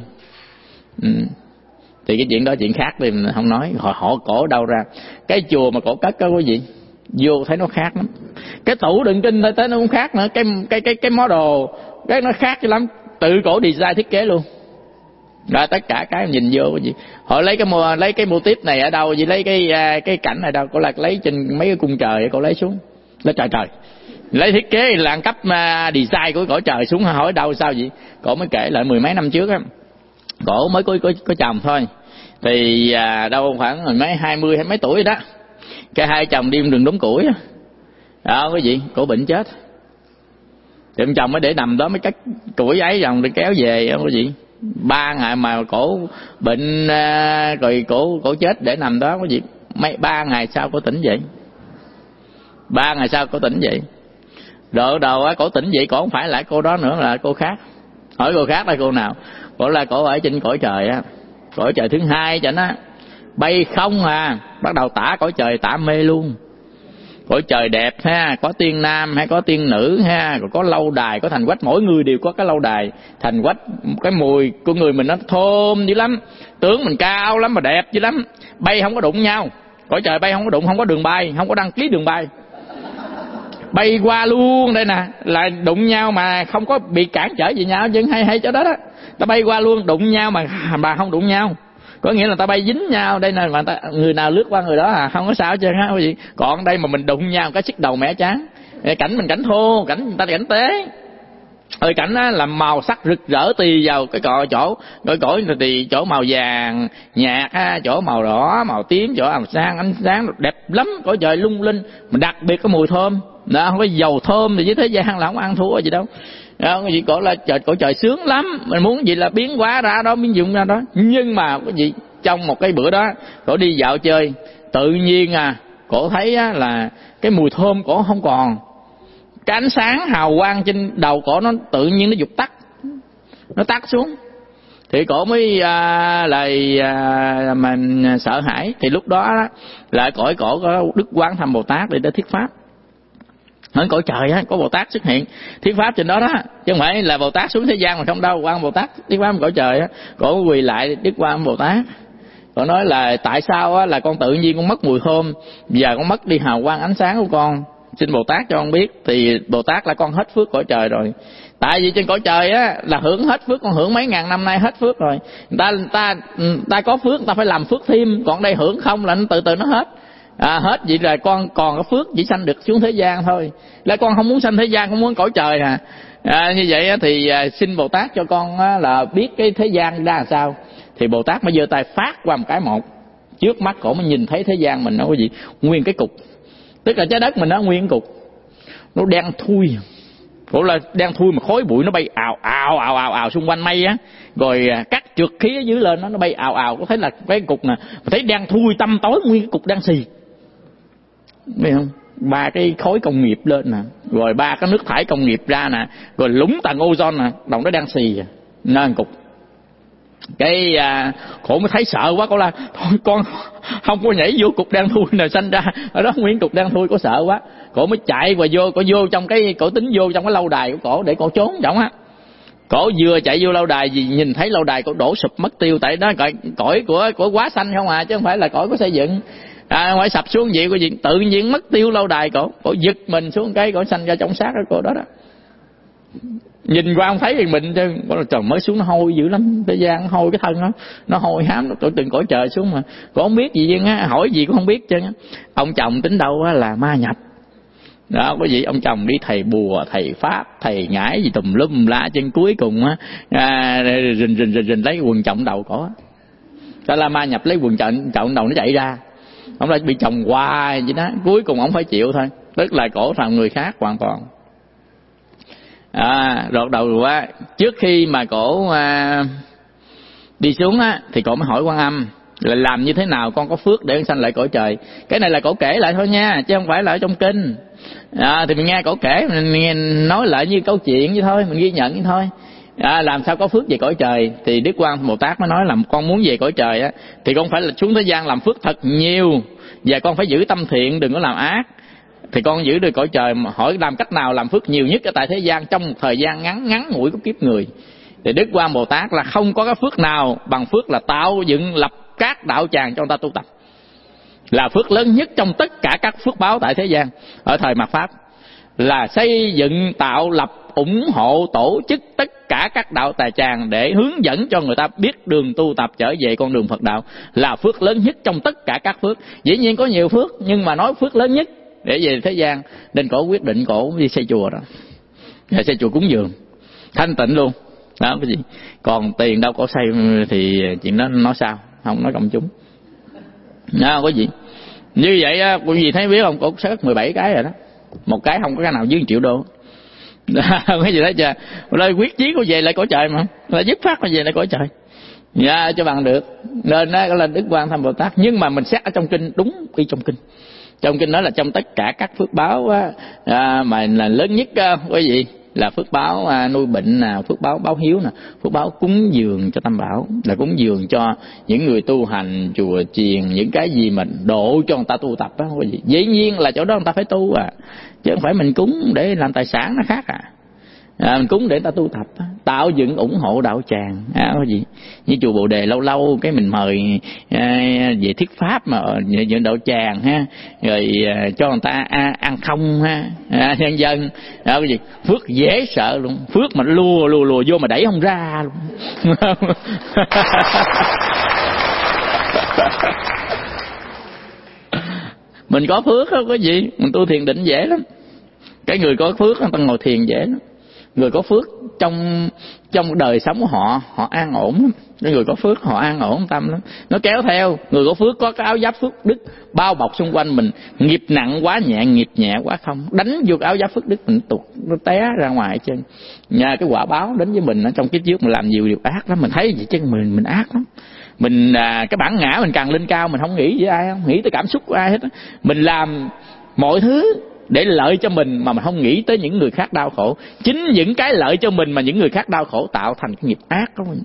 Thì cái chuyện đó chuyện khác thì mình không nói. Họ cổ đâu ra. Cái chùa mà cổ cất có gì? Vô thấy nó khác lắm. Cái tủ đựng kinh tới nó cũng khác nữa. Cái model cái nó khác chứ lắm. Tự cổ design thiết kế luôn. Rồi tất cả cái nhìn vô cái gì. Họ lấy cái mô típ này ở đâu, vậy lấy cái cảnh ở đâu, cổ là lấy trên mấy cái cung trời cổ lấy xuống. Lấy trời. Lấy thiết kế là cấp design của cõi trời xuống, hỏi đâu sao vậy? Cổ mới kể lại 10 mấy năm trước á. Cổ mới có chồng thôi. Thì đâu khoảng mấy 20 hay mấy tuổi đó. Cái hai chồng đi đường đốn củi đó cái gì, cổ bệnh chết. Thì ông chồng mới để nằm đó, mới cắt củi ấy dòng để kéo về cái gì. 3 ngày mà cổ bệnh rồi cổ chết để nằm đó cái gì. 3 ngày sau cổ tỉnh dậy. 3 ngày sau cổ tỉnh dậy. Rồi đầu cổ tỉnh dậy, cổ không phải lại cô đó nữa, là cô khác. Hỏi cô khác là cô nào? Cổ là cổ ở trên cõi trời á, cõi trời thứ hai chẳng á, bay không bắt đầu tả cõi trời, tả mê luôn. Cõi trời đẹp ha, có tiên nam hay có tiên nữ ha, rồi có lâu đài, có thành quách, mỗi người đều có cái lâu đài, thành quách, cái mùi của người mình nó thơm dữ lắm, tướng mình cao lắm mà đẹp dữ lắm. Bay không có đụng nhau, cõi trời bay không có đụng, không có đường bay, không có đăng ký đường bay, bay qua luôn. Đây nè, là đụng nhau mà không có bị cản trở gì nhau, chứ hay chỗ đó đó. Ta bay qua luôn, đụng nhau mà không đụng nhau, có nghĩa là ta bay dính nhau. Đây là người nào lướt qua người đó không có sao chứ ha. Còn đây mà mình đụng nhau cái xích đầu mẻ chán. Cảnh mình cảnh thô, cảnh người ta cảnh tế. Cảnh á là màu sắc rực rỡ tùy vào cái chỗ thì chỗ màu vàng nhạt ha, chỗ màu đỏ, màu tím, chỗ màu sang ánh sáng đẹp lắm, cõi trời lung linh. Mà đặc biệt có mùi thơm. Đó, không có dầu thơm thì với thế gian là không ăn thua gì đâu. Cái gì cổ là cõi trời sướng lắm, mình muốn gì là biến hóa ra đó, biến dụng ra đó. Nhưng mà cái gì trong một cái bữa đó cổ đi dạo chơi, tự nhiên cổ thấy là cái mùi thơm cổ không còn, cái ánh sáng hào quang trên đầu cổ nó tự nhiên nó vụt tắt, nó tắt xuống. Thì cổ mới mình sợ hãi. Thì lúc đó là cõi cổ có Đức Quán Thâm Bồ Tát để thuyết pháp. Ở cõi trời có Bồ Tát xuất hiện thuyết pháp trên đó đó, chứ không phải là Bồ Tát xuống thế gian mà không đâu. Quan Bồ Tát thuyết pháp cõi trời cổ quỳ lại Đức Quan Bồ Tát, cổ nói là tại sao là con tự nhiên con mất mùi thơm và con mất đi hào quang ánh sáng của con, xin Bồ Tát cho con biết. Thì Bồ Tát là con hết phước cõi trời rồi. Tại vì trên cõi trời là hưởng hết phước, con hưởng mấy ngàn năm nay hết phước rồi. Người ta có phước, người ta phải làm phước thêm, còn đây hưởng không là nó từ từ nó hết. Hết vậy là con còn có phước chỉ sanh được xuống thế gian thôi. Là con không muốn sanh thế gian, không muốn cõi trời như vậy thì xin Bồ Tát cho con là biết cái thế gian ra làm sao. Thì Bồ Tát mới giơ tay phát qua một cái một, trước mắt cổ mới nhìn thấy thế gian mình nó có gì nguyên cái cục, tức là trái đất mình nó nguyên cục, nó đen thui. Cổ là đen thui mà khói bụi nó bay ào xung quanh mây rồi cắt trượt khí ở dưới lên nó bay ào. Có thấy là cái cục nè, thấy đen thui tăm tối, nguyên cái cục đen xì, biết không? 3 cái khối công nghiệp lên nè, rồi 3 cái nước thải công nghiệp ra nè, rồi lúng tầng ozone nè, đồng nó đen xì nên cục. Cái cổ mới thấy sợ quá, cổ là thôi con không có nhảy vô cục đen thui này sanh ra ở đó nguyên cục đen thui, cổ sợ quá. Cổ mới chạy và vô trong cái, cổ tính vô trong cái lâu đài của cổ để cổ trốn trong Cổ vừa chạy vô lâu đài vì nhìn thấy lâu đài cổ đổ sụp mất tiêu, tại đó cõi của quá xanh không chứ không phải là cõi của xây dựng. Phải sập xuống vậy của gì tự nhiên mất tiêu lâu đài. Cổ giật mình xuống cái cổ sanh ra trong xác của cổ đó. Nhìn qua không thấy thì mình chứ trời mới xuống nó hôi dữ lắm, thế gian hôi cái thân nó hôi hám, nó từng cõi trời xuống mà cổ không biết gì chứ hỏi gì cũng không biết chứ. Ông chồng tính đâu là ma nhập đó, có gì ông chồng đi thầy bùa, thầy pháp, thầy ngải gì tùm lum la, chân cuối cùng rình lấy quần chồng đầu cổ. Đó là ma nhập lấy quần chồng đầu nó chạy ra, ông lại bị chồng hoài vậy đó, cuối cùng ông phải chịu thôi, tức là cổ thành người khác hoàn toàn. Rồi đầu quá trước khi mà cổ đi xuống thì cổ mới hỏi Quan Âm là làm như thế nào con có phước để sanh lại cõi trời. Cái này là cổ kể lại thôi nha, chứ không phải là ở trong kinh. Thì mình nghe cổ kể, mình nghe nói lại như câu chuyện vậy thôi, mình ghi nhận vậy thôi. Làm sao có phước về cõi trời. Thì Đức Quan Bồ Tát mới nói là con muốn về cõi trời thì con phải là xuống thế gian làm phước thật nhiều, và con phải giữ tâm thiện, đừng có làm ác. Thì con giữ được cõi trời. Mà hỏi làm cách nào làm phước nhiều nhất ở tại thế gian trong một thời gian ngắn ngủi của kiếp người. Thì Đức Quan Bồ Tát là không có cái phước nào bằng phước là tạo dựng lập các đạo tràng cho người ta tu tập, là phước lớn nhất trong tất cả các phước báo tại thế gian. Ở thời mạt Pháp là xây dựng, tạo lập, ủng hộ, tổ chức tất cả các đạo tràng để hướng dẫn cho người ta biết đường tu tập trở về con đường Phật đạo, là phước lớn nhất trong tất cả các phước. Dĩ nhiên có nhiều phước, nhưng mà nói phước lớn nhất để về thế gian nên cổ quyết định cổ đi xây chùa đó, xây chùa cúng dường thanh tịnh luôn đó. Cái gì còn tiền đâu cổ xây thì chuyện đó nói sao, không nói công chúng đó. Có gì như vậy quý vị thấy biết không, cổ xét 17 cái rồi đó, một cái không có cái nào dưới 1 triệu đô. Cái gì đó chưa, rồi quyết chí của về lại cõi trời mà, là dứt phát là về lại cõi trời cho bằng được. Nên đó là Đức Quan Thâm Bồ Tát. Nhưng mà mình xét ở trong kinh, đúng y trong kinh. Trong kinh nói là trong tất cả các phước báo mà là lớn nhất quý vị là phước báo nuôi bệnh nè, phước báo báo hiếu nè, phước báo cúng dường cho Tam Bảo, là cúng dường cho những người tu hành chùa chiền, những cái gì mình độ cho người ta tu tập đó quý vị. Dĩ nhiên là chỗ đó người ta phải tu chứ không phải mình cúng để làm tài sản, nó khác mình cúng để ta tu tập, tạo dựng ủng hộ đạo tràng cái gì. Như chùa Bồ Đề lâu lâu cái mình mời về thuyết pháp mà những đạo tràng rồi cho người ta ăn không nhân dân đó, cái gì phước dễ sợ luôn, phước mà lùa vô mà đẩy không ra luôn. Mình có phước không có gì, mình tu thiền định dễ lắm. Cái người có phước người ta ngồi thiền dễ lắm. Người có phước trong đời sống của họ an ổn lắm. Người có phước họ an ổn tâm lắm. Nó kéo theo người có phước có cái áo giáp phước đức bao bọc xung quanh mình. Nghiệp nặng quá nhẹ, nghiệp nhẹ quá không, đánh vô cái áo giáp phước đức mình tụt nó té ra ngoài chân. Nhà cái quả báo đến với mình ở trong kiếp trước mình làm nhiều điều ác lắm. Mình thấy vậy chứ mình ác lắm. Mình cái bản ngã mình càng lên cao, mình không nghĩ với ai, không nghĩ tới cảm xúc của ai hết. Mình làm mọi thứ để lợi cho mình mà không nghĩ tới những người khác đau khổ. Chính những cái lợi cho mình mà những người khác đau khổ tạo thành cái nghiệp ác của mình.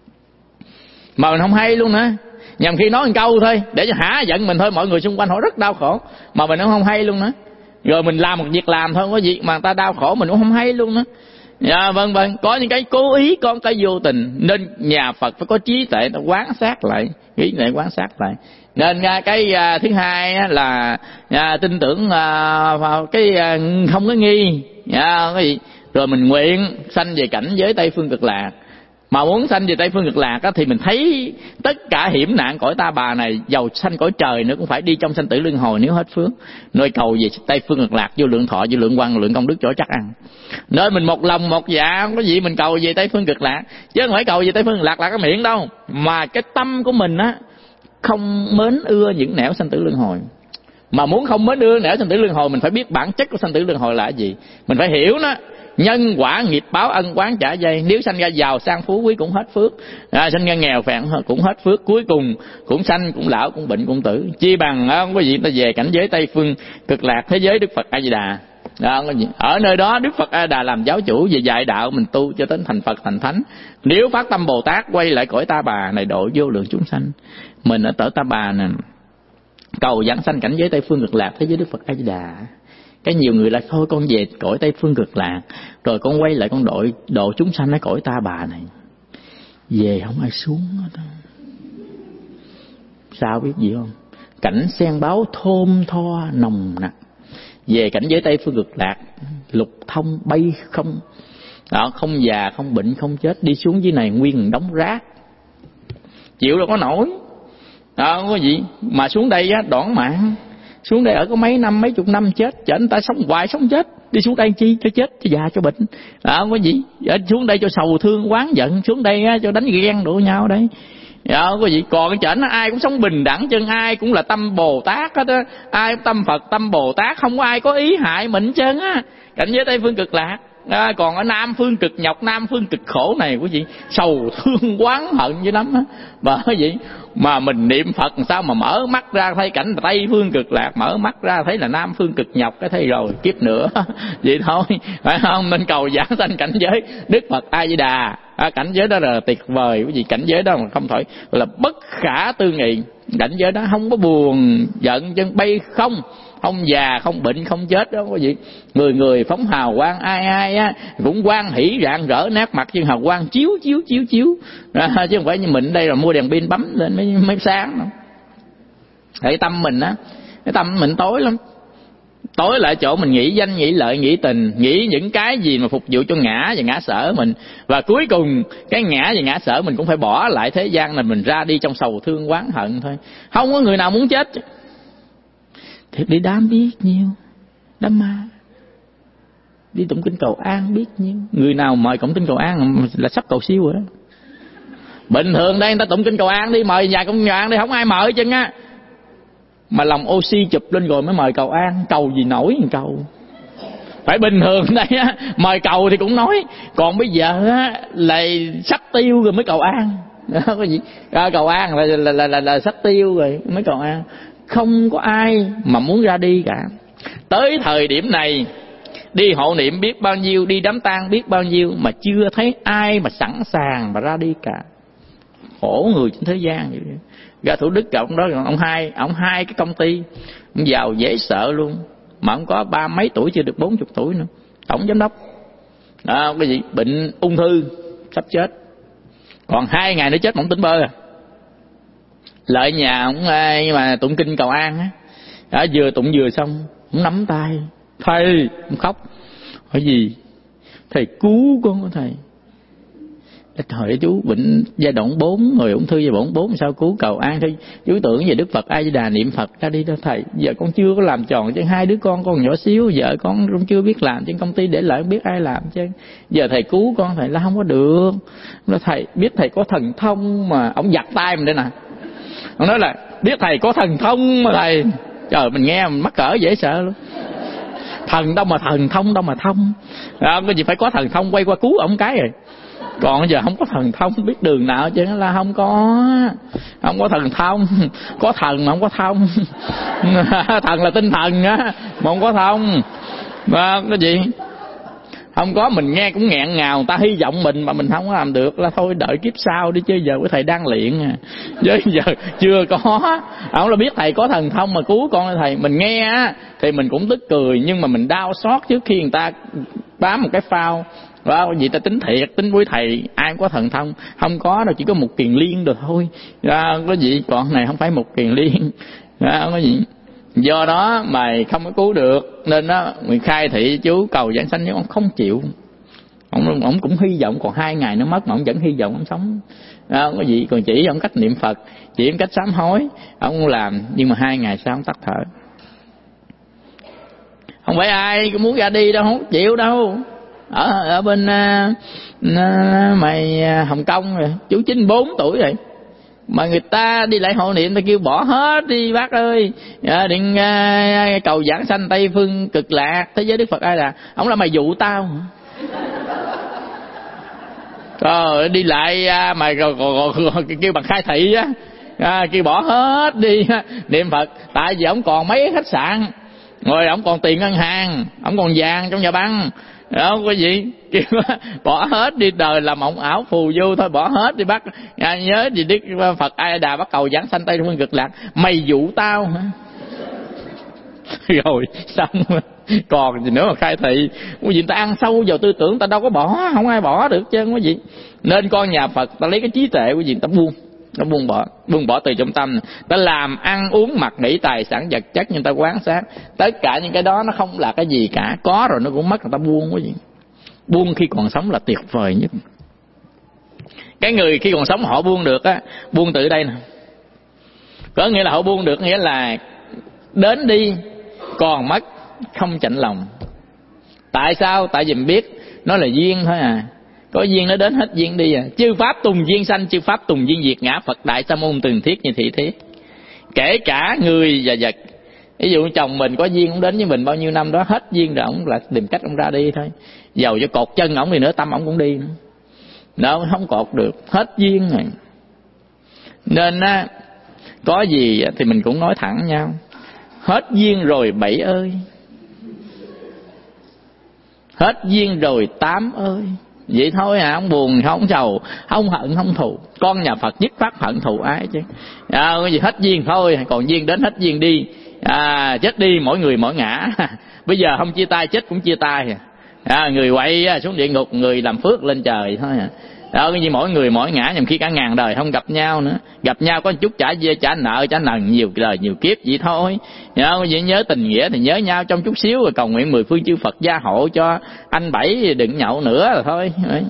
Mà mình không hay luôn nữa. Nhằm khi nói một câu thôi để cho hả giận mình thôi, mọi người xung quanh họ rất đau khổ mà mình cũng không hay luôn nữa. Rồi mình làm một việc làm thôi, có việc mà người ta đau khổ mình cũng không hay luôn nữa. Dạ, vâng, có những cái cố ý, có cái vô tình. Nên nhà Phật phải có trí tuệ nó quán sát lại, trí tuệ quán sát lại. Nên cái thứ hai là tin tưởng vào cái không có nghi, cái gì. Rồi mình nguyện sanh về cảnh giới Tây Phương Cực Lạc. Mà muốn sanh về Tây Phương Cực Lạc thì mình thấy tất cả hiểm nạn cõi ta bà này, giàu sanh cõi trời nữa cũng phải đi trong sanh tử luân hồi nếu hết phước. Nơi cầu về Tây Phương Cực Lạc, vô lượng thọ, vô lượng quang, lượng công đức chỗ chắc ăn. Nơi mình một lòng một dạ, không có gì mình cầu về Tây Phương Cực Lạc, chứ không phải cầu về Tây Phương Cực Lạc là cái miệng đâu, mà cái tâm của mình á không mến ưa những nẻo sanh tử luân hồi. Mà muốn không mến ưa nẻo sanh tử luân hồi, mình phải biết bản chất của sanh tử luân hồi là gì. Mình phải hiểu nó, nhân quả nghiệp báo ân quán trả dây. Nếu sanh ra giàu sang phú quý cũng hết phước, sanh ra nghèo phèn cũng hết phước, cuối cùng cũng sanh cũng lão cũng bệnh cũng tử. Chi bằng không có gì ta về cảnh giới Tây Phương Cực Lạc, thế giới Đức Phật A Di Đà. Ở nơi đó Đức Phật A Di Đà làm giáo chủ về dạy đạo mình tu cho đến thành Phật thành Thánh. Nếu phát tâm Bồ Tát quay lại cõi ta bà này độ vô lượng chúng sanh. Mình ở cõi ta bà nè, cầu giảng sanh cảnh giới Tây Phương Cực Lạc, thế giới Đức Phật A Di Đà. Cái nhiều người là thôi con về cõi Tây Phương Cực Lạc, rồi con quay lại con độ chúng sanh ở cõi ta bà này. Về không ai xuống hết. Sao biết gì không? Cảnh sen báo thơm tho nồng nặc. Về cảnh giới Tây Phương Cực Lạc, lục thông bay không. Đó, không già, không bệnh, không chết. Đi xuống dưới này nguyên đống rác, chịu đâu có nổi. Đó, không có gì. Mà xuống đây á, đoạn mạng. Xuống đây ở có mấy năm, mấy chục năm chết. Chở người ta sống hoài sống chết. Đi xuống đây chi? Cho chết, cho già, cho bệnh. Đó, không có gì. Xuống đây cho sầu thương, oán giận. Xuống đây á, cho đánh ghen đổ nhau đấy. Đó, không có gì. Còn cái chở ai cũng sống bình đẳng chân, ai cũng là tâm Bồ Tát hết á. Ai cũng tâm Phật, tâm Bồ Tát. Không có ai có ý hại mình chân á. Cảnh giới Tây Phương Cực Lạc. Còn ở Nam Phương Cực Nhọc, Nam Phương Cực Khổ này quý vị, sầu thương oán hận dữ lắm á. Mà cái gì mà mình niệm Phật sao mà mở mắt ra thấy cảnh Tây Phương Cực Lạc, mở mắt ra thấy là Nam Phương Cực Nhọc, cái thấy rồi kiếp nữa. Vậy thôi, phải không? Nên cầu giảng sanh cảnh giới Đức Phật A Di Đà. Cảnh giới đó là tuyệt vời quý vị, cảnh giới đó mà không thể là bất khả tư nghị. Cảnh giới đó không có buồn giận chân, bay không, không già, không bệnh, không chết đó quý vị. Người người phóng hào quang, ai á cũng quang hỷ rạng rỡ, nét mặt nhưng hào quang chiếu chứ không phải như mình đây là mua đèn pin bấm lên mới sáng đâu. Cái tâm mình á, cái tâm mình tối lắm. Tối lại chỗ mình nghĩ danh, nghĩ lợi, nghĩ tình, nghĩ những cái gì mà phục vụ cho ngã và ngã sở mình. Và cuối cùng cái ngã và ngã sở mình cũng phải bỏ lại thế gian này, mình ra đi trong sầu thương oán hận thôi. Không có người nào muốn chết. Thiệt đi đám biết nhiêu, đám ma. Đi tụng kinh cầu an biết nhiêu. Người nào mời tụng kinh cầu an là sắp cầu siêu rồi đó. Bình thường đây người ta tụng kinh cầu an đi, mời vài công an đi, không ai mời chân á. Mà lòng oxy chụp lên rồi mới mời cầu an. Cầu gì nổi cầu. Phải bình thường đây á, mời cầu thì cũng nói. Còn bây giờ á là sắp tiêu rồi mới cầu an. Cái gì? Cầu an là sắp tiêu rồi mới cầu an. Không có ai mà muốn ra đi cả. Tới thời điểm này đi hộ niệm biết bao nhiêu, đi đám tang biết bao nhiêu, mà chưa thấy ai mà sẵn sàng mà ra đi cả. Khổ người trên thế gian vậy. Ra Thủ Đức gặp ông đó, ông hai cái công ty, ông giàu dễ sợ luôn, mà ông có 30 mấy tuổi, chưa được 40 tuổi nữa, tổng giám đốc. Đó, cái gì bệnh ung thư sắp chết, còn 2 ngày nữa chết mà ông tỉnh bơ à. Lại nhà ông mà tụng kinh cầu an á, vừa tụng vừa xong, ông nắm tay thầy, ông khóc. Hỏi gì? Thầy cứu con của thầy. Trời ơi, chú bệnh giai đoạn 4 rồi, ung thư giai đoạn 4 sao cứu cầu an thôi. Chú tưởng về Đức Phật A Di Đà niệm Phật ra đi đó thầy. Giờ con chưa có làm tròn chứ, 2 đứa con nhỏ xíu, vợ con cũng chưa biết làm, trên công ty để lại không biết ai làm chứ. Giờ thầy cứu con thầy là không có được. Nó thầy biết thầy có thần thông mà ông giặt tay mình đây nè. Ông nói là biết thầy có thần thông mà thầy. Trời, mình nghe mình mắc cỡ dễ sợ luôn. Thần đâu mà thần thông đâu mà thông. Cái gì phải có thần thông quay qua cứu ổng cái rồi. Còn giờ không có thần thông biết đường nào chứ, là không có thần thông. Có thần mà không có thông. Thần là tinh thần á mà không có thông. Cái gì không có, mình nghe cũng nghẹn ngào, người ta hy vọng mình mà mình không có làm được là thôi đợi kiếp sau đi chứ, giờ cái thầy đang luyện à. Chứ giờ chưa có. Ông là biết thầy có thần thông mà cứu con thầy, mình nghe á thì mình cũng tức cười, nhưng mà mình đau xót trước khi người ta bám một cái phao. Đó, vì ta tính thiệt, tính với thầy ai cũng có thần thông, không có đâu, chỉ có một kiền liên được thôi. Có gì còn này không phải một kiền liên. Không có gì. Do đó mày không có cứu được, nên đó mình khai thị chú cầu giảng sanh, nhưng ông không chịu. Ông cũng hy vọng còn 2 ngày nó mất mà ông vẫn hy vọng ông sống. Không có gì, còn chỉ ông cách niệm Phật, chỉ ông cách sám hối, ông làm, nhưng mà 2 ngày sau ông tắt thở. Không phải ai cũng muốn ra đi đâu, không chịu đâu. Ở bên Hồng Kông rồi, chú 94 tuổi rồi mà người ta đi lại hội niệm, ta kêu bỏ hết đi bác ơi, điện cầu giảng sanh Tây Phương Cực Lạc thế giới Đức Phật ai là ông là mày dụ tao. Rồi đi lại mà rồi kêu bằng khai thị á, kêu bỏ hết đi niệm Phật, tại vì ông còn mấy khách sạn, rồi ông còn tiền ngân hàng, ông còn vàng trong nhà băng. Đó có gì kêu bỏ hết đi, đời làm mộng ảo phù du thôi, bỏ hết đi bác. Nhớ gì Đức Phật A Di Đà bắt cầu giảng sanh Tây Phương Cực Lạc, mày dụ tao hả? Rồi xong còn gì nữa mà khai thị. Cái gì ta ăn sâu vào tư tưởng, ta đâu có bỏ, không ai bỏ được chứ có gì. Nên con nhà Phật ta lấy cái trí tuệ của gì ta buông bỏ từ trong tâm. Ta làm ăn uống mặc nghĩ tài sản vật chất, nhưng ta quán sát tất cả những cái đó nó không là cái gì cả, có rồi nó cũng mất, người ta buông cái gì. Buông khi còn sống là tuyệt vời nhất. Cái người khi còn sống họ buông được á, buông từ đây nè, có nghĩa là họ buông được, nghĩa là đến đi còn mất không chạnh lòng. Tại sao? Tại vì mình biết nó là duyên thôi à, có duyên nó đến, hết duyên đi à. Chư pháp tùng duyên sanh, chư pháp tùng duyên diệt, ngã Phật đại sa môn từng thiết như thị thiết. Kể cả người và vật. Ví dụ chồng mình có duyên, ông đến với mình bao nhiêu năm đó, hết duyên rồi ông lại tìm cách ông ra đi thôi. Dầu cho cột chân ổng đi nữa, tâm ổng cũng đi nữa. Đó, không cột được, hết duyên rồi. Nên á, có gì thì mình cũng nói thẳng nhau. Hết duyên rồi 7 ơi, hết duyên rồi 8 ơi. Vậy thôi à, không buồn không sầu, không hận không thù. Con nhà Phật dứt phát hận thù ai chứ. Cái gì hết duyên thôi, còn duyên đến hết duyên đi. Chết đi mỗi người mỗi ngã. Bây giờ không chia tay, chết cũng chia tay. Người quậy xuống địa ngục, người làm phước lên trời thôi à. Cái gì mỗi người mỗi ngã, nhằm khi cả ngàn đời không gặp nhau nữa. Gặp nhau có chút trả nợ trả nần, nhiều đời nhiều kiếp vậy thôi. Vậy nhớ tình nghĩa thì nhớ nhau trong chút xíu, rồi cầu nguyện 10 phương chư Phật gia hộ cho anh Bảy đừng nhậu nữa rồi thôi.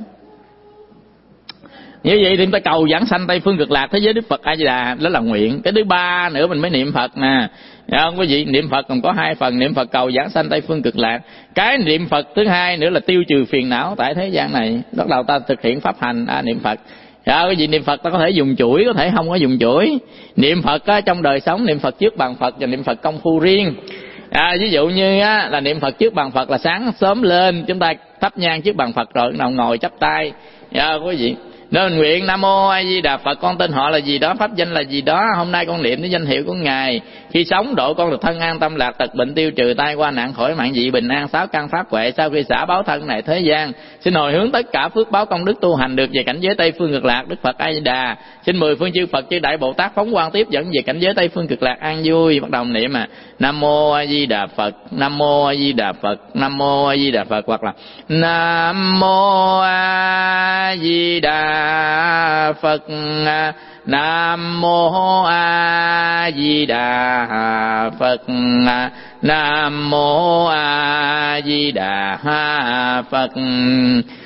Như vậy thì chúng ta cầu giảng sanh Tây Phương Cực Lạc thế giới Đức Phật A Di Đà, đó là nguyện. Cái thứ ba nữa mình mới niệm Phật nè. Không quý vị, niệm Phật còn có 2 phần, niệm Phật cầu giảng sanh Tây Phương Cực Lạc. Cái niệm Phật thứ hai nữa là tiêu trừ phiền não tại thế gian này. Bắt đầu ta thực hiện pháp hành niệm Phật. Cái gì niệm Phật ta có thể dùng chuỗi, có thể không có dùng chuỗi. Niệm Phật trong đời sống niệm Phật trước bàn Phật và niệm Phật công phu riêng. Ví dụ như là niệm Phật trước bàn Phật là sáng sớm lên chúng ta thắp nhang trước bàn Phật rồi nào ngồi chắp tay. Quý vị, nên nguyện Nam Mô A Di Đà Phật, con tên họ là gì đó, pháp danh là gì đó, hôm nay con niệm đến danh hiệu của Ngài. Khi sống độ con được thân an tâm lạc, tật bệnh tiêu trừ, tai qua nạn khỏi mạng dị bình an, 6 căn pháp huệ. Sau khi xả báo thân này thế gian, xin hồi hướng tất cả phước báo công đức tu hành được về cảnh giới Tây Phương Cực Lạc Đức Phật A Di Đà. Xin 10 phương chư Phật chư Đại Bồ Tát phóng quang tiếp dẫn về cảnh giới Tây Phương Cực Lạc an vui. Bắt đầu niệm Nam Mô A Di Đà Phật, Nam Mô A Di Đà Phật, Nam Mô A Di Đà Phật, hoặc là Nam Mô A Di Đà Phật, Nam Mô A Di Đà Phật, Nam Mô A Di Đà Phật.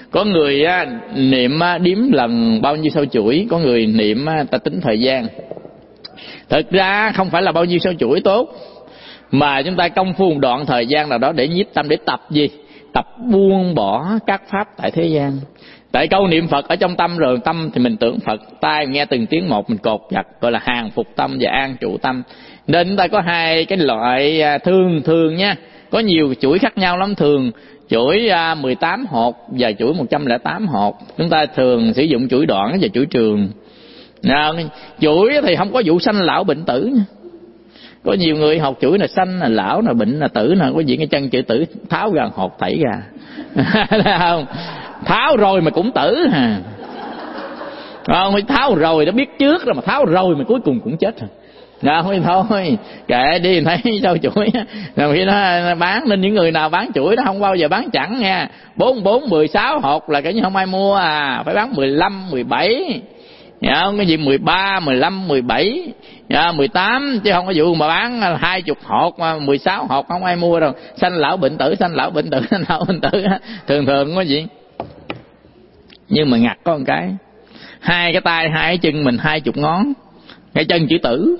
Có người niệm đếm lần bao nhiêu sao chuỗi, có người niệm ta tính thời gian. Thực ra không phải là bao nhiêu sao chuỗi tốt, mà chúng ta công phu một đoạn thời gian nào đó để nhiếp tâm, để tập gì? Tập buông bỏ các pháp tại thế gian. Tại câu niệm Phật ở trong tâm rồi, tâm thì mình tưởng Phật, tai nghe từng tiếng một mình cột chặt, gọi là hàng phục tâm và an trụ tâm. Nên chúng ta có hai cái loại thường nha, có nhiều chuỗi khác nhau lắm. Thường chuỗi 18 hột và chuỗi 108 hột. Chúng ta thường sử dụng chuỗi đoạn và chuỗi trường. Chuỗi thì không có vụ sanh lão bệnh tử nha. Có nhiều người học chuỗi là sanh, là lão, là bệnh, là tử, là có gì cái chân chữ tử tháo ra hột thảy ra. Thấy không? Tháo rồi mà cũng tử hà. Không, tháo rồi đã biết trước rồi mà tháo rồi mà cuối cùng cũng chết rồi. Thôi kệ đi, thấy sao chuỗi rồi khi nó bán, nên những người nào bán chuỗi nó không bao giờ bán chẵn nha. 44, 16 hột là cái như không ai mua phải bán 15, 17. Không, cái gì 13, 15, 17, 18, chứ không có vụ mà bán 20 hột mà 16 hột không ai mua đâu. Sanh lão bệnh tử, sanh lão bệnh tử, sanh lão bệnh tử, thường có gì. Nhưng mà ngặt có một cái, hai cái tay, hai cái chân mình 20 ngón, cái chân chữ tử.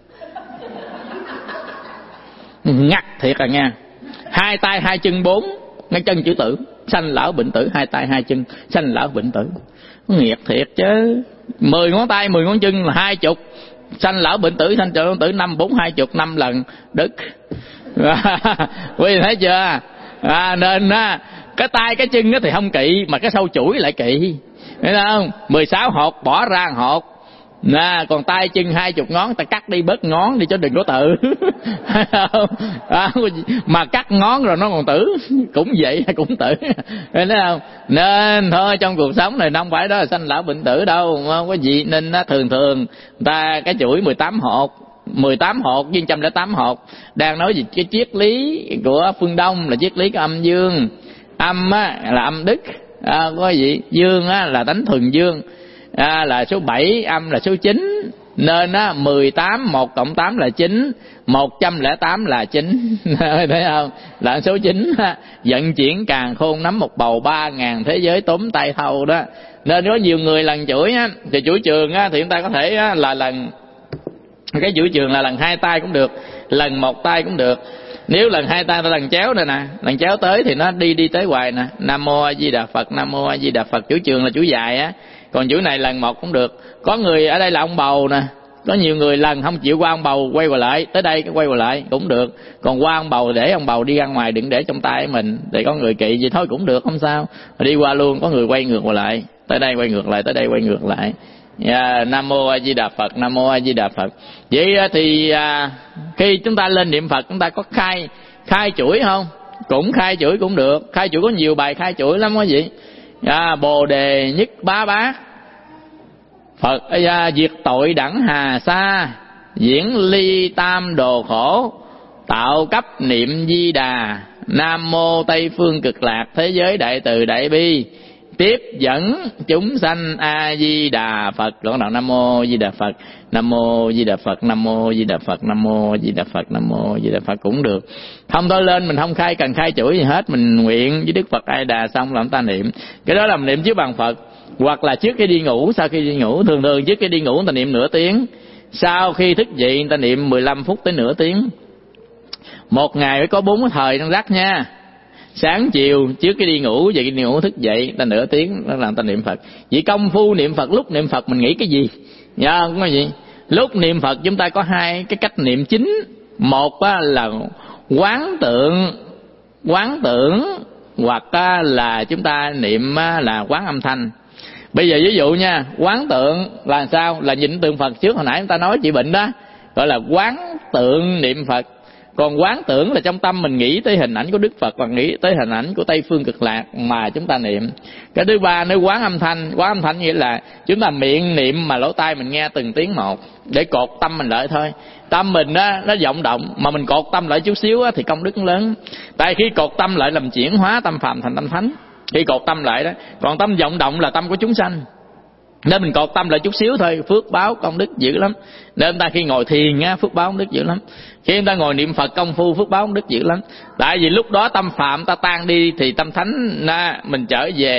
Ngặt thiệt à nha. Hai tay, hai chân 4, cái chân chữ tử, sanh lão bệnh tử, hai tay, hai chân, sanh lão bệnh tử. Nghiệt thiệt chứ. 10 ngón tay, 10 ngón chân là 20, sanh lão bệnh tử, sanh lão bệnh tử 5, 4, 20, 5 lần đứt. Quý vị thấy chưa? Nên cái tay cái chân thì không kỵ, mà cái sâu chuỗi lại kỵ. Thấy không? 16 hột bỏ ra hột. Còn tay chân 20 ngón ta cắt đi bớt ngón đi cho đừng có tử. Mà cắt ngón rồi nó còn tử, cũng vậy cũng tử. Thấy không? Nên thôi trong cuộc sống này không phải đó là sanh lão bệnh tử đâu, không có gì. Nên thường ta cái chuỗi 18 hột với 108 hột đang nói về cái triết lý của phương Đông, là triết lý của âm dương. Âm là âm đức, có gì dương là tánh thuần dương, là số 7, âm là số 9. Nên 18, 1 cộng 8 là 9, 108 là 9. Thấy không? Là số 9. Vận chuyển càn khôn nắm một bầu, 3.000 thế giới túm tay thâu đó. Nên có nhiều người lần chuỗi thì chuỗi trường thì chúng ta có thể là lần cái chuỗi trường là lần 2 tay cũng được, lần 1 tay cũng được. Nếu lần 2 tay ta lần chéo đây nè, lần chéo tới thì nó đi tới hoài nè. Nam mô A Di Đà Phật, Nam mô A Di Đà Phật. Chuỗi trường là chuỗi dài còn chuỗi này lần 1 cũng được. Có người ở đây là ông bầu nè, có nhiều người lần không chịu qua ông bầu quay qua lại, tới đây quay qua lại cũng được. Còn qua ông bầu để ông bầu đi ra ngoài, đừng để trong tay mình. Để có người kỵ gì thôi cũng được, không sao. Đi qua luôn, có người quay ngược qua lại, tới đây quay ngược lại, tới đây quay ngược lại. Nam mô A Di Đà Phật, Nam mô A Di Đà Phật. Vậy thì khi chúng ta lên niệm Phật, chúng ta có khai chuỗi không? Cũng khai chuỗi cũng được. Khai chuỗi có nhiều bài khai chuỗi lắm quý vị. Bồ đề nhất bá bát, Phật diệt tội đẳng hà sa, diễn ly tam đồ khổ, tạo cấp niệm Di Đà, Nam mô Tây phương cực lạc, thế giới đại từ đại bi, tiếp dẫn chúng sanh A Di Đà Phật. Đoạn đầu Nam mô Di Đà Phật, Nam mô Di Đà Phật, Nam mô Di Đà Phật, Nam mô Di Đà Phật, Nam mô Di Đà Phật cũng được. Không thôi lên mình không cần khai chuỗi gì hết, mình nguyện với Đức Phật A Di Đà xong là chúng ta niệm. Cái đó là mình niệm trước bàn Phật, hoặc là trước khi đi ngủ, sau khi đi ngủ. Thường trước khi đi ngủ người ta niệm nửa tiếng, sau khi thức dậy người ta niệm 15 phút tới nửa tiếng. Một ngày phải có 4 thời trong giấc nha. Sáng chiều trước khi đi ngủ, về khi đi ngủ thức dậy ta nửa tiếng, đó là ta niệm Phật. Vậy công phu niệm Phật, lúc niệm Phật mình nghĩ cái gì? Không có gì. Lúc niệm Phật chúng ta có 2 cái cách niệm chính. Một là quán tưởng, hoặc là chúng ta niệm là quán âm thanh. Bây giờ ví dụ nha, quán tượng là sao? Là nhìn tượng Phật trước hồi nãy chúng ta nói chị bệnh đó, gọi là quán tượng niệm Phật. Còn quán tưởng là trong tâm mình nghĩ tới hình ảnh của Đức Phật, và nghĩ tới hình ảnh của Tây phương cực lạc mà chúng ta niệm. Cái thứ ba nếu quán âm thanh. Quán âm thanh nghĩa là chúng ta miệng niệm mà lỗ tai mình nghe từng tiếng một, để cột tâm mình lại thôi. Tâm mình nó vọng động, mà mình cột tâm lại chút xíu thì công đức lớn. Tại khi cột tâm lại làm chuyển hóa tâm phàm thành tâm thánh, khi cột tâm lại đó. Còn tâm vọng động là tâm của chúng sanh, nên mình cột tâm lại chút xíu thôi, phước báo công đức dữ lắm. Nên ta khi ngồi thiền phước báo công đức dữ lắm. Khi chúng ta ngồi niệm Phật công phu, phước báo công đức dữ lắm. Tại vì lúc đó tâm phạm ta tan đi thì tâm thánh mình trở về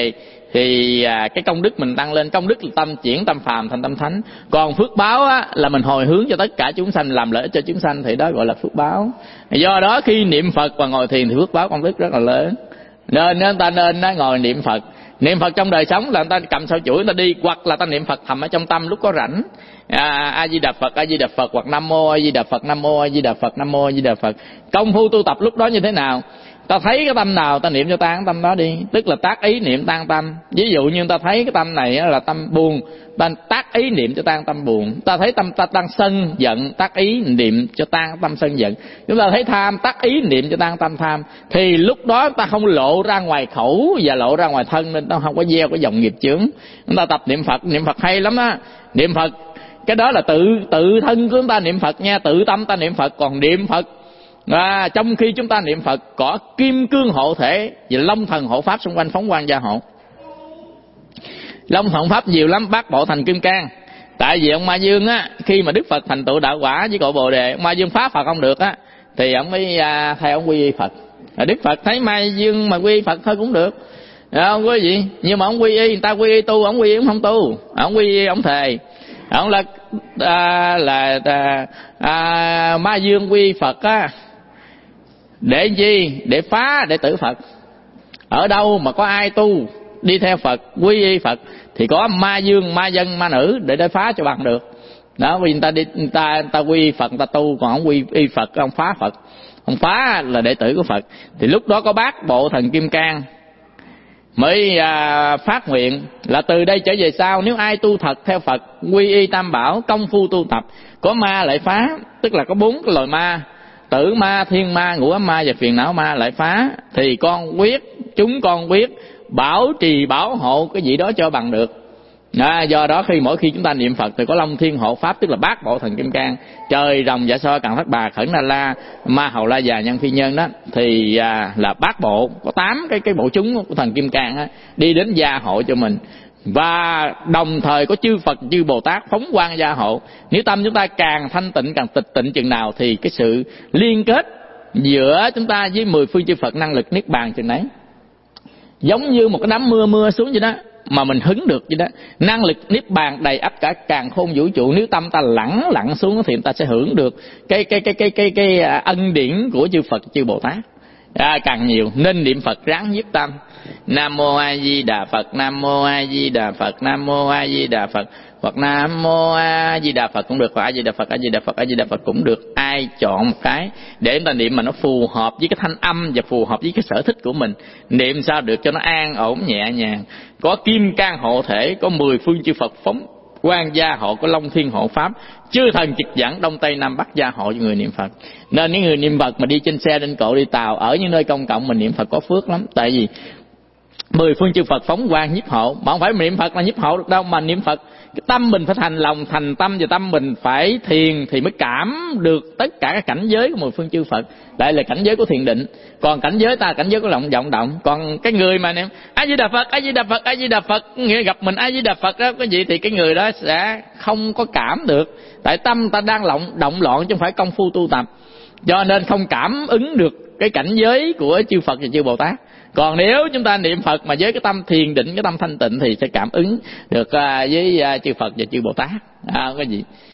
thì cái công đức mình tăng lên. Công đức là tâm chuyển tâm phàm thành tâm thánh. Còn phước báo á, là mình hồi hướng cho tất cả chúng sanh, làm lợi ích cho chúng sanh, thì đó gọi là phước báo. Do đó khi niệm Phật và ngồi thiền thì phước báo công đức rất là lớn. Nên người ta nên ngồi niệm Phật. Niệm Phật trong đời sống là người ta cầm sâu chuỗi người ta đi, hoặc là ta niệm Phật thầm ở trong tâm lúc có rảnh. A Di Đà Phật, A Di Đà Phật, hoặc Nam Mô A Di Đà Phật, Nam Mô A Di Đà Phật, Nam Mô A Di Đà Phật. Công phu tu tập lúc đó như thế nào? Ta thấy cái tâm nào ta niệm cho tan tâm đó đi, tức là tác ý niệm tan tâm. Ví dụ như ta thấy cái tâm này là tâm buồn, ta tác ý niệm cho tan tâm buồn. Ta thấy tâm ta tăng sân giận, tác ý niệm cho tan tâm sân giận. Chúng ta thấy tham, tác ý niệm cho tan tâm tham. Thì lúc đó ta không lộ ra ngoài khẩu và lộ ra ngoài thân, nên ta không có gieo cái dòng nghiệp chướng. Chúng ta tập niệm Phật hay lắm á. Niệm Phật cái đó là tự thân của chúng ta niệm Phật nha, tự tâm ta niệm Phật. Còn niệm Phật trong khi chúng ta niệm Phật có kim cương hộ thể và long thần hộ pháp xung quanh, phóng quang gia hộ. Long thần pháp nhiều lắm, bát bộ thành kim cang. Tại vì ông Ma Dương á, khi mà Đức Phật thành tựu đạo quả với cội Bồ Đề, ông Ma Dương phá Phật không được á, thì ông mới thay ông quy y Phật. Đức Phật thấy Ma Dương mà quy y Phật thôi cũng được, không có gì. Nhưng mà ông quy y, người ta quy y tu, ông quy y ông không tu, ông quy y ông thề. Ông là Ma Dương quy Phật á, để chi? Để phá đệ tử Phật. Ở đâu mà có ai tu đi theo Phật, quy y Phật, thì có ma dương, ma dân, ma nữ để phá cho bằng được. Đó, vì người ta quy y Phật, người ta tu, còn ông quy y Phật, ông phá Phật. Ông phá là đệ tử của Phật. Thì lúc đó có bát bộ thần kim cang mới phát nguyện là từ đây trở về sau, nếu ai tu thật theo Phật, quy y Tam Bảo, công phu tu tập, có ma lại phá. Tức là có 4 cái loài ma: tử ma, thiên ma, ngũ ám ma và phiền não ma lại phá. Thì con quyết bảo trì bảo hộ cái gì đó cho bằng được. Do đó mỗi khi chúng ta niệm Phật thì có long thiên hộ pháp, tức là bát bộ thần kim cang, trời rồng dạ soi càn thất bà khẩn na la ma hầu la già nhân phi nhân đó, thì là bát bộ, có 8 cái bộ chúng của thần kim cang á, đi đến gia hộ cho mình. Và đồng thời có chư Phật, chư Bồ Tát phóng quang gia hộ. Nếu tâm chúng ta càng thanh tịnh, càng tịch tịnh chừng nào, thì cái sự liên kết giữa chúng ta với 10 phương chư Phật năng lực niết bàn chừng nấy. Giống như một cái đám mưa xuống vậy đó, mà mình hứng được vậy đó. Năng lực niết bàn đầy ắp cả càn khôn vũ trụ. Nếu tâm ta lặng xuống thì ta sẽ hưởng được cái ân điển của chư Phật, chư Bồ Tát càng nhiều. Nên niệm Phật ráng nhiếp tâm. Nam Mô A Di Đà Phật, Nam Mô A Di Đà Phật, Nam Mô A Di Đà Phật, hoặc Nam Mô A Di Đà Phật cũng được, hoặc A Di Đà Phật, A Di Đà Phật, A Di Đà Phật cũng được. Ai chọn một cái để chúng ta niệm mà nó phù hợp với cái thanh âm và phù hợp với cái sở thích của mình. Niệm sao được cho nó an ổn nhẹ nhàng. Có kim cang hộ thể, có 10 phương chư Phật phóng quang gia hộ, có long thiên hộ pháp, chư thần trực dẫn đông tây nam bắc gia hộ cho người niệm Phật. Nên những người niệm Phật mà đi trên xe, trên cộ, đi tàu, ở những nơi công cộng mình niệm Phật có phước lắm. Tại vì 10 phương chư Phật phóng quang nhiếp hộ, mà không phải niệm Phật là nhiếp hộ được đâu. Mà niệm Phật cái tâm mình phải thành lòng, thành tâm, và tâm mình phải thiền thì mới cảm được tất cả các cảnh giới của 10 phương chư Phật. Đây là cảnh giới của thiền định. Còn cảnh giới ta cảnh giới của vọng động. Còn cái người mà niệm A Di Đà Phật, A Di Đà Phật, A Di Đà Phật, nghĩa gặp mình A Di Đà Phật đó, cái gì thì cái người đó sẽ không có cảm được. Tại tâm ta đang động loạn chứ không phải công phu tu tập, cho nên không cảm ứng được cái cảnh giới của chư Phật và chư Bồ Tát. Còn nếu chúng ta niệm Phật mà với cái tâm thiền định, cái tâm thanh tịnh thì sẽ cảm ứng được với chư Phật và chư Bồ Tát. Cái gì